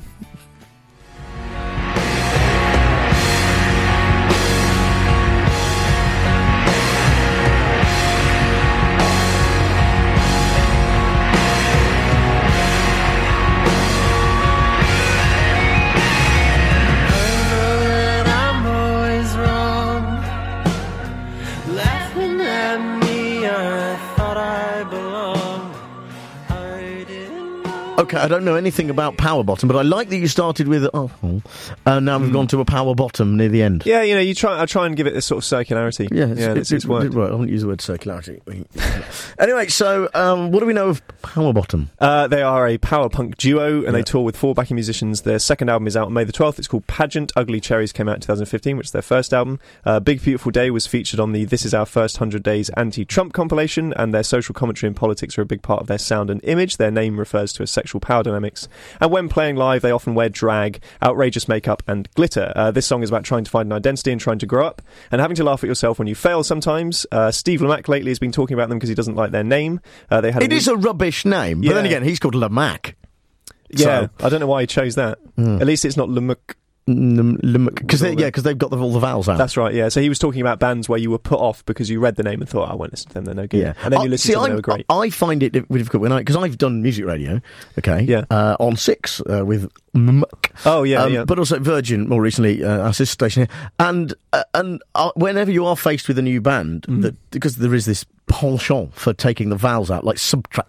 Okay, I don't know anything about Power Bottom, but I like that you started with and now we've gone to a Power Bottom near the end. Yeah, I try and give it this sort of circularity. Yeah, it's worked. I wouldn't use the word circularity. Anyway, so what do we know of Power Bottom? They are a power punk duo, and they tour with 4 backing musicians. Their second album is out on May the 12th. It's called Pageant. Ugly Cherries came out in 2015, which is their first album. Big Beautiful Day was featured on the This Is Our First 100 Days anti-Trump compilation, and their social commentary and politics are a big part of their sound and image. Their name refers to a sexual power dynamics, and when playing live they often wear drag, outrageous makeup and glitter. This song is about trying to find an identity and trying to grow up and having to laugh at yourself when you fail sometimes. Steve Lamacq lately has been talking about them because he doesn't like their name. It is a rubbish name, but then again he's called Lamacq. Yeah, I don't know why he chose that. At least it's not Lamacq. Because they've got all the vowels out. That's right, yeah. So he was talking about bands where you were put off because you read the name and thought, I won't listen to them, they're no good. Yeah. And then you listen to them, they were great. I find it difficult because I've done music radio, on 6 with Oh, yeah. But also Virgin, more recently, our sister station here. And whenever you are faced with a new band, because there is this penchant for taking the vowels out, like subtract.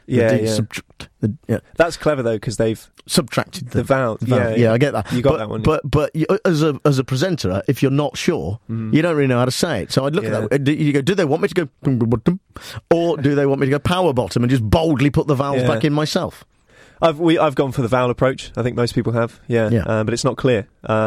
That's clever though, because they've subtracted the vowel. Yeah, I get that. You got that one. But as a presenter, if you're not sure, you don't really know how to say it. So I'd look at that. You go, do they want me to go or do they want me to go power bottom and just boldly put the vowels back in myself? I've gone for the vowel approach. I think most people have. But it's not clear.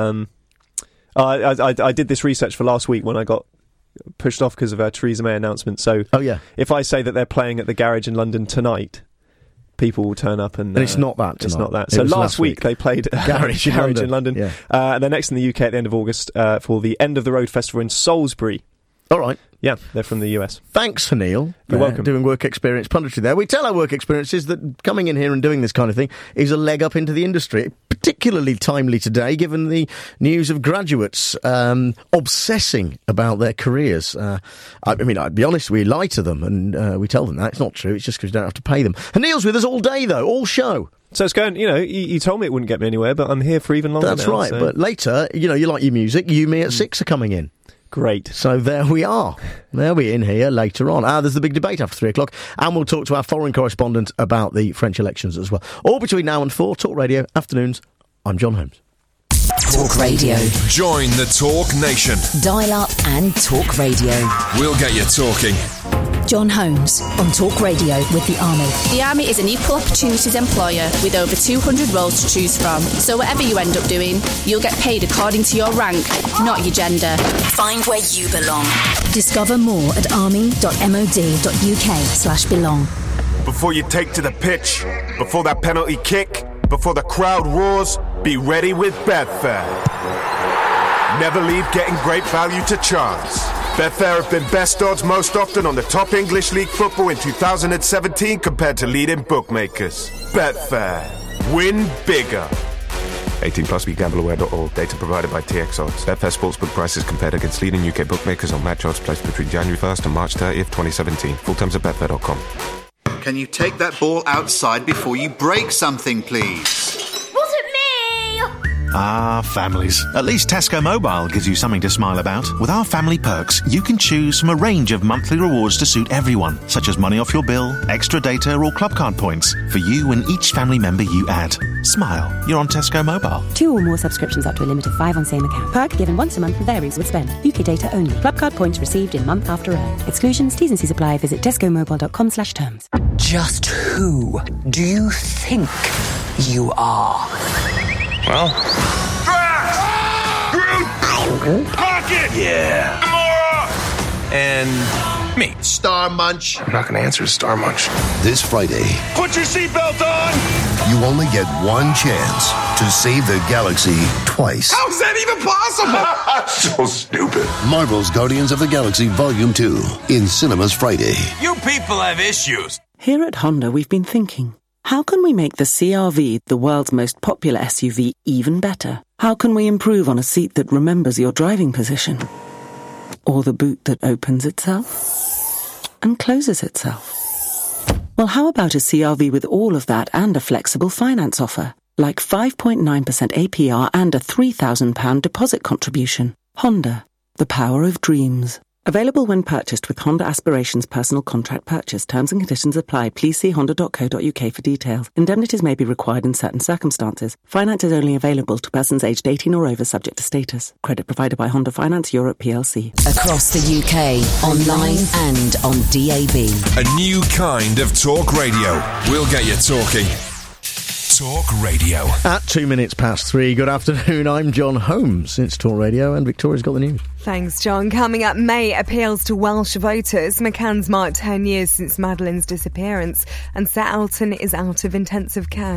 I did this research for last week when I got pushed off because of our Theresa May announcement. So if I say that they're playing at the Garage in London tonight, people will turn up and it's not that tonight. It's not that. So last week they played Garage in London. Yeah. And they're next in the UK at the end of August for the End of the Road Festival in Salisbury. All right. Yeah, they're from the US. Thanks, Neil. You're welcome. Doing work experience punditry there. We tell our work experiences that coming in here and doing this kind of thing is a leg up into the industry. Particularly timely today, given the news of graduates obsessing about their careers. I'd be honest, we lie to them and we tell them that. It's not true. It's just because we don't have to pay them. And Neil's with us all day, though, all show. So it's going, you told me it wouldn't get me anywhere, but I'm here for even longer. That's right, but later, you like your music, You Me at 6 are coming in. Great. So there we are. They'll be in here later on. There's the big debate after 3 o'clock, and we'll talk to our foreign correspondent about the French elections as well. All between now and 4, Talk Radio Afternoons. I'm John Holmes. Talk Radio. Join the Talk Nation. Dial up and talk radio. We'll get you talking. John Holmes on Talk Radio with the Army. The Army is an equal opportunities employer with over 200 roles to choose from. So whatever you end up doing, you'll get paid according to your rank, not your gender. Find where you belong. Discover more at army.mod.uk/belong. Before you take to the pitch, before that penalty kick, before the crowd roars, be ready with Betfair. Never leave getting great value to chance. Betfair have been best odds most often on the top English League football in 2017 compared to leading bookmakers. Betfair. Win bigger. 18 plus BeGambleAware.org. Data provided by TX Odds. Betfair sportsbook prices compared against leading UK bookmakers on match odds placed between January 1st and March 30th, 2017. Full terms at Betfair.com. Can you take that ball outside before you break something, please? Wasn't me! Ah, families. At least Tesco Mobile gives you something to smile about. With our family perks, you can choose from a range of monthly rewards to suit everyone, such as money off your bill, extra data or club card points for you and each family member you add. Smile. You're on Tesco Mobile. 2 or more subscriptions up to a limit of 5 on same account. Perk given once a month varies with spend. UK data only. Club card points received in month after earn. Exclusions, T's and C's apply. Visit tescomobile.com/terms. Just who do you think you are? Well... Pocket! Yeah. Gamora! And me. Star Munch. I'm not going to answer Star Munch. This Friday, Put your seatbelt on! you only get one chance to save the galaxy twice. How's that even possible? So stupid. Marvel's Guardians of the Galaxy Volume 2 in cinemas Friday. You people have issues. Here at Honda, we've been thinking, how can we make the CR-V, the world's most popular SUV, even better? How can we improve on a seat that remembers your driving position? Or the boot that opens itself and closes itself? Well, how about a CR-V with all of that and a flexible finance offer? Like 5.9% APR and a £3,000 deposit contribution. Honda, the power of dreams. Available when purchased with Honda Aspirations personal contract purchase. Terms and conditions apply. Please see honda.co.uk for details. Indemnities may be required in certain circumstances. Finance is only available to persons aged 18 or over, subject to status. Credit provided by Honda Finance Europe plc. Across the UK, online and on DAB. A new kind of talk radio. We'll get you talking. Talk Radio. At 2 minutes past 3, good afternoon, I'm John Holmes. It's Talk Radio and Victoria's got the news. Thanks, John. Coming up, May appeals to Welsh voters. McCann's marked 10 years since Madeleine's disappearance, and Sir Elton is out of intensive care.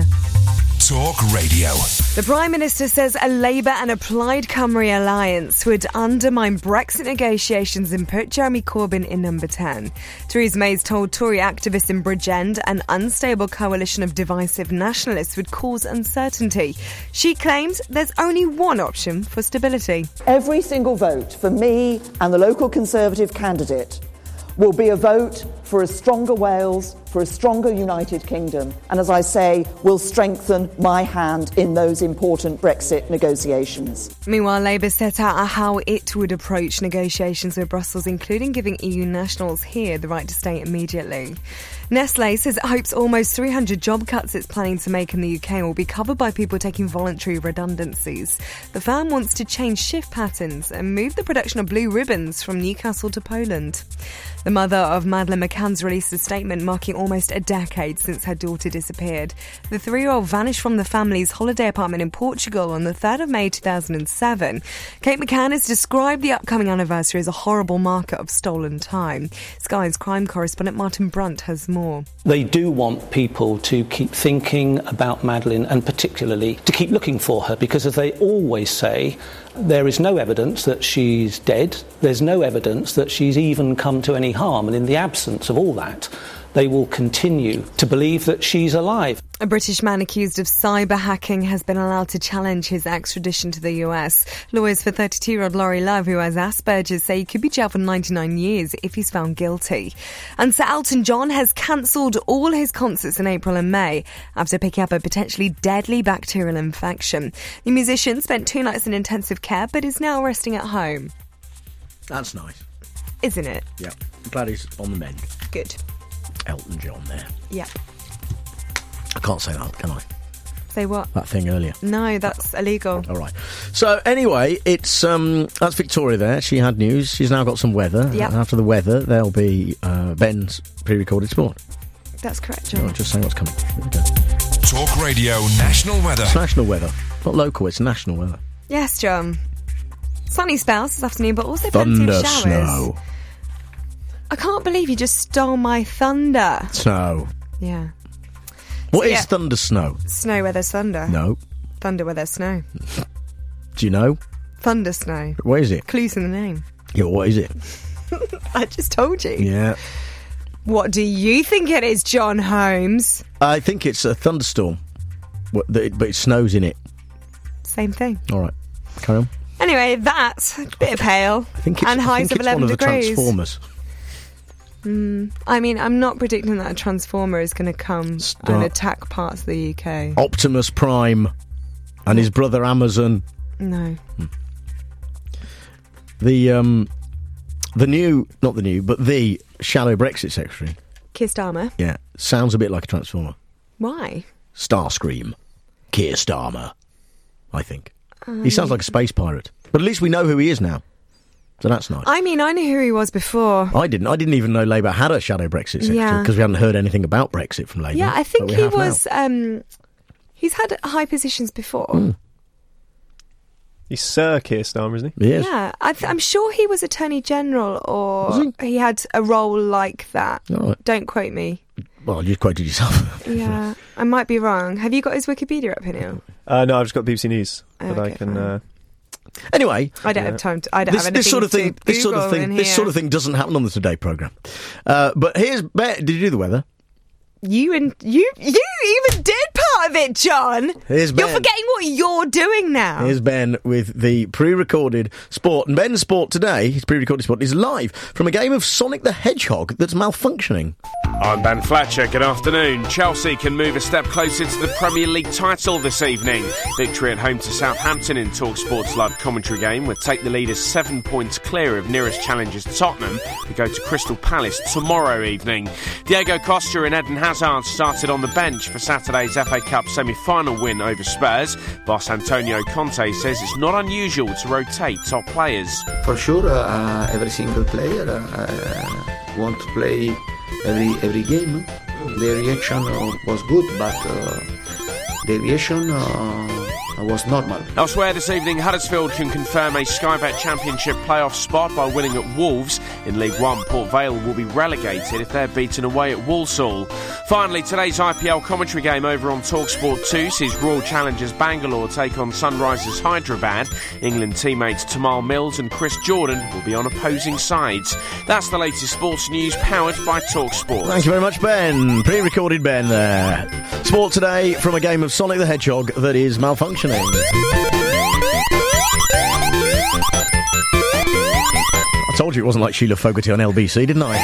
Talk Radio. The Prime Minister says a Labour and a Plaid Cymru alliance would undermine Brexit negotiations and put Jeremy Corbyn in number 10. Theresa May's told Tory activists in Bridgend an unstable coalition of divisive nationalists would cause uncertainty. She claims there's only one option for stability. Every single vote for me and the local Conservative candidate will be a vote for a stronger Wales, for a stronger United Kingdom, and as I say, will strengthen my hand in those important Brexit negotiations. Meanwhile, Labour set out how it would approach negotiations with Brussels, including giving EU nationals here the right to stay immediately. Nestlé says it hopes almost 300 job cuts it's planning to make in the UK will be covered by people taking voluntary redundancies. The firm wants to change shift patterns and move the production of blue ribbons from Newcastle to Poland. The mother of Madeleine McCann's released a statement marking almost a decade since her daughter disappeared. The 3-year-old vanished from the family's holiday apartment in Portugal on the 3rd of May 2007. Kate McCann has described the upcoming anniversary as a horrible marker of stolen time. Sky's crime correspondent Martin Brunt has more. They do want people to keep thinking about Madeleine and particularly to keep looking for her because, as they always say, there is no evidence that she's dead. There's no evidence that she's even come to any harm. And in the absence of all that, they will continue to believe that she's alive. A British man accused of cyber hacking has been allowed to challenge his extradition to the US. Lawyers for 32-year-old Laurie Love, who has Asperger's, say he could be jailed for 99 years if he's found guilty. And Sir Elton John has cancelled all his concerts in April and May after picking up a potentially deadly bacterial infection. The musician spent 2 nights in intensive care but is now resting at home. That's nice. Isn't it? Yeah. I'm glad he's on the mend. Good. Elton John there. Yeah. I can't say that, can I? Say what? That thing earlier. No, that's illegal. All right. So anyway, it's that's Victoria there. She had news. She's now got some weather. Yep. After the weather, there'll be Ben's pre-recorded sport. That's correct, John. I'll just saying what's coming. Here we go. Talk Radio National Weather. It's national weather. Not local, it's national weather. Yes, John. Sunny spells this afternoon, but also plenty of showers. Snow. I can't believe you just stole my thunder. Snow. Yeah. What is thunder snow? Snow where there's thunder. No. Thunder where there's snow. Do you know? Thunder snow. What is it? Clues in the name. Yeah, what is it? I just told you. Yeah. What do you think it is, John Holmes? I think it's a thunderstorm, but it snows in it. Same thing. All right. Carry on. Anyway, that's a bit pale. And highs of 11 one of degrees. The Transformers. I mean, I'm not predicting that a Transformer is going to come and attack parts of the UK. Optimus Prime and his brother Amazon. No. The Shadow Brexit Secretary. Keir Starmer. Yeah, sounds a bit like a Transformer. Why? Starscream. Keir Starmer, I think. He sounds like a space pirate. But at least we know who he is now. So that's nice. I mean, I knew who he was before. I didn't even know Labour had a Shadow Brexit Secretary because we hadn't heard anything about Brexit from Labour. Yeah, I think he was... he's had high positions before. He's Sir Keir Starmer, isn't he? Yes. Yeah, I'm sure he was Attorney General or he had a role like that. Right. Don't quote me. Well, you quoted yourself. Yeah, I might be wrong. Have you got his Wikipedia up here now? No, I've just got BBC News that I can... Anyway, I don't have time to. I don't have anything this sort of thing. to This sort of Google thing. in This here. sort of thing doesn't happen on the Today programme. But here's Ben. Did you do the weather? You even did part of it, John. Here's Ben. You're forgetting what you're doing now. Here's Ben with the pre-recorded sport. And Ben's sport today, his pre-recorded sport, is live from a game of Sonic the Hedgehog that's malfunctioning. I'm Ben Fletcher. Good afternoon. Chelsea can move a step closer to the Premier League title this evening. Victory at home to Southampton in TalkSport's live commentary game would take the leaders 7 points clear of nearest challengers Tottenham, who go to Crystal Palace tomorrow evening. Diego Costa and Eden Hazard started on the bench for Saturday's FA Cup semi-final win over Spurs. Boss Antonio Conte says it's not unusual to rotate top players. For sure, every single player want to play every game. The reaction was good, but the reaction was normal. Elsewhere this evening, Huddersfield can confirm a Sky Bet Championship playoff spot by winning at Wolves. In League One, Port Vale will be relegated if they're beaten away at Walsall. Finally, today's IPL commentary game over on TalkSport 2 sees Royal Challengers Bangalore take on Sunrisers Hyderabad. England teammates Tamal Mills and Chris Jordan will be on opposing sides. That's the latest sports news powered by TalkSport. Thank you very much, Ben. Pre-recorded Ben there. Sport today from a game of Sonic the Hedgehog that is malfunctioning. I told you it wasn't like Sheila Fogarty on LBC, didn't I?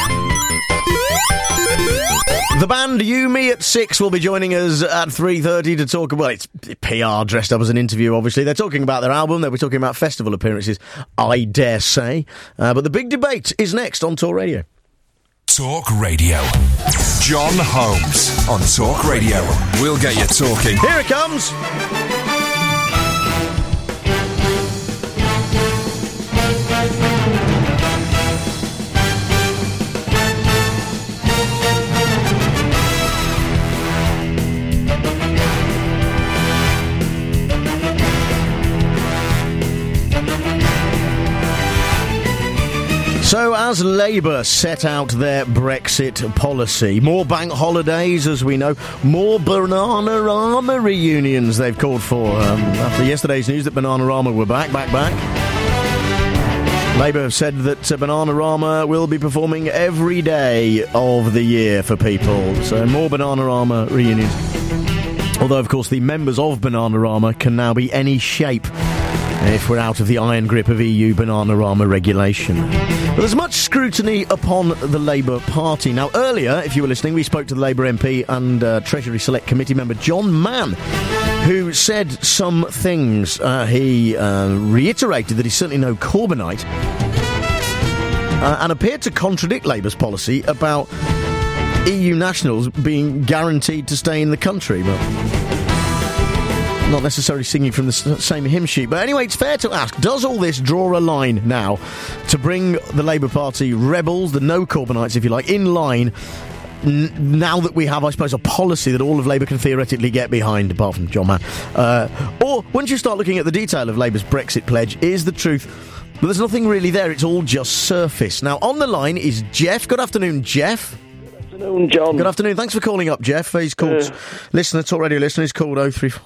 The band You Me at 6 will be joining us at 3:30 to talk about... It's PR dressed up as an interview, obviously. They're talking about their album. They'll be talking about festival appearances, I dare say. But the big debate is next on Talk Radio. Talk Radio. John Holmes on Talk Radio. We'll get you talking. Here it comes. So, as Labour set out their Brexit policy, more bank holidays, as we know, more Bananarama reunions they've called for. After yesterday's news that Bananarama were back. Labour have said that Bananarama will be performing every day of the year for people. So, more Bananarama reunions. Although, of course, the members of Bananarama can now be any shape if we're out of the iron grip of EU Bananarama regulation. But there's much scrutiny upon the Labour Party. Now, earlier, if you were listening, we spoke to the Labour MP and Treasury Select Committee member John Mann, who said some things. He reiterated that he's certainly no Corbynite and appeared to contradict Labour's policy about EU nationals being guaranteed to stay in the country. But Not necessarily singing from the same hymn sheet. But anyway, it's fair to ask, does all this draw a line now to bring the Labour Party rebels, the no-Corbynites, if you like, in line now that we have, I suppose, a policy that all of Labour can theoretically get behind, apart from John Mann? Or, once you start looking at the detail of Labour's Brexit pledge, is the truth that there's nothing really there, it's all just surface? Now, on the line is Jeff. Good afternoon, Jeff. Good afternoon, John. Good afternoon. Thanks for calling up, Jeff. He's called Talk Radio listener. He's called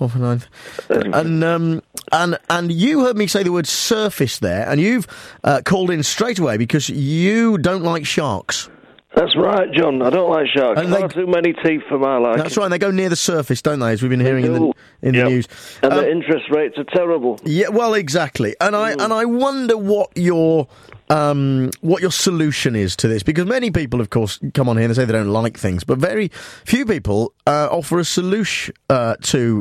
03449. And you heard me say the word surface there, and you've called in straight away because you don't like sharks. That's right, John. I don't like sharks. Far too many teeth for my liking. That's right. And they go near the surface, don't they? As we've been hearing in the news. And the interest rates are terrible. Yeah. Well, exactly. And I wonder what your solution is to this, because many people, of course, come on here and say they don't like things, but very few people offer a solution to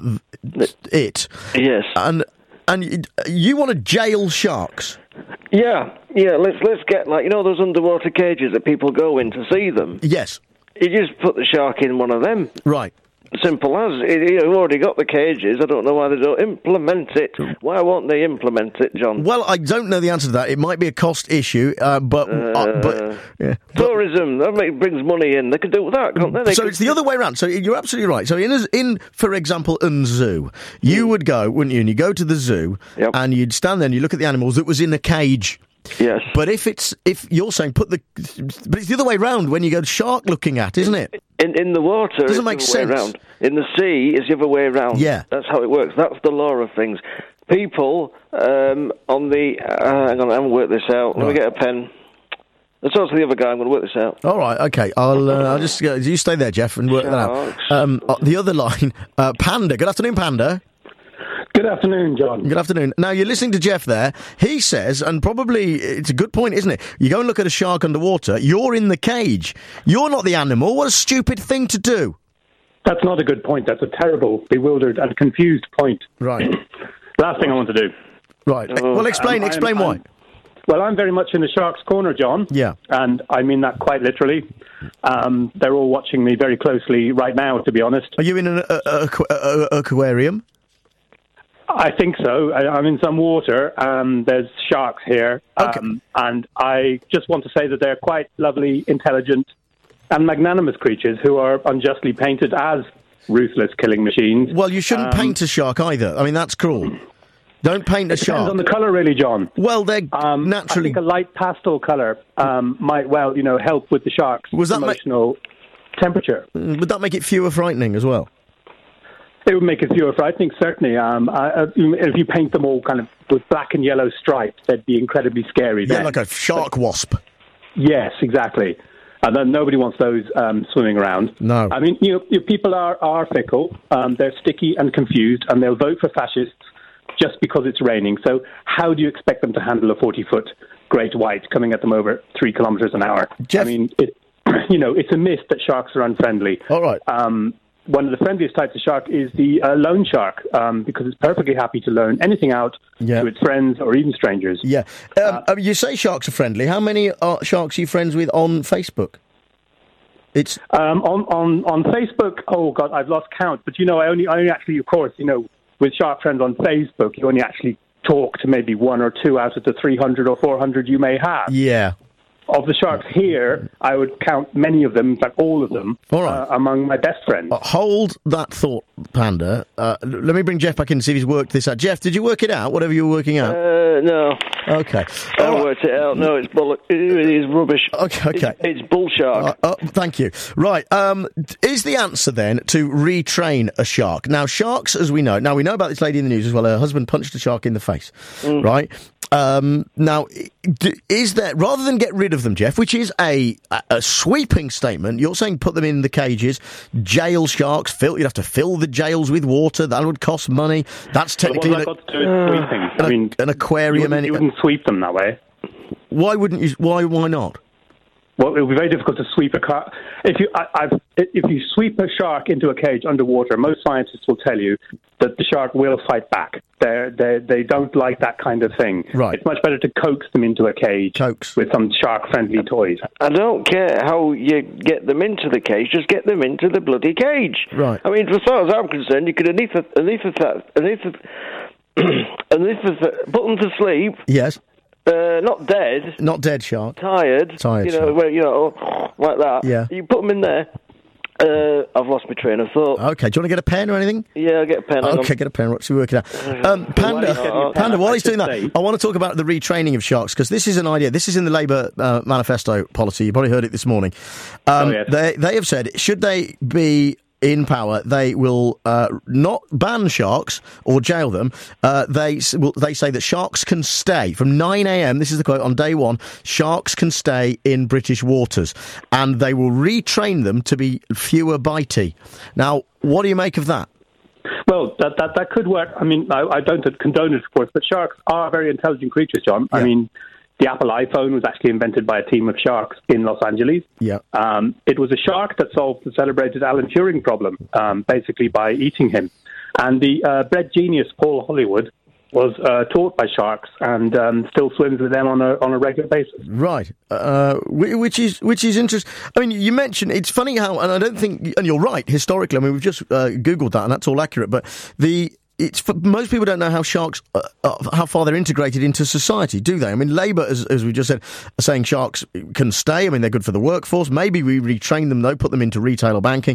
it. Yes. And you want to jail sharks? Yeah. Let's get those underwater cages that people go in to see them. Yes. You just put the shark in one of them. Right. Simple as. You've already got the cages. I don't know why they don't implement it. Why won't they implement it, John? Well, I don't know the answer to that. It might be a cost issue, but tourism, that brings money in. They could do that, can't they? So it's the other way around. So you're absolutely right. So in for example, in zoo, you would go, wouldn't you? And you go to the zoo, and you'd stand there and you look at the animals that was in a cage. Yes. But if you're saying but it's the other way round when you go shark looking at, isn't it? In the water, doesn't make sense. Around. In the sea, it's the other way around. Yeah. That's how it works. That's the law of things. People on the hang on, I haven't worked this out. Let me get a pen. Let's talk to the other guy. I'm going to work this out. All right, okay. I'll just you stay there, Jeff, and work that out. The other line, Panda. Good afternoon, Panda. Good afternoon, John. Good afternoon. Now, you're listening to Jeff there. He says, and probably it's a good point, isn't it? You go and look at a shark underwater, you're in the cage. You're not the animal. What a stupid thing to do. That's not a good point. That's a terrible, bewildered and confused point. Right. Last thing I want to do. Right. Well, explain why. Well, I'm very much in the shark's corner, John. Yeah. And I mean that quite literally. They're all watching me very closely right now, to be honest. Are you in an aquarium? I think so. I'm in some water. There's sharks here. Okay. And I just want to say that they're quite lovely, intelligent, and magnanimous creatures who are unjustly painted as ruthless killing machines. Well, you shouldn't paint a shark either. I mean, that's cruel. Don't paint a shark. Depends on the colour, really, John. Well, they're naturally... I think a light pastel colour might, help with the shark's emotional temperature. Would that make it fewer frightening as well? It would make it fewer frightening, certainly. If you paint them all kind of with black and yellow stripes, they'd be incredibly scary. Yeah, like a shark wasp. Yes, exactly. And then nobody wants those swimming around. No. I mean, people are fickle. They're sticky and confused, and they'll vote for fascists just because it's raining. So how do you expect them to handle a 40-foot great white coming at them over 3 kilometres an hour? Jeff? I mean, it's a myth that sharks are unfriendly. All right. One of the friendliest types of shark is the loan shark, because it's perfectly happy to loan anything out to its friends or even strangers. Yeah. You say sharks are friendly. How many sharks are you friends with on Facebook? It's on Facebook. Oh God, I've lost count. But I only actually, of course, with shark friends on Facebook, you only actually talk to maybe 1 or 2 out of the 300 or 400 you may have. Yeah. Of the sharks here, I would count many of them, in fact all of them, among my best friends. Hold that thought, Panda. Let me bring Jeff back in and see if he's worked this out. Jeff, did you work it out, whatever you were working out? No. Okay. I worked it out. No, it's bollock. It is rubbish. Okay. It's bull shark. Thank you. Right. Is the answer then to retrain a shark? Now, sharks, as we know... Now, we know about this lady in the news as well. Her husband punched a shark in the face, right? Now, is there, rather than get rid of them, Jeff, which is a sweeping statement, you're saying put them in the cages, jail sharks, you'd have to fill the jails with water, that would cost money. That's technically what got to do with sweeping? An aquarium. You wouldn't sweep them that way. Why wouldn't you? Why not? Well, it would be very difficult to sweep a car. If you sweep a shark into a cage underwater, most scientists will tell you that the shark will fight back. They don't like that kind of thing. Right. It's much better to coax them into a cage with some shark-friendly toys. I don't care how you get them into the cage, just get them into the bloody cage. Right. I mean, as far as I'm concerned, you could put them to sleep. Yes. Not dead. Not dead shark. Tired. Tired shark. Where, like that. Yeah. You put them in there. I've lost my train of thought. Okay, do you want to get a pen or anything? Yeah, I'll get a pen. Okay, get a pen. What's he working out? Panda, while he's doing that, I want to talk about the retraining of sharks, because this is an idea. This is in the Labour manifesto policy. You probably heard it this morning. Yes. They have said, should they be in power, they will not ban sharks or jail them. They say that sharks can stay from 9 a.m. This is the quote on day one. Sharks can stay in British waters, and they will retrain them to be fewer bitey. Now, what do you make of that? Well, that could work. I mean, I don't condone it, of course, but sharks are very intelligent creatures, John. Yeah. I mean, the Apple iPhone was actually invented by a team of sharks in Los Angeles. Yeah. It was a shark that solved the celebrated Alan Turing problem, basically by eating him. And the bread genius Paul Hollywood was taught by sharks and still swims with them on a regular basis. Right. Which is interesting. I mean, you mentioned, it's funny how, and I don't think, and you're right, historically, I mean, we've just Googled that and that's all accurate, but most people don't know how sharks, how far they're integrated into society, do they? I mean, Labour, as we just said, are saying sharks can stay. I mean, they're good for the workforce. Maybe we retrain them, though, put them into retail or banking.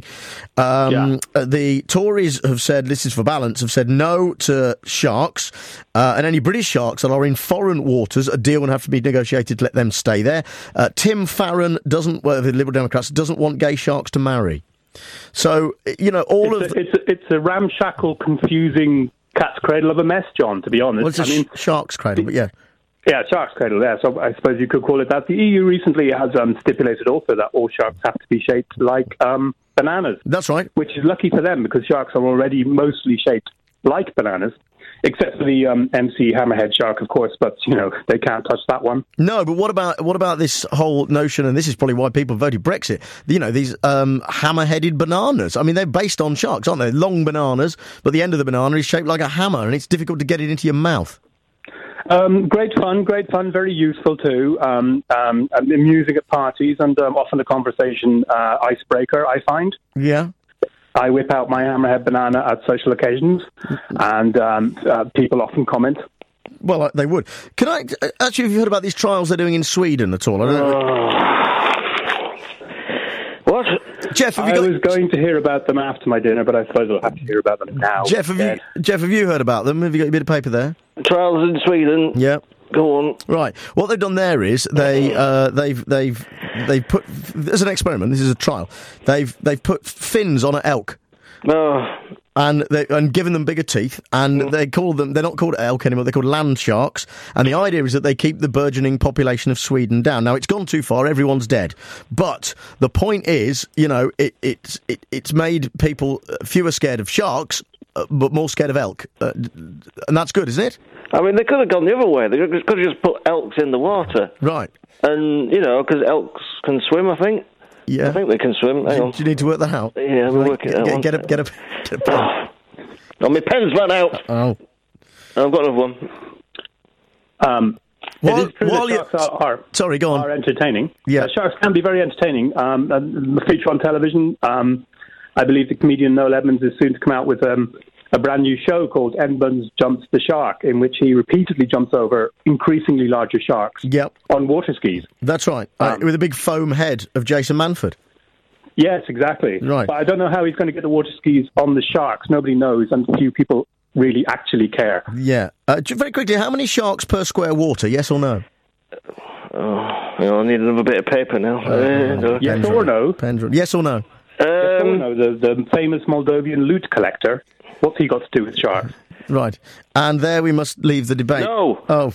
The Tories have said, this is for balance, have said no to sharks, and any British sharks that are in foreign waters, a deal would have to be negotiated to let them stay there. Tim Farron the Liberal Democrats, doesn't want gay sharks to marry. So, it's a ramshackle, confusing cat's cradle of a mess, John, to be honest. Well, it's shark's cradle, but yeah. Yeah, shark's cradle, yeah, so I suppose you could call it that. The EU recently has stipulated also that all sharks have to be shaped like bananas. That's right. Which is lucky for them, because sharks are already mostly shaped like bananas. Except for the MC hammerhead shark, of course, but, they can't touch that one. No, but what about this whole notion, and this is probably why people voted Brexit, these hammer-headed bananas. I mean, they're based on sharks, aren't they? Long bananas, but the end of the banana is shaped like a hammer, and it's difficult to get it into your mouth. Great fun, very useful too. Amusing at parties, and often a conversation icebreaker, I find. Yeah. I whip out my hammerhead banana at social occasions, and people often comment. Well, they would. Can I actually? Have you heard about these trials they're doing in Sweden at all? What? Jeff, I was going to hear about them after my dinner, but I suppose I'll have to hear about them now. Jeff, have you heard about them? Have you got a bit of paper there? Trials in Sweden. Yeah. Go on. Right. What they've done there is they've put, as an experiment, this is a trial, they've put fins on an elk. And given them bigger teeth, and they're not called elk anymore, they're called land sharks, and the idea is that they keep the burgeoning population of Sweden down. Now, it's gone too far, everyone's dead, but the point is, it's made people fewer scared of sharks, but more scared of elk, and that's good, isn't it? I mean, they could have gone the other way. They could have just put elks in the water. Right. And, because elks can swim, I think. Yeah. I think they can swim. Hang on. Do you need to work that out? Yeah, we'll work it out. Get a pen. Oh, my pen's run out. Oh. I've got another one. Sorry, go on. Are entertaining. Yeah. Sharks can be very entertaining. The feature on television, I believe the comedian Noel Edmonds is soon to come out with a brand new show called Edmonds Jumps the Shark, in which he repeatedly jumps over increasingly larger sharks on water skis. That's right, with a big foam head of Jason Manford. Yes, exactly. Right. But I don't know how he's going to get the water skis on the sharks. Nobody knows, and few people really actually care. Yeah. Very quickly, how many sharks per square water, yes or no? I need another bit of paper now. Yes or no? Yes or no? Yes or no? The famous Moldovan loot collector. What's he got to do with sharks? Right. And there we must leave the debate. No. Oh.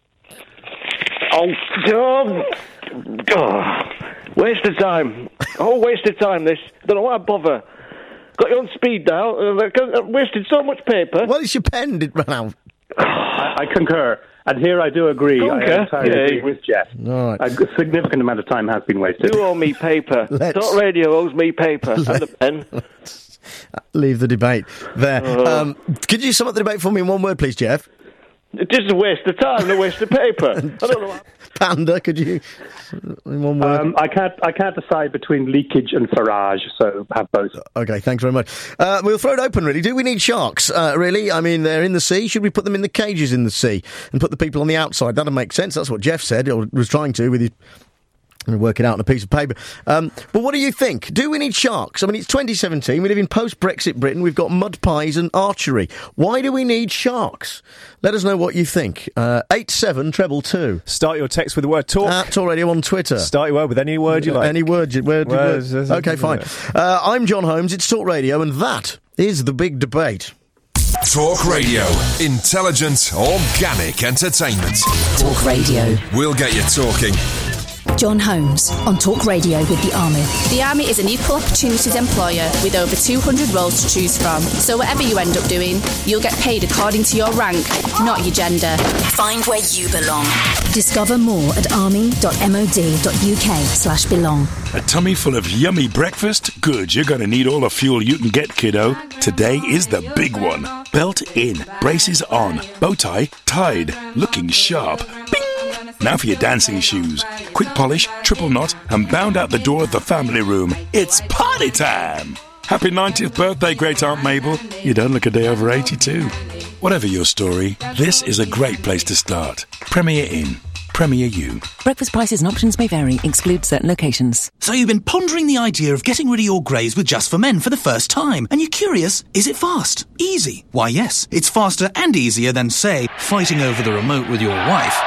Waste of time. Waste of time, this. I don't know why I bother. Got you on speed dial. Wasted so much paper. Well, it's your pen did run out. I concur. And here I do agree. I entirely agree with Jeff. All right. A significant amount of time has been wasted. You owe me paper. Talk Radio owes me paper and a pen. Leave the debate there. Could you sum up the debate for me in one word, please, Jeff? It's just a waste of time and a waste of paper. I don't know. Panda, could you, in one word? I can't decide between leakage and farage, so have both. Okay, thanks very much. We'll throw it open, really. Do we need sharks, really? I mean, they're in the sea. Should we put them in the cages in the sea and put the people on the outside? That'll make sense. That's what Jeff said, or was trying to with his... and work it out on a piece of paper. But what do you think? Do we need sharks? I mean, it's 2017. We live in post-Brexit Britain. We've got mud pies and archery. Why do we need sharks? Let us know what you think. 87222. Start your text with the word talk. At Talk Radio on Twitter. Start your word with any word you like. Any word. Okay, fine. I'm John Holmes. It's Talk Radio, and that is the big debate. Talk Radio. Intelligent, organic entertainment. Talk Radio. We'll get you talking. John Holmes on Talk Radio with the Army. The Army is an equal opportunities employer with over 200 roles to choose from. So whatever you end up doing, you'll get paid according to your rank, not your gender. Find where you belong. Discover more at army.mod.uk/belong. A tummy full of yummy breakfast? Good, you're going to need all the fuel you can get, kiddo. Today is the big one. Belt in, braces on, bow tie tied, looking sharp. Bing! Now for your dancing shoes. Quick polish, triple knot, and bound out the door of the family room. It's party time! Happy 90th birthday, great Aunt Mabel. You don't look a day over 82. Whatever your story, this is a great place to start. Premier Inn. Premier U. Breakfast prices and options may vary. Exclude certain locations. So you've been pondering the idea of getting rid of your greys with Just for Men for the first time. And you're curious, is it fast? Easy? Why, yes. It's faster and easier than, say, fighting over the remote with your wife.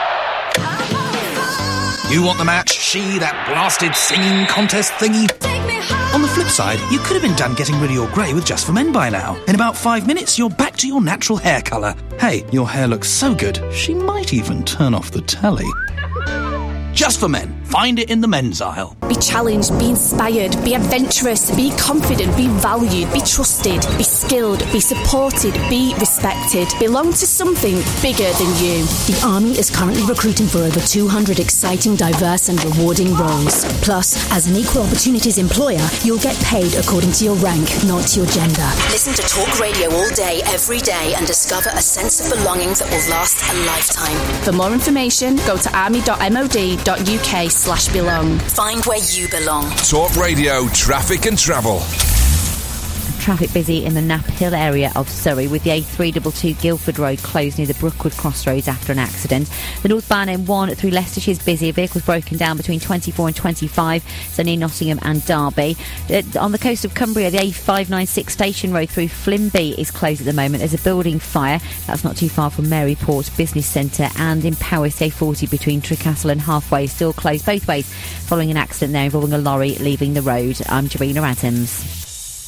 You want the match? She, that blasted singing contest thingy? On the flip side, you could have been done getting rid of your grey with Just for Men by now. In about 5 minutes, you're back to your natural hair colour. Hey, your hair looks so good, she might even turn off the telly. Just for Men. Find it in the men's aisle. Be challenged, be inspired, be adventurous, be confident, be valued, be trusted, be skilled, be supported, be respected. Belong to something bigger than you. The Army is currently recruiting for over 200 exciting, diverse and rewarding roles. Plus, as an equal opportunities employer, you'll get paid according to your rank, not your gender. Listen to Talk Radio all day, every day, and discover a sense of belonging that will last a lifetime. For more information, go to army.mod.uk/belong. Find where you belong. Talk Radio, traffic and travel. Traffic busy in the Knapp Hill area of Surrey, with the A322 Guildford Road closed near the Brookwood Crossroads after an accident. The northbound M1 through Leicestershire is busy. Vehicles broken down between 24 and 25, so near Nottingham and Derby. On the coast of Cumbria, the A596 Station Road through Flimby is closed at the moment. There's a building fire. That's not too far from Maryport Business Centre. And in Powys, A40 between Tricastle and Halfway still closed both ways following an accident there involving a lorry leaving the road. I'm Jarina Adams.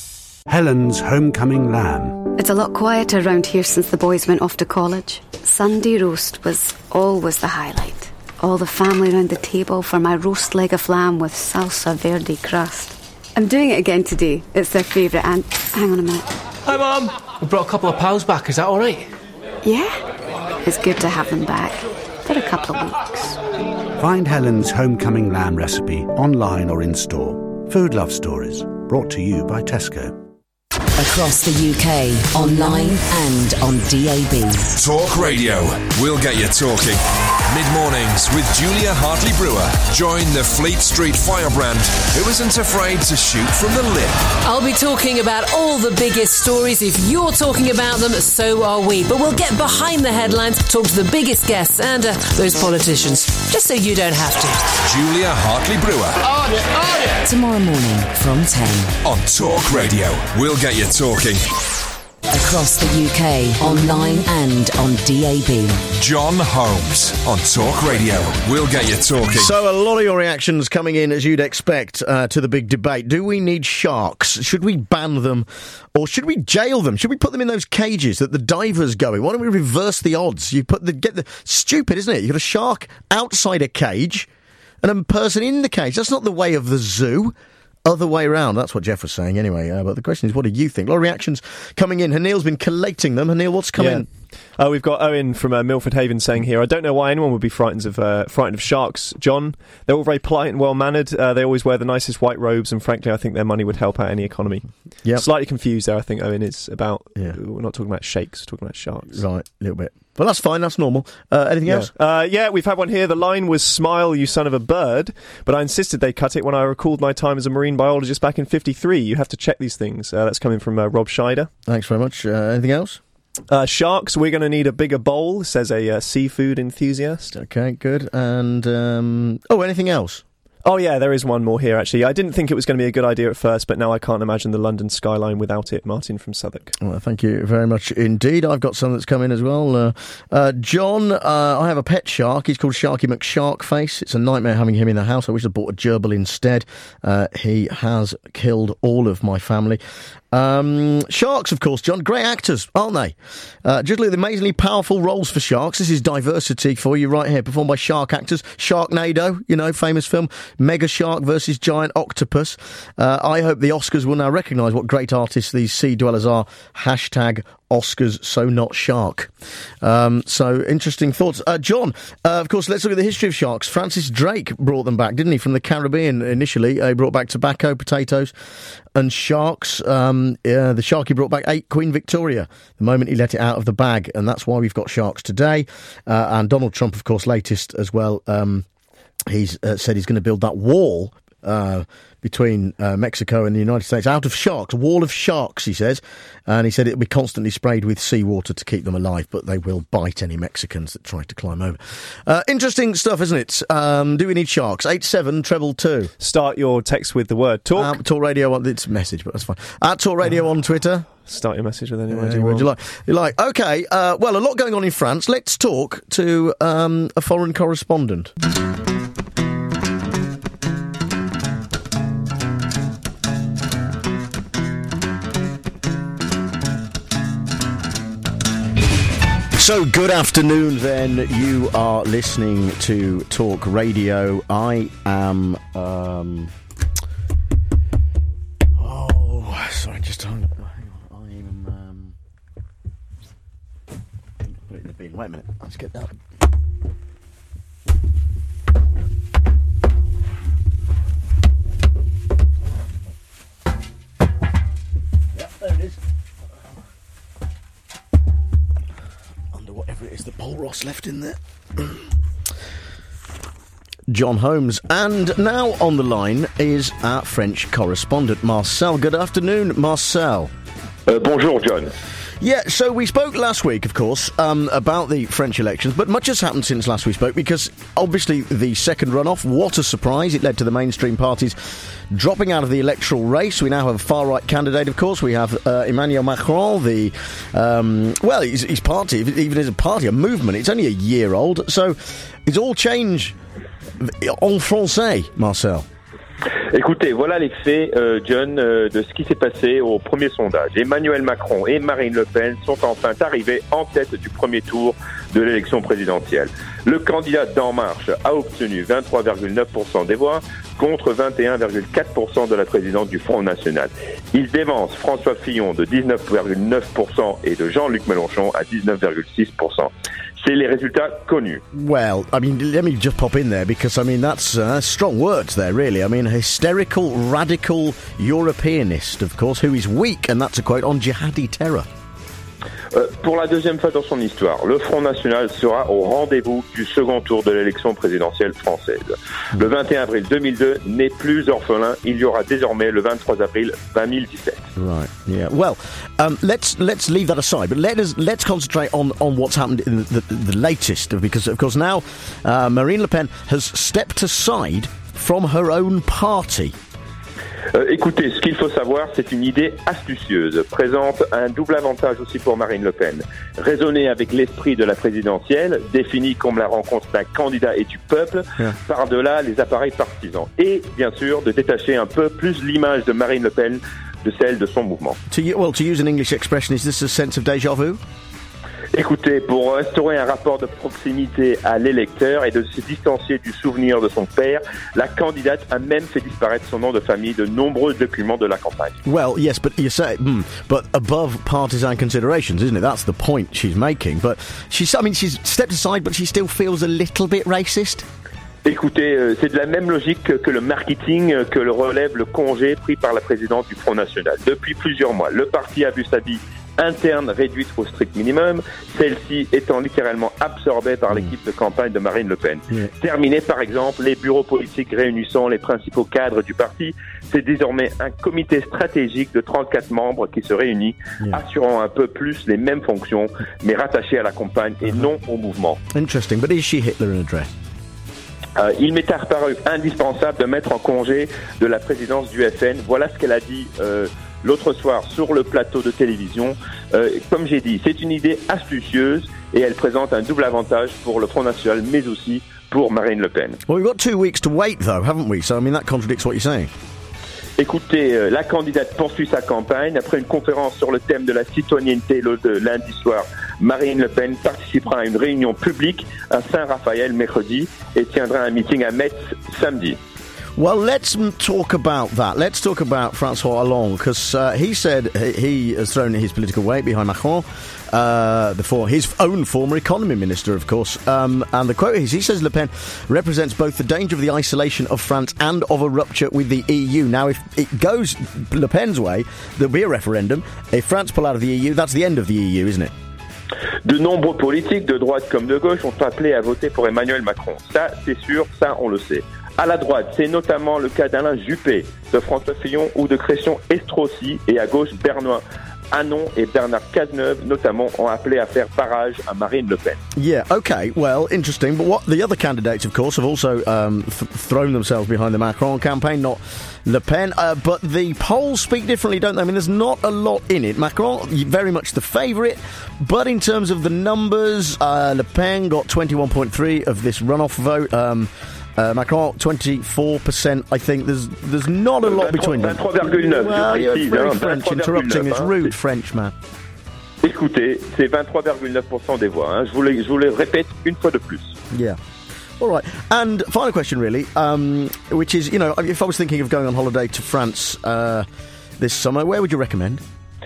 Helen's homecoming lamb. It's a lot quieter around here since the boys went off to college. Sunday roast was always the highlight. All the family round the table for my roast leg of lamb with salsa verde crust. I'm doing it again today. It's their favourite and... Hang on a minute. Hi, Mum. We brought a couple of pals back. Is that all right? Yeah. It's good to have them back. For a couple of weeks. Find Helen's homecoming lamb recipe online or in store. Food Love Stories. Brought to you by Tesco. Across the UK, online and on DAB. Talk Radio. We'll get you talking. Mid-mornings with Julia Hartley-Brewer. Join the Fleet Street firebrand who isn't afraid to shoot from the lip. I'll be talking about all the biggest stories. If you're talking about them, so are we. But we'll get behind the headlines, talk to the biggest guests and those politicians, just so you don't have to. Julia Hartley-Brewer. On it. Tomorrow morning from 10. On Talk Radio. We'll get you talking. Across the UK, online and on DAB. John Holmes on Talk Radio. We'll get you talking. So a lot of your reactions coming in, as you'd expect, to the big debate. Do we need sharks? Should we ban them? Or should we jail them? Should we put them in those cages that the divers go in? Why don't we reverse the odds? Stupid, isn't it? You've got a shark outside a cage and a person in the cage. That's not the way of the zoo. Other way around. That's what Jeff was saying anyway. But the question is, what do you think? A lot of reactions coming in. Hanil's been collating them. Hanil, what's coming? We've got Owen from Milford Haven saying here, I don't know why anyone would be frightened of sharks, John. They're all very polite and well-mannered. They always wear the nicest white robes, and frankly, I think their money would help out any economy. Yep. Slightly confused there, I think Owen is about... We're not talking about shakes, we're talking about sharks. Right, a little bit. Well, that's fine, that's normal. Anything else? We've had one here. The line was "Smile, you son of a bird," but I insisted they cut it when I recalled my time as a marine biologist back in '53. You have to check these things. That's coming from Rob Scheider. Thanks very much. Anything else? Sharks, we're going to need a bigger bowl, says a seafood enthusiast. Okay, good. And, anything else? Oh, yeah, there is one more here, actually. I didn't think it was going to be a good idea at first, but now I can't imagine the London skyline without it. Martin from Southwark. Well, thank you very much indeed. I've got some that's come in as well. John, I have a pet shark. He's called Sharky McSharkface. It's a nightmare having him in the house. I wish I bought a gerbil instead. He has killed all of my family. Sharks, of course, John. Great actors, aren't they? Just look at the amazingly powerful roles for sharks. This is diversity for you right here, performed by shark actors. Sharknado, famous film. Mega Shark versus Giant Octopus. I hope the Oscars will now recognise what great artists these sea dwellers are. Hashtag Oscars so not shark. So interesting thoughts. John, of course, let's look at the history of sharks. Francis Drake brought them back, didn't he, from the Caribbean initially. He brought back tobacco, potatoes and sharks. The shark he brought back ate Queen Victoria the moment he let it out of the bag, and that's why we've got sharks today. And Donald Trump, of course, latest as well. He's said he's going to build that wall between Mexico and the United States out of sharks, a wall of sharks, he says. And he said it'll be constantly sprayed with seawater to keep them alive, but they will bite any Mexicans that try to climb over. Interesting stuff, isn't it? Do we need sharks? 8722. Start your text with the word talk. Talk Radio on... It's a message, but that's fine. At Talk Radio on Twitter. Start your message with any word you like. Okay, well, a lot going on in France. Let's talk to a foreign correspondent. So, good afternoon then. You are listening to Talk Radio. I am... sorry, just hang on. I'm... put it in the bin. Wait a minute. Let's get that. Yep, there it is. Whatever it is that Paul Ross left in there. John Holmes. And now on the line is our French correspondent, Marcel. Good afternoon, Marcel. Bonjour, John. Yeah, so we spoke last week, of course, about the French elections, but much has happened since last we spoke, because obviously the second runoff, what a surprise. It led to the mainstream parties dropping out of the electoral race. We now have a far-right candidate, of course. We have Emmanuel Macron, his party, even as a party, a movement. It's only a year old, so it's all change en français, Marcel. Écoutez, voilà les faits, John, de ce qui s'est passé au premier sondage. Emmanuel Macron et Marine Le Pen sont enfin arrivés en tête du premier tour de l'élection présidentielle. Le candidat d'En Marche a obtenu 23,9% des voix contre 21,4% de la présidente du Front National. Il dévance François Fillon de 19,9% et de Jean-Luc Mélenchon à 19,6%. C'est les résultats connus. Well, I mean, let me just pop in there because, I mean, that's strong words there, really. I mean, a hysterical, radical Europeanist, of course, who is weak, and that's a quote, on jihadi terror. Pour la deuxième fois dans son histoire, le Front National sera au rendez-vous du second tour de l'élection présidentielle française. Le 21 avril 2002 n'est plus orphelin, il y aura désormais le 23 avril 2017. Right, yeah. Well, let's leave that aside, but let's concentrate on what's happened in the latest, because of course now Marine Le Pen has stepped aside from her own party. Écoutez, ce qu'il faut savoir, c'est une idée astucieuse, présente un double avantage aussi pour Marine Le Pen. Raisonner avec l'esprit de la présidentielle, définie comme la rencontre d'un candidat et du peuple, par-delà les appareils partisans. Et, bien sûr, de détacher un peu plus l'image de Marine Le Pen de celle de son mouvement. To use an English expression, is this a sense of déjà vu? Écoutez, pour instaurer un rapport de proximité à l'électeur et de se distancier du souvenir de son père, la candidate a même fait disparaître son nom de famille de nombreux documents de la campagne. Well, yes, but you say, but above partisan considerations, isn't it? That's the point she's making. But she's stepped aside, but she still feels a little bit racist. Écoutez, c'est de la même logique que le marketing que le relève le congé pris par la présidente du Front National. Depuis plusieurs mois, le parti a vu sa vie interne réduite au strict minimum, celle-ci étant littéralement absorbée par l'équipe de campagne de Marine Le Pen. Terminé par exemple les bureaux politiques réunissant les principaux cadres du parti, c'est désormais un comité stratégique de 34 membres qui se réunit, assurant un peu plus les mêmes fonctions, mais rattachés à la campagne et non au mouvement. Interesting, but is she Hitler in a dress? Il m'est apparu indispensable de mettre en congé de la présidence du FN. Voilà ce qu'elle a dit l'autre soir sur le plateau de télévision. Comme j'ai dit, c'est une idée astucieuse et elle présente un double avantage pour le Front National, mais aussi pour Marine Le Pen. Well, we've got 2 weeks to wait, though, haven't we? So, I mean, that contradicts what you're saying. Écoutez, la candidate poursuit sa campagne. Après une conférence sur le thème de la citoyenneté lundi soir, Marine Le Pen participera à une réunion publique à Saint-Raphaël mercredi et tiendra un meeting à Metz samedi. Well, let's talk about that. Let's talk about François Hollande, because he said he has thrown his political weight behind Macron, his own former economy minister, of course. And the quote is, he says Le Pen represents both the danger of the isolation of France and of a rupture with the EU. Now, if it goes Le Pen's way, there'll be a referendum. If France pull out of the EU, that's the end of the EU, isn't it? De nombreux politiques, de droite comme de gauche, ont appelé à voter pour Emmanuel Macron. Ça, c'est sûr, ça, on le sait. À la droite, c'est notamment le cas d'Alain Juppé, de François Fillon ou de Christian Estrosi, et à gauche, Bernard Anon et Bernard Cazeneuve, notamment, ont appelé à faire barrage à Marine Le Pen. Yeah, okay, well, interesting. But what the other candidates, of course, have also thrown themselves behind the Macron campaign, not Le Pen. But the polls speak differently, don't they? I mean, there's not a lot in it. Macron, very much the favourite. But in terms of the numbers, Le Pen got 21.3% of this runoff vote. Macron, 24%. I think there's not a lot between them. 23,9. Well, you're very French, interrupting this rude French man. Écoutez, c'est 23,9% des voix. Hein. Je vous le répète une fois de plus. Yeah. All right. And final question, really, which is, you know, if I was thinking of going on holiday to France this summer, where would you recommend?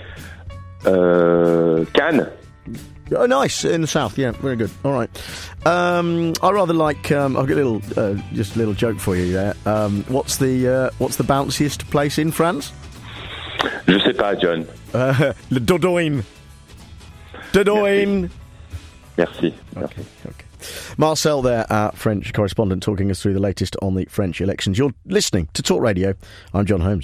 Cannes. Oh, nice, in the south. Yeah, very good. All right. I rather like. I've got just a little joke for you there. What's the bounciest place in France? Je sais pas, John. Le Dordogne. Dordogne. Merci. Okay. Marcel there, our French correspondent, talking us through the latest on the French elections. You're listening to Talk Radio. I'm John Holmes.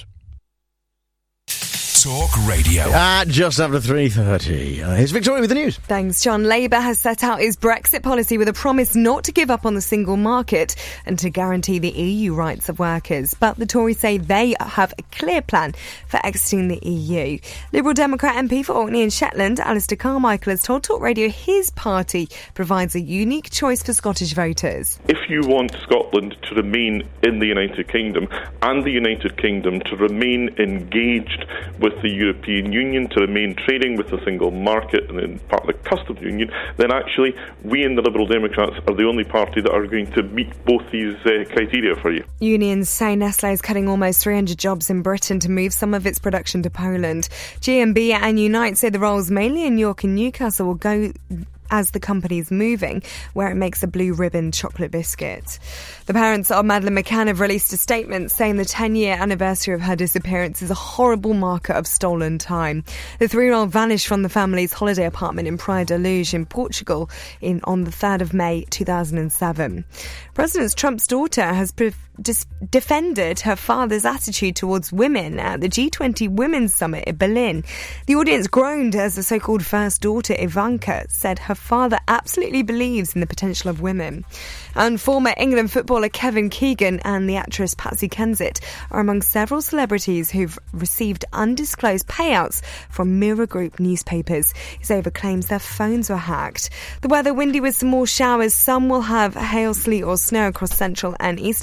Talk Radio. Just after 3:30. Here's Victoria with the news. Thanks, John. Labour has set out its Brexit policy with a promise not to give up on the single market and to guarantee the EU rights of workers. But the Tories say they have a clear plan for exiting the EU. Liberal Democrat MP for Orkney and Shetland, Alistair Carmichael, has told Talk Radio his party provides a unique choice for Scottish voters. If you want Scotland to remain in the United Kingdom and the United Kingdom to remain engaged with the European Union, to remain trading with the single market and in part the customs union, then actually we in the Liberal Democrats are the only party that are going to meet both these criteria for you. Unions say Nestlé is cutting almost 300 jobs in Britain to move some of its production to Poland. GMB and Unite say the roles mainly in York and Newcastle will go as the company's moving, where it makes a blue ribbon chocolate biscuit. The parents of Madeleine McCann have released a statement saying the 10-year anniversary of her disappearance is a horrible marker of stolen time. The 3-year-old vanished from the family's holiday apartment in Praia da Luz in Portugal on the 3rd of May 2007. President Trump's daughter has defended her father's attitude towards women at the G20 Women's Summit in Berlin. The audience groaned as the so-called first daughter, Ivanka, said her father absolutely believes in the potential of women. And former England footballer Kevin Keegan and the actress Patsy Kensit are among several celebrities who've received undisclosed payouts from Mirror Group newspapers. Zova claims their phones were hacked. The weather windy with some more showers. Some will have hail, sleet or snow across central and eastern parts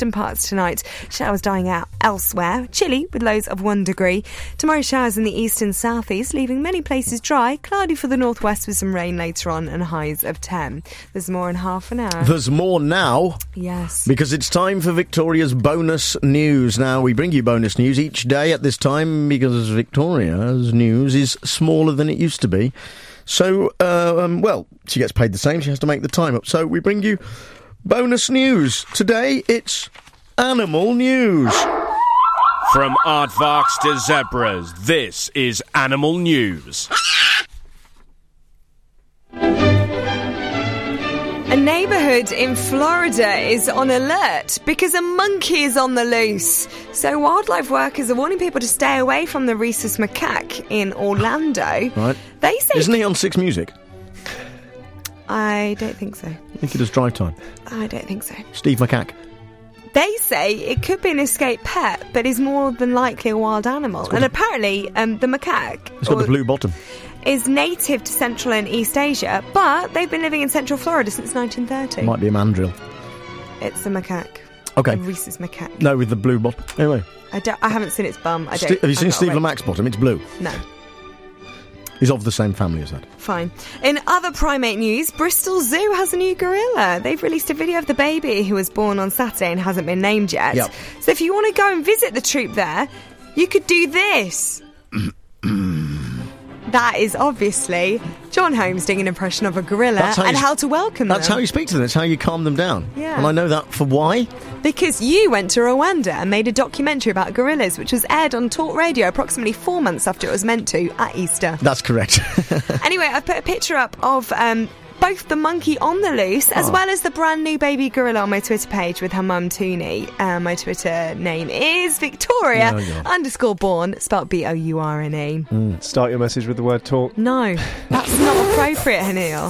showers tonight. Showers dying out elsewhere. Chilly with lows of 1 degree. Tomorrow showers in the east and southeast, leaving many places dry. Cloudy for the northwest with some rain later on and highs of 10. There's more in half an hour. There's more now. Yes. Because it's time for Victoria's bonus news. Now, we bring you bonus news each day at this time because Victoria's news is smaller than it used to be. So, well, she gets paid the same. She has to make the time up. So we bring you bonus news. Today, it's animal news. From aardvarks to zebras, this is Animal News. A neighbourhood in Florida is on alert because a monkey is on the loose. So wildlife workers are warning people to stay away from the rhesus macaque in Orlando. Right. They say... Isn't he on Six Music? I don't think so. I think he does Drive Time. I don't think so. Steve Macaque. They say it could be an escaped pet, but is more than likely a wild animal. And apparently, the macaque... It's got the blue bottom. ...is native to Central and East Asia, but they've been living in Central Florida since 1930. Might be a mandrill. It's a macaque. Okay. A rhesus macaque. No, with the blue bottom. Anyway. I haven't seen its bum. Have you seen Steve Lamac's bottom? It's blue. No. He's of the same family as that. Fine. In other primate news, Bristol Zoo has a new gorilla. They've released a video of the baby who was born on Saturday and hasn't been named yet. Yep. So if you want to go and visit the troop there, you could do this. That is obviously John Holmes doing an impression of a gorilla and how to welcome them. That's how you speak to them. That's how you calm them down. Yeah. And I know that for why? Because you went to Rwanda and made a documentary about gorillas, which was aired on Talk Radio approximately 4 months after it was meant to at Easter. That's correct. Anyway, I've put a picture up of both the monkey on the loose as well as the brand new baby gorilla on my Twitter page with her mum Toonie. My Twitter name is Victoria _born, spelled Bourne. Start your message with the word talk. No, that's not appropriate, Hanil.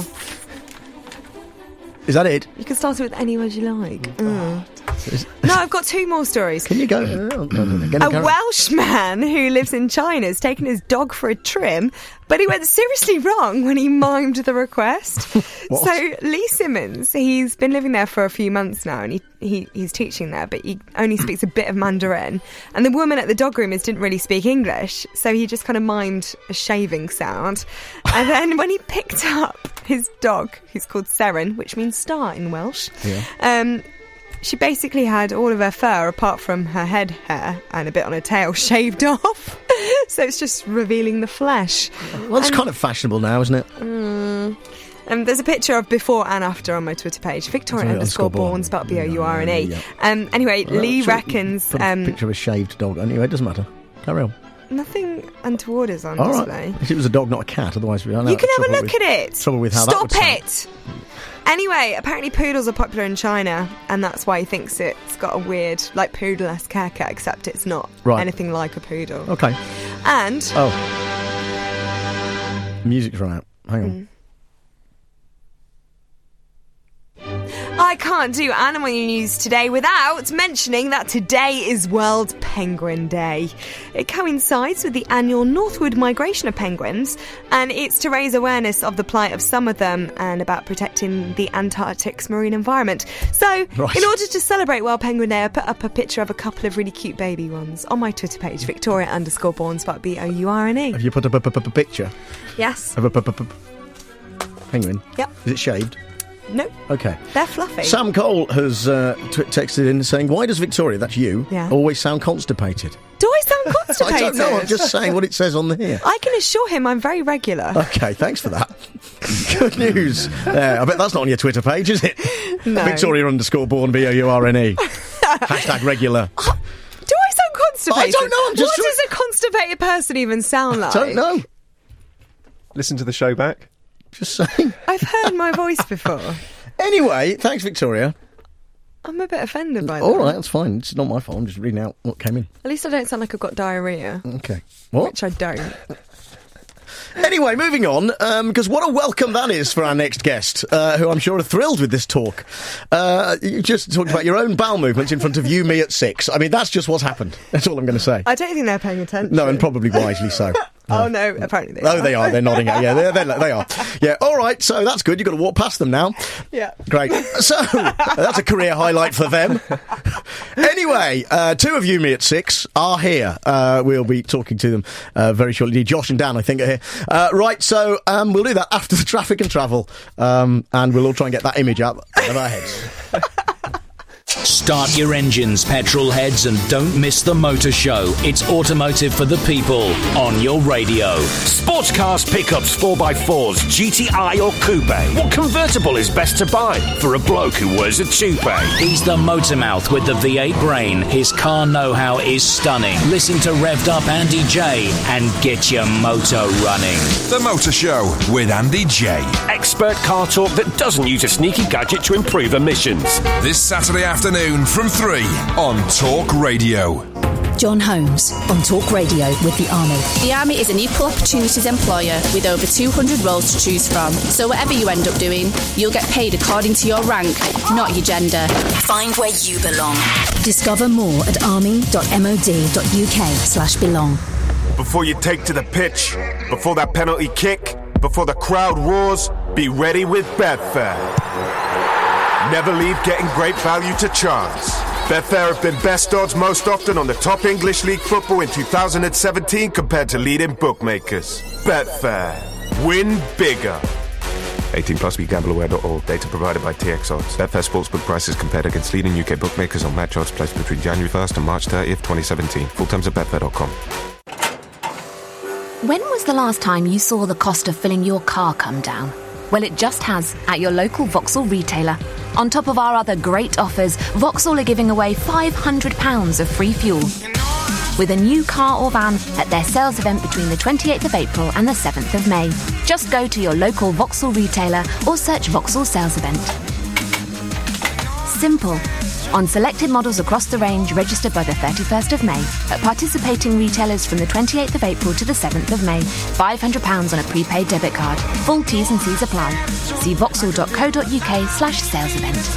Is that it? You can start it with any word you like. No, I've got 2 more stories. Can you go? A Welsh man who lives in China has taken his dog for a trim, but he went seriously wrong when he mimed the request. So Lee Simmons, he's been living there for a few months now, and he's teaching there, but he only speaks a bit of Mandarin. And the woman at the dog groomers didn't really speak English, so he just kind of mimed a shaving sound. And then when he picked up his dog, who's called Seren, which means star in Welsh, she basically had all of her fur, apart from her head hair and a bit on her tail, shaved off. So it's just revealing the flesh. Well, it's kind of fashionable now, isn't it? There's a picture of before and after on my Twitter page. Victoria _born, spelled Bourne. Anyway, Lee reckons... Put a picture of a shaved dog. Anyway, it doesn't matter. Carry on. Nothing untoward is on All display. Right. If it was a dog, not a cat, otherwise... You can have a look at it. Trouble with how Stop that would it! sound. Anyway, apparently poodles are popular in China, and that's why he thinks it's got a weird, like, poodle-esque haircut, except it's not anything like a poodle. Okay. And... Music's run out. Hang on. I can't do animal news today without mentioning that today is World Penguin Day. It coincides with the annual northward migration of penguins, and it's to raise awareness of the plight of some of them and about protecting the Antarctic's marine environment. So, in order to celebrate World Penguin Day, I put up a picture of a couple of really cute baby ones on my Twitter page, Victoria _born, spelled Bourne. Have you put up a picture? Yes. Of a penguin? Yep. Is it shaved? No. Okay. They're fluffy. Sam Cole has texted in saying, why does Victoria, that's you, always sound constipated? Do I sound constipated? I don't know, I'm just saying what it says on here. I can assure him I'm very regular. Okay, thanks for that. Good news. I bet that's not on your Twitter page, is it? No. Victoria _born, Bourne. Hashtag regular. Do I sound constipated? I don't know, I'm just... What does a constipated person even sound like? I don't know. Listen to the show back. Just saying. I've heard my voice before. Anyway, thanks, Victoria. I'm a bit offended by that. All right, that's fine. It's not my fault. I'm just reading out what came in. At least I don't sound like I've got diarrhoea. Okay. What? Which I don't. Anyway. Anyway, moving on, because what a welcome that is for our next guest, who I'm sure are thrilled with this talk. You just talked about your own bowel movements in front of you, me at 6. I mean, that's just what's happened. That's all I'm going to say. I don't think they're paying attention. No, and probably wisely so. Oh, no, apparently they are. Oh, they are. They're nodding at you. Yeah, they are. Yeah, all right, so that's good. You've got to walk past them now. Yeah. Great. So, that's a career highlight for them. Anyway, 2 of you, me at 6, are here. We'll be talking to them very shortly. Josh and Dan, I think, are here. Right, so we'll do that after the traffic and travel, and we'll all try and get that image up out of our heads. Start your engines, petrol heads, and don't miss the motor show. It's automotive for the people on your radio. Sports cars, pickups, 4x4s, GTI or coupe. What convertible is best to buy for a bloke who wears a toupee? He's the motor mouth with the V8 brain. His car know-how is stunning. Listen to Revved Up Andy J and get your motor running. The Motor Show with Andy J. Expert car talk that doesn't use a sneaky gadget to improve emissions. This Saturday afternoon from 3 on Talk Radio. John Holmes on Talk Radio with the Army. The Army is an equal opportunities employer with over 200 roles to choose from. So whatever you end up doing, you'll get paid according to your rank, not your gender. Find where you belong. Discover more at army.mod.uk/belong. Before you take to the pitch, before that penalty kick, before the crowd roars, be ready with Betfair. Never leave getting great value to chance. Betfair have been best odds most often on the top English League football in 2017 compared to leading bookmakers. Betfair. Win bigger. 18 plus BeGambleAware.org. Data provided by TX Odds. Betfair sportsbook prices compared against leading UK bookmakers on match odds placed between January 1st and March 30th, 2017. Full terms at Betfair.com. When was the last time you saw the cost of filling your car come down? Well, it just has at your local Vauxhall retailer. On top of our other great offers, Vauxhall are giving away £500 of free fuel with a new car or van at their sales event between the 28th of April and the 7th of May. Just go to your local Vauxhall retailer or search Vauxhall sales event. Simple. On selected models across the range, registered by the 31st of May. At participating retailers from the 28th of April to the 7th of May. £500 on a prepaid debit card. Full T's and C's apply. See vauxhall.co.uk/sales event.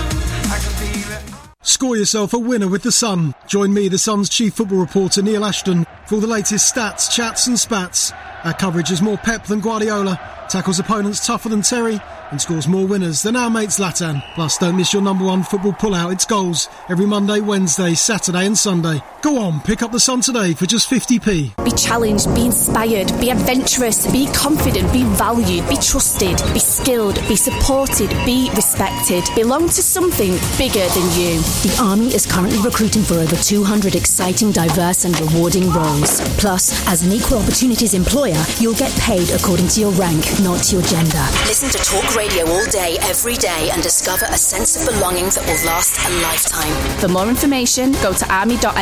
Score yourself a winner with The Sun. Join me, The Sun's chief football reporter Neil Ashton, for all the latest stats, chats and spats. Our coverage is more pep than Guardiola, tackles opponents tougher than Terry, and scores more winners than our mate Zlatan. Plus, don't miss your number one football pull-out. It's Goals every Monday, Wednesday, Saturday and Sunday. Go on, pick up The Sun today for just 50p. Be challenged, be inspired, be adventurous, be confident, be valued, be trusted, be skilled, be supported, be respected. Belong to something bigger than you. The Army is currently recruiting for over 200 exciting, diverse and rewarding roles. Plus, as an equal opportunities employer, you'll get paid according to your rank, not your gender. Listen to Talk Radio all day, every day, and discover a sense of belonging that will last a lifetime. For more information, go to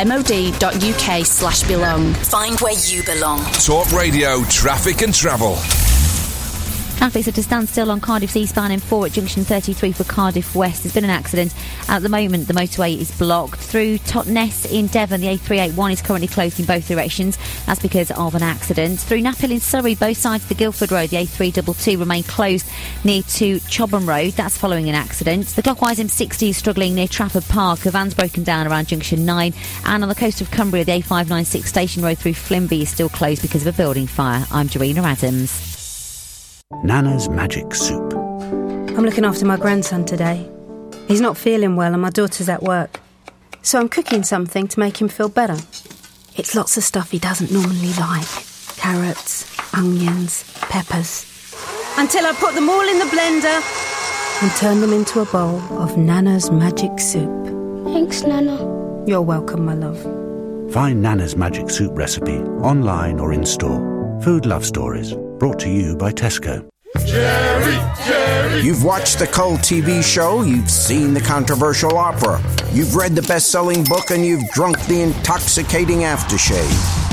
army.mod.uk/belong. Find where you belong. Talk Radio, traffic and travel. Traffic's at a standstill on Cardiff eastbound M4 at junction 33 for Cardiff West. There's been an accident. At the moment, the motorway is blocked. Through Totnes in Devon, the A381 is currently closed in both directions. That's because of an accident. Through Naphill in Surrey, both sides of the Guildford Road, the A322 remain closed near to Chobham Road. That's following an accident. The clockwise M60 is struggling near Trafford Park. A van's broken down around junction 9. And on the coast of Cumbria, the A596 Station Road through Flimby is still closed because of a building fire. I'm Jarina Adams. Nana's Magic Soup. I'm looking after my grandson today. He's not feeling well and my daughter's at work. So I'm cooking something to make him feel better. It's lots of stuff he doesn't normally like. Carrots, onions, peppers. Until I put them all in the blender and turn them into a bowl of Nana's Magic Soup. Thanks, Nana. You're welcome, my love. Find Nana's Magic Soup recipe online or in store. Food Love Stories. Brought to you by Tesco. Jerry! You've watched the cult TV show, you've seen the controversial opera, you've read the best-selling book, and you've drunk the intoxicating aftershave.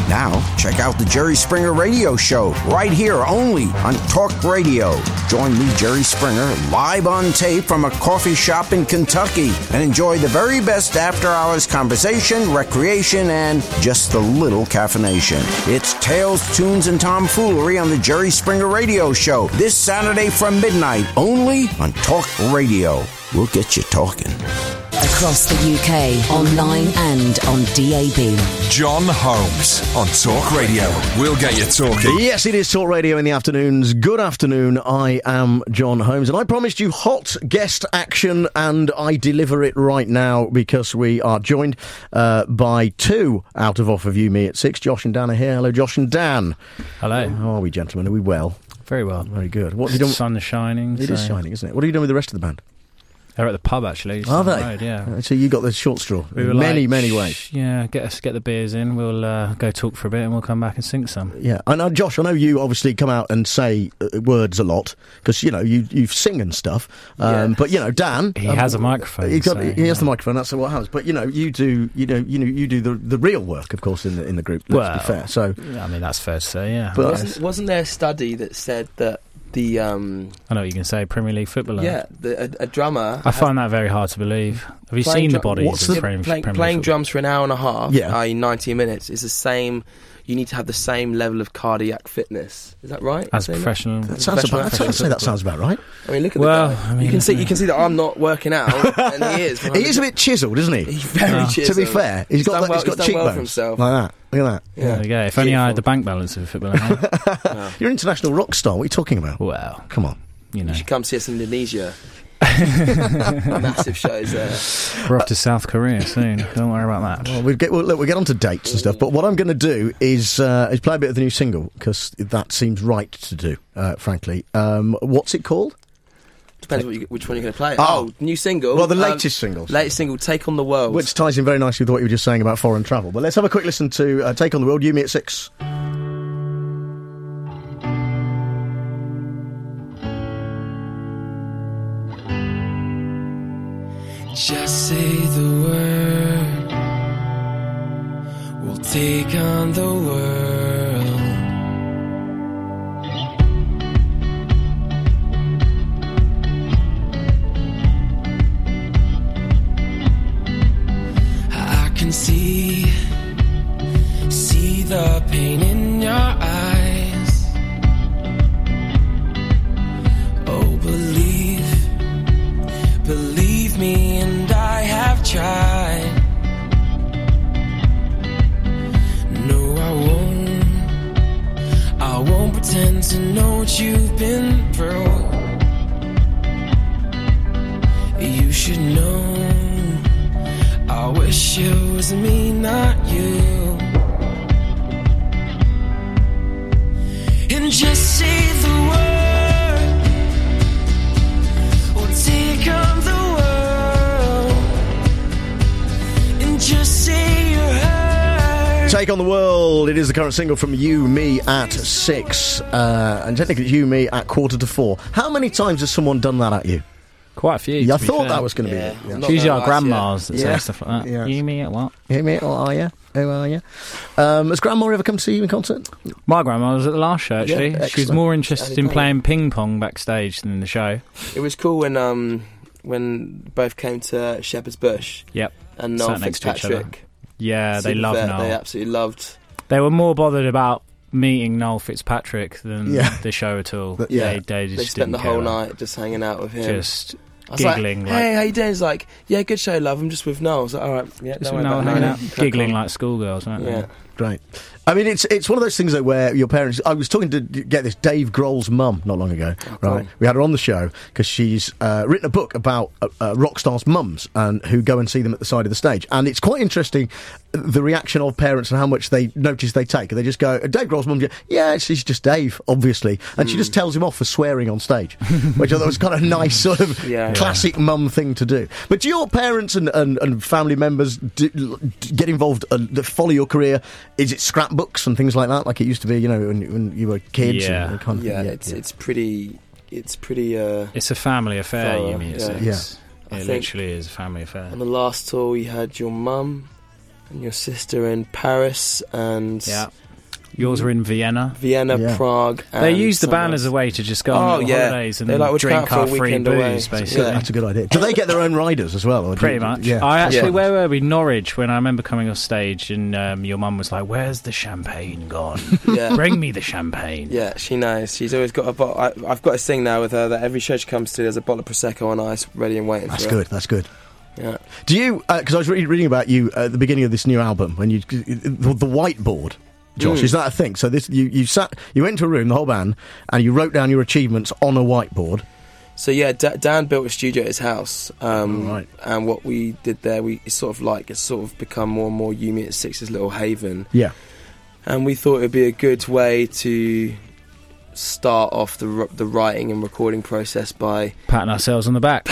Now, check out the Jerry Springer Radio Show right here only on Talk Radio. Join me, Jerry Springer, live on tape from a coffee shop in Kentucky and enjoy the very best after-hours conversation, recreation, and just a little caffeination. It's Tales, Tunes, and Tomfoolery on the Jerry Springer Radio Show this Saturday from midnight only on Talk Radio. We'll get you talking. Across the UK, online and on DAB. John Holmes on Talk Radio. We'll get you talking. Yes, it is Talk Radio in the afternoons. Good afternoon, I am John Holmes, and I promised you hot guest action, and I deliver it right now because we are joined by two out of Off of You, Me at 6. Josh and Dan are here. Hello, Josh and Dan. Hello. How are we, gentlemen? Are we well? Very well. Very good. What have you done? The sun is shining. It is shining, isn't it? What are you doing with the rest of the band? They're at the pub, actually. Are they? Road, yeah. So you got the short straw. We were many ways. Yeah, get the beers in. We'll go talk for a bit and we'll come back and sing some. Yeah. I know, Josh, I know you obviously come out and say words a lot because, you know, you sing and stuff. But, you know, Dan... He has a microphone. He has the microphone, that's what happens. But, you know, you do the real work, of course, in the group, let's be fair. So, I mean, that's fair to say, yeah. But wasn't there a study that said that the I know what you can say, Premier League footballer. Yeah, a drummer. I find that very hard to believe. Have you seen the bodies of playing drums for an hour and a half, i.e. 90 minutes, is the same. You need to have the same level of cardiac fitness. Is that right? As professional. That sounds about right. I mean, look at the guy. I mean, you can see that I'm not working out, and he is. He is a bit chiselled, isn't he? He's very chiseled. To be fair, he's got cheekbones well for himself. Like that. Look at that. Yeah. There we go. If only I had the bank balance of a footballer. You're an international rock star. What are you talking about? Well, come on. You should come see us in Indonesia. Massive shows there. We're off to South Korea soon. Don't worry about that. Well, we'll get on to dates and stuff. But what I'm going to do is play a bit of the new single because that seems right to do. Frankly, what's it called? Depends which one you're going to play. Oh, new single. Well, the latest single. Latest single, Take on the World. Which ties in very nicely with what you were just saying about foreign travel. But let's have a quick listen to Take on the World, You, Me at 6. Just say the word, we'll take on the world. I can see the pain in your eyes. Oh, believe me, and I have tried. No, I won't pretend to know what you've been through. You should know, I wish it was me, not you. And just say the word, we'll take on the world. And just say you're hurt. Take on the World. It is the current single from You, Me at 6. And technically You, Me at 4:45. How many times has someone done that at you? Quite a few. Yeah, I thought that was going to be it. It's usually our grandmas that say stuff like that. Yeah. You, me, at what? You, me, what are you? Who are you? Has Grandma ever come to see you in concert? My grandma was at the last show, actually. Yeah, she was more interested in playing ping pong backstage than in the show. It was cool when both came to Shepherd's Bush. Yep. And Noel Fitzpatrick. Yeah, they loved Noel. They absolutely loved. They were more bothered about meeting Noel Fitzpatrick than the show at all. But, they just spent the whole night just hanging out with him. Just giggling. Like, hey, how you doing? He's like, yeah, good show, love. I'm just with Noel. I was like, all right, yeah, just with Noel hanging out, giggling like schoolgirls, aren't they? Yeah, great. I mean, it's one of those things though where your parents. I was talking to get this Dave Grohl's mum not long ago. Right, we had her on the show because she's written a book about rock stars' mums and who go and see them at the side of the stage, and it's quite interesting the reaction of parents and how much they notice they take. They just go, Dave Grohl's mum, yeah, she's just Dave, obviously, and she just tells him off for swearing on stage, which I thought was kind of nice, sort of classic mum thing to do. But do your parents and family members get involved, follow your career? Is it scrapbooks and things like that, like it used to be, you know, when you were kids? Yeah, it's pretty. It's a family affair. It literally is a family affair. On the last tour, we had your mum and your sister in Paris, and yours were in Vienna, Prague. They used the band as a way to just go on holidays and drink our free booze, basically. That's a good idea. Do they get their own riders as well? Or Pretty much. Yeah. I actually, where were we? Norwich, when I remember coming off stage and your mum was like, "Where's the champagne gone? Bring me the champagne." Yeah, she knows. She's always got a bottle. I've got this thing now with her that every show she comes to, there's a bottle of Prosecco on ice ready and waiting for her. That's good. Yeah. Do you, because I was reading about you at the beginning of this new album, when the whiteboard, Josh, is that a thing? So this you went into a room, the whole band, and you wrote down your achievements on a whiteboard. So Dan built a studio at his house, and what we did there, it's sort of become more and more You Me at Six's little haven. Yeah. And we thought it would be a good way to start off the writing and recording process by patting ourselves on the back.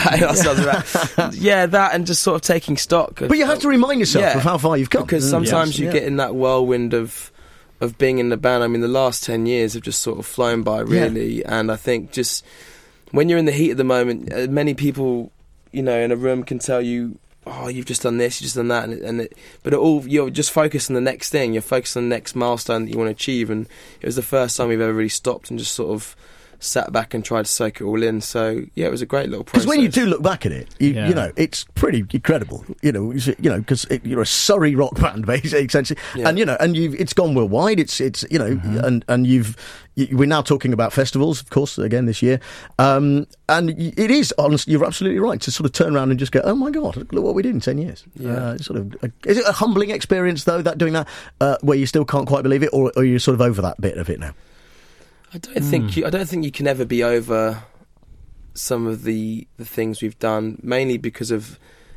Yeah, that, and just sort of taking stock. But you have to remind yourself of how far you've come, because sometimes you get in that whirlwind of being in the band. I mean, the last 10 years have just sort of flown by, really. And I think just when you're in the heat of the moment, many people, in a room can tell you, "Oh, you've just done this, you've just done that," but you're just focused on the next thing. You're focused on the next milestone that you want to achieve, and it was the first time we've ever really stopped and just sort of sat back and tried to soak it all in. So it was a great little process. Because when you do look back at it, you know, it's pretty incredible. Because you're a Surrey rock band, basically, essentially, and it's gone worldwide. It's and we're now talking about festivals, of course, again this year, and it is honestly, you're absolutely right to sort of turn around and just go, "Oh my God, look what we did in 10 years." Is it a humbling experience though, doing that, where you still can't quite believe it, or are you sort of over that bit of it now? I don't think you can ever be over some of the things we've done, mainly because of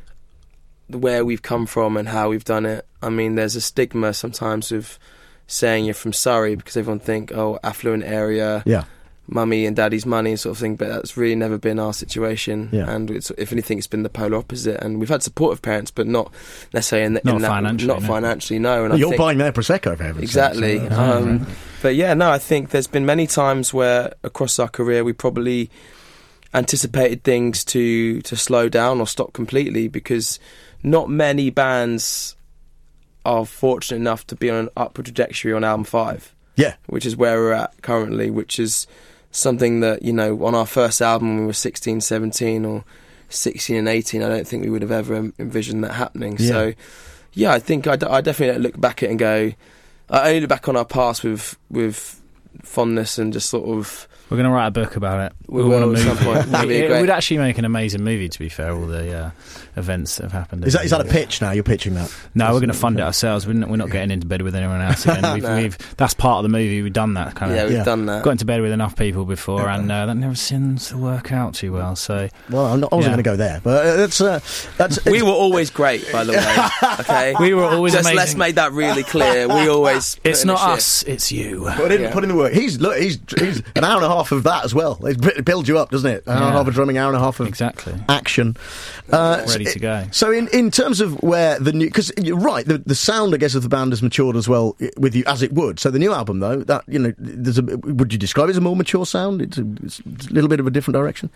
where we've come from and how we've done it. I mean, there's a stigma sometimes of saying you're from Surrey because everyone think, affluent area, mummy and daddy's money sort of thing, but that's really never been our situation. And if anything, it's been the polar opposite. And we've had supportive parents, but not necessarily financially, no. And you're buying their Prosecco, for heaven's exactly. Sake. But I think there's been many times where across our career we probably anticipated things to slow down or stop completely, because not many bands are fortunate enough to be on an upward trajectory on album 5. Yeah. Which is where we're at currently, which is something that, on our first album when we were 16, 17 or 16 and 18, I don't think we would have ever envisioned that happening. Yeah. So, I think I definitely don't look back at it and go, I only look back on our past with fondness and just sort of... We're going to write a book about it. We will at some point. It would actually make an amazing movie, to be fair, all the events that have happened. Is that a pitch now? You're pitching that? No, we're going to fund it ourselves. We're not getting into bed with anyone else again. That's part of the movie. We've done that kind of. Yeah, we've done that. Got into bed with enough people before, and that never seems to work out too well. So, I wasn't going to go there, but that's. We were always great, by the way. Okay, we were always amazing. Let's make that really clear. We always. It's not us. It's you. Put in the work. He's an hour and a half of that as well. It builds you up, doesn't it? An hour and a half of drumming, hour and a half of action. Ready to go. So in terms of where the new... Because you're right, the sound, I guess, of the band has matured as well with you, as it would. So the new album, though, would you describe it as a more mature sound? It's a little bit of a different direction?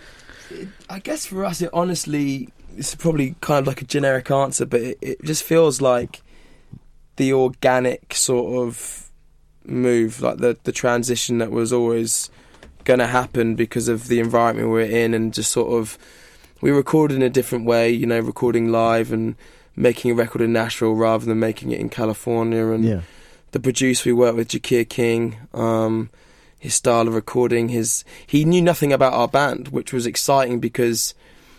I guess for us, it's probably kind of like a generic answer, but it just feels like the organic sort of move, like the transition that was always going to happen because of the environment we're in, and just sort of we recorded in a different way, recording live and making a record in Nashville rather than making it in California. And the producer we worked with, Jakir King, his style of recording, he knew nothing about our band, which was exciting because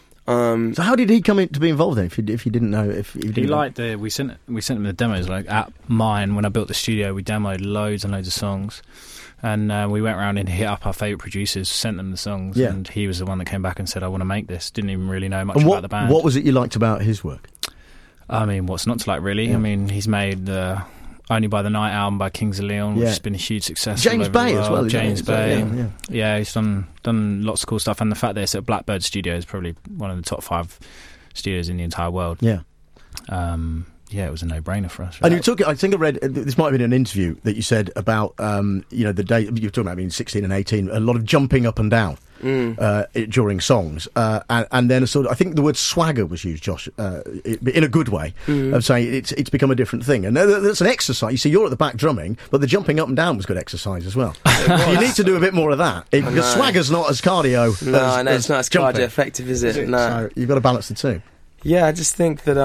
so how did he come in to be involved then? If you didn't know, he liked we sent him the demos. Like at mine, when I built the studio, we demoed loads and loads of songs. And we went around and hit up our favourite producers, sent them the songs, and he was the one that came back and said, "I want to make this." Didn't even really know much about the band. What was it you liked about his work? I mean, what's not to like, really? Yeah. I mean, he's made the Only by the Night album by Kings of Leon, which has been a huge success. James Bay as well. James Bay. Yeah, he's done lots of cool stuff. And the fact that it's at Blackbird Studio is probably one of the top 5 studios in the entire world. Yeah. It was a no-brainer for us. And you're talking, I think I read, this might have been an interview that you said about, the day, you were talking about being 16 and 18, a lot of jumping up and down. during songs, and then I think the word swagger was used, Josh, in a good way, of saying it's become a different thing. And that's an exercise. You see, you're at the back drumming, but the jumping up and down was good exercise as well. You need to do a bit more of that, because swagger's not as cardio. No, it's not as cardio effective, is it? No. So you've got to balance the two. Yeah, I just think that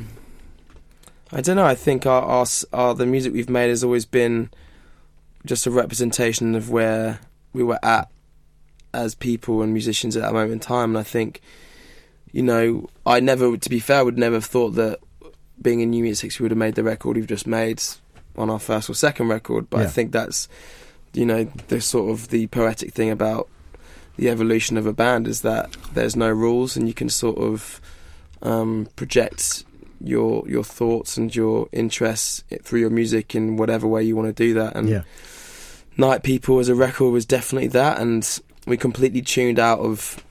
I don't know. I think our the music we've made has always been just a representation of where we were at as people and musicians at that moment in time. And I think, I never, to be fair, would never have thought that being in New Music 60 would have made the record we've just made on our first or second record. But I think that's, the sort of the poetic thing about the evolution of a band is that there's no rules, and you can sort of project your thoughts and your interests through your music in whatever way you want to do that. And Night People as a record was definitely that, and we completely tuned out of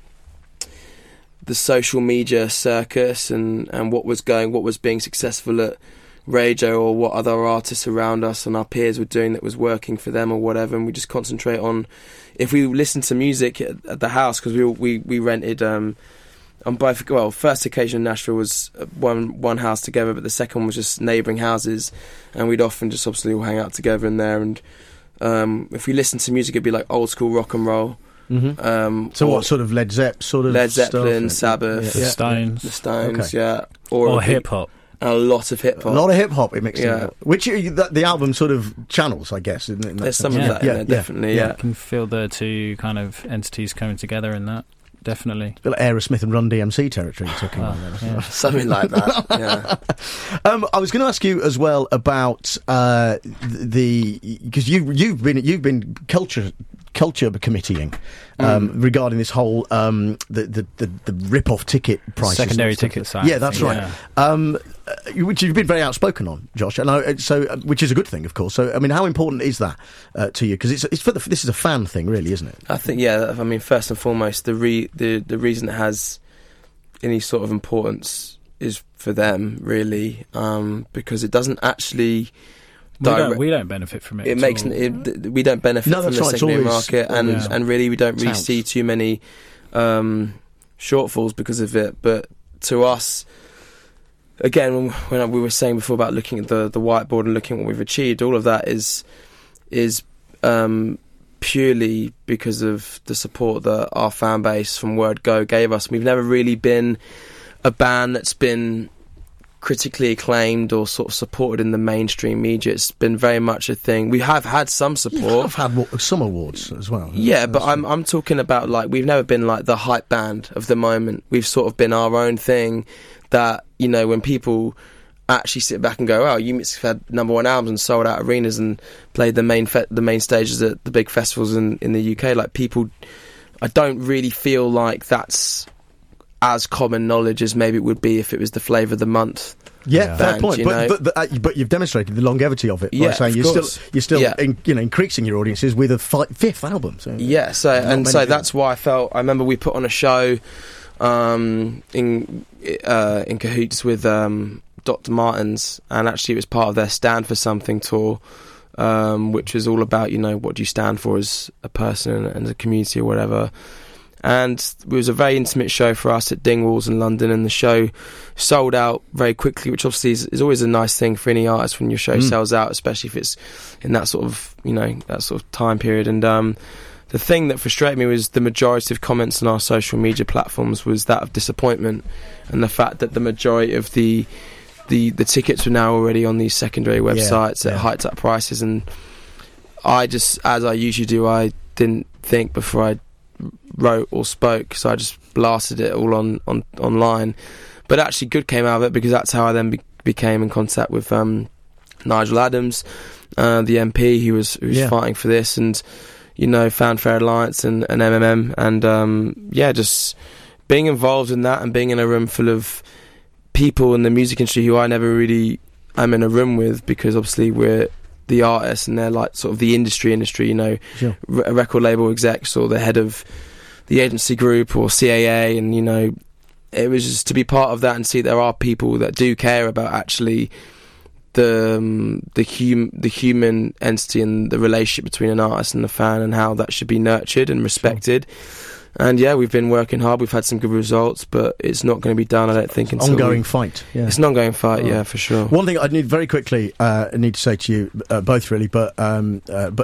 the social media circus and what was being successful at radio, or what other artists around us and our peers were doing that was working for them or whatever. And we just concentrate on, if we listen to music at the house, because we rented on both, first occasion in Nashville was one house together, but the second one was just neighbouring houses, and we'd often just obviously all hang out together in there. And if we listened to music, it'd be like old school rock and roll. So what sort of Led Zeppelin, Sabbath, the Stones, or hip hop. A lot of hip hop. A lot of hip hop it mixed in. Which the album sort of channels, I guess, isn't it? There's some of that in there, definitely. Yeah, you can feel the two kind of entities coming together in that. Definitely. A bit like Aerosmith and Run DMC territory you're talking about there. Something like that, yeah. I was going to ask you as well about because you've been culture committeeing regarding this whole the rip-off ticket prices, secondary ticket side. Yeah, that's right. Which you've been very outspoken on, Josh, and which is a good thing, of course. So, I mean, how important is that to you? Because it's this is a fan thing, really, isn't it? I think, I mean, first and foremost, the reason it has any sort of importance is for them, really, because it doesn't actually. We don't benefit from it. We don't benefit from the secondary market, and really we don't really see too many shortfalls because of it. But to us, again, when we were saying before about looking at the whiteboard and looking at what we've achieved, all of that is purely because of the support that our fan base from Word Go gave us. We've never really been a band that's been critically acclaimed or sort of supported in the mainstream media. It's been very much a thing. We have had some support. You've had some awards as well. Yeah, but I'm talking about, like, we've never been like the hype band of the moment. We've sort of been our own thing that, when people actually sit back and go, oh, you have had #1 albums and sold out arenas and played the main stages at the big festivals in the UK, like, people, I don't really feel like that's as common knowledge as maybe it would be if it was the Flavour of the Month. Yeah, fair point. But you've demonstrated the longevity of it by saying you're still increasing your audiences with a fifth album. So so that's why I remember we put on a show in cahoots with Dr. Martens, and actually it was part of their Stand for Something tour, which was all about what do you stand for as a person and as a community or whatever. And it was a very intimate show for us at Dingwalls in London, and the show sold out very quickly, which obviously is always a nice thing for any artist when your show sells out, especially if it's in that sort of time period. And the thing that frustrated me was the majority of comments on our social media platforms was that of disappointment, and the fact that the majority of the tickets were now already on these secondary websites at hiked up prices. And I just, as I usually do, I didn't think before I wrote or spoke, so I just blasted it all on online. But actually good came out of it, because that's how I then became in contact with Nigel Adams, the MP who was fighting for this, and Fanfare Alliance and MMM, and just being involved in that and being in a room full of people in the music industry who I never really am in a room with, because obviously we're the artists and they're like sort of the industry, sure. Record label execs or the head of the agency group or CAA, and it was just to be part of that and see there are people that do care about actually the human entity and the relationship between an artist and the fan, and how that should be nurtured and respected. And yeah, we've been working hard. We've had some good results, but it's not going to be done, I don't think, until ongoing fight. Yeah. It's an ongoing fight, yeah, for sure. One thing I need very quickly, I need to say to you both, really, but Dan,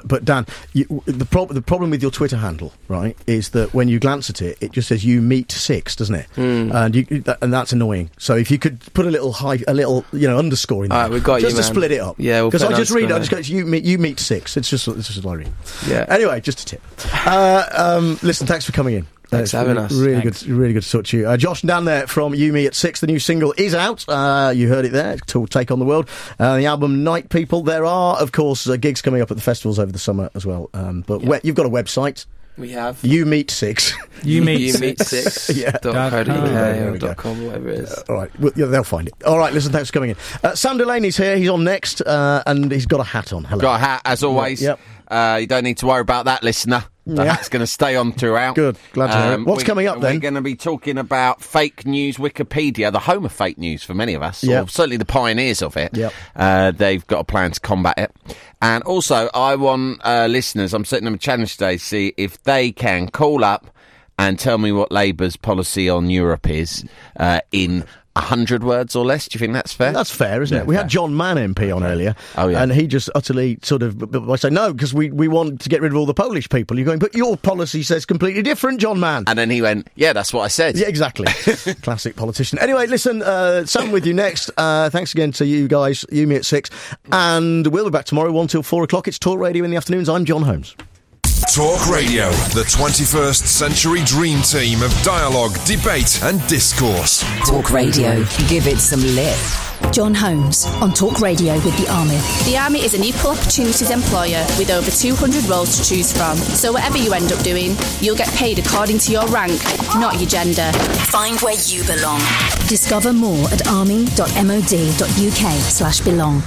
the problem with your Twitter handle, right, is that when you glance at it, it just says you meet 6, doesn't it? And that's annoying. So if you could put a little underscore in there, right, we've got just you, to split it up. Yeah, because I just read it. I just go, you meet 6. It's just worrying. Yeah. Anyway, just a tip. Listen, thanks for coming in. Thanks for having us. Really good to talk to you. Josh down there from You Me at 6. The new single is out. You heard it there. To Take on the World. The album Night People. There are, of course, gigs coming up at the festivals over the summer as well. You've got a website. We have. You Meet 6. You Meet 6. Yeah. .co.uk.com, whatever it is. All right. Well, they'll find it. All right. Listen, thanks for coming in. Sam Delaney's here. He's on next, and he's got a hat on. Hello. Got a hat, as always. Yep. You don't need to worry about that, listener. The hat's going to stay on throughout. Good. Glad to hear it. What's coming up, then? We're going to be talking about fake news Wikipedia, the home of fake news for many of us, or certainly the pioneers of it. Yep. They've got a plan to combat it. And also, I want listeners, I'm setting them a challenge today to see if they can call up and tell me what Labour's policy on Europe is in 100 words or less. Do you think that's fair? That's fair, isn't it? We had John Mann MP on earlier, and he just utterly sort of say no, because we want to get rid of all the Polish people. You're going, but your policy says completely different, John Mann. And then he went, yeah, that's what I said. Yeah, exactly. Classic politician. Anyway, listen, Sam with you next. Thanks again to you guys. You Me at 6, and we'll be back tomorrow 1 till 4 o'clock. It's Talk Radio in the afternoons. I'm John Holmes. Talk Radio, the 21st century dream team of dialogue, debate and discourse. Talk Radio. Give it some lift. John Holmes on Talk Radio with the Army. The Army is an equal opportunities employer with over 200 roles to choose from. So whatever you end up doing, you'll get paid according to your rank, not your gender. Find where you belong. Discover more at army.mod.uk/belong.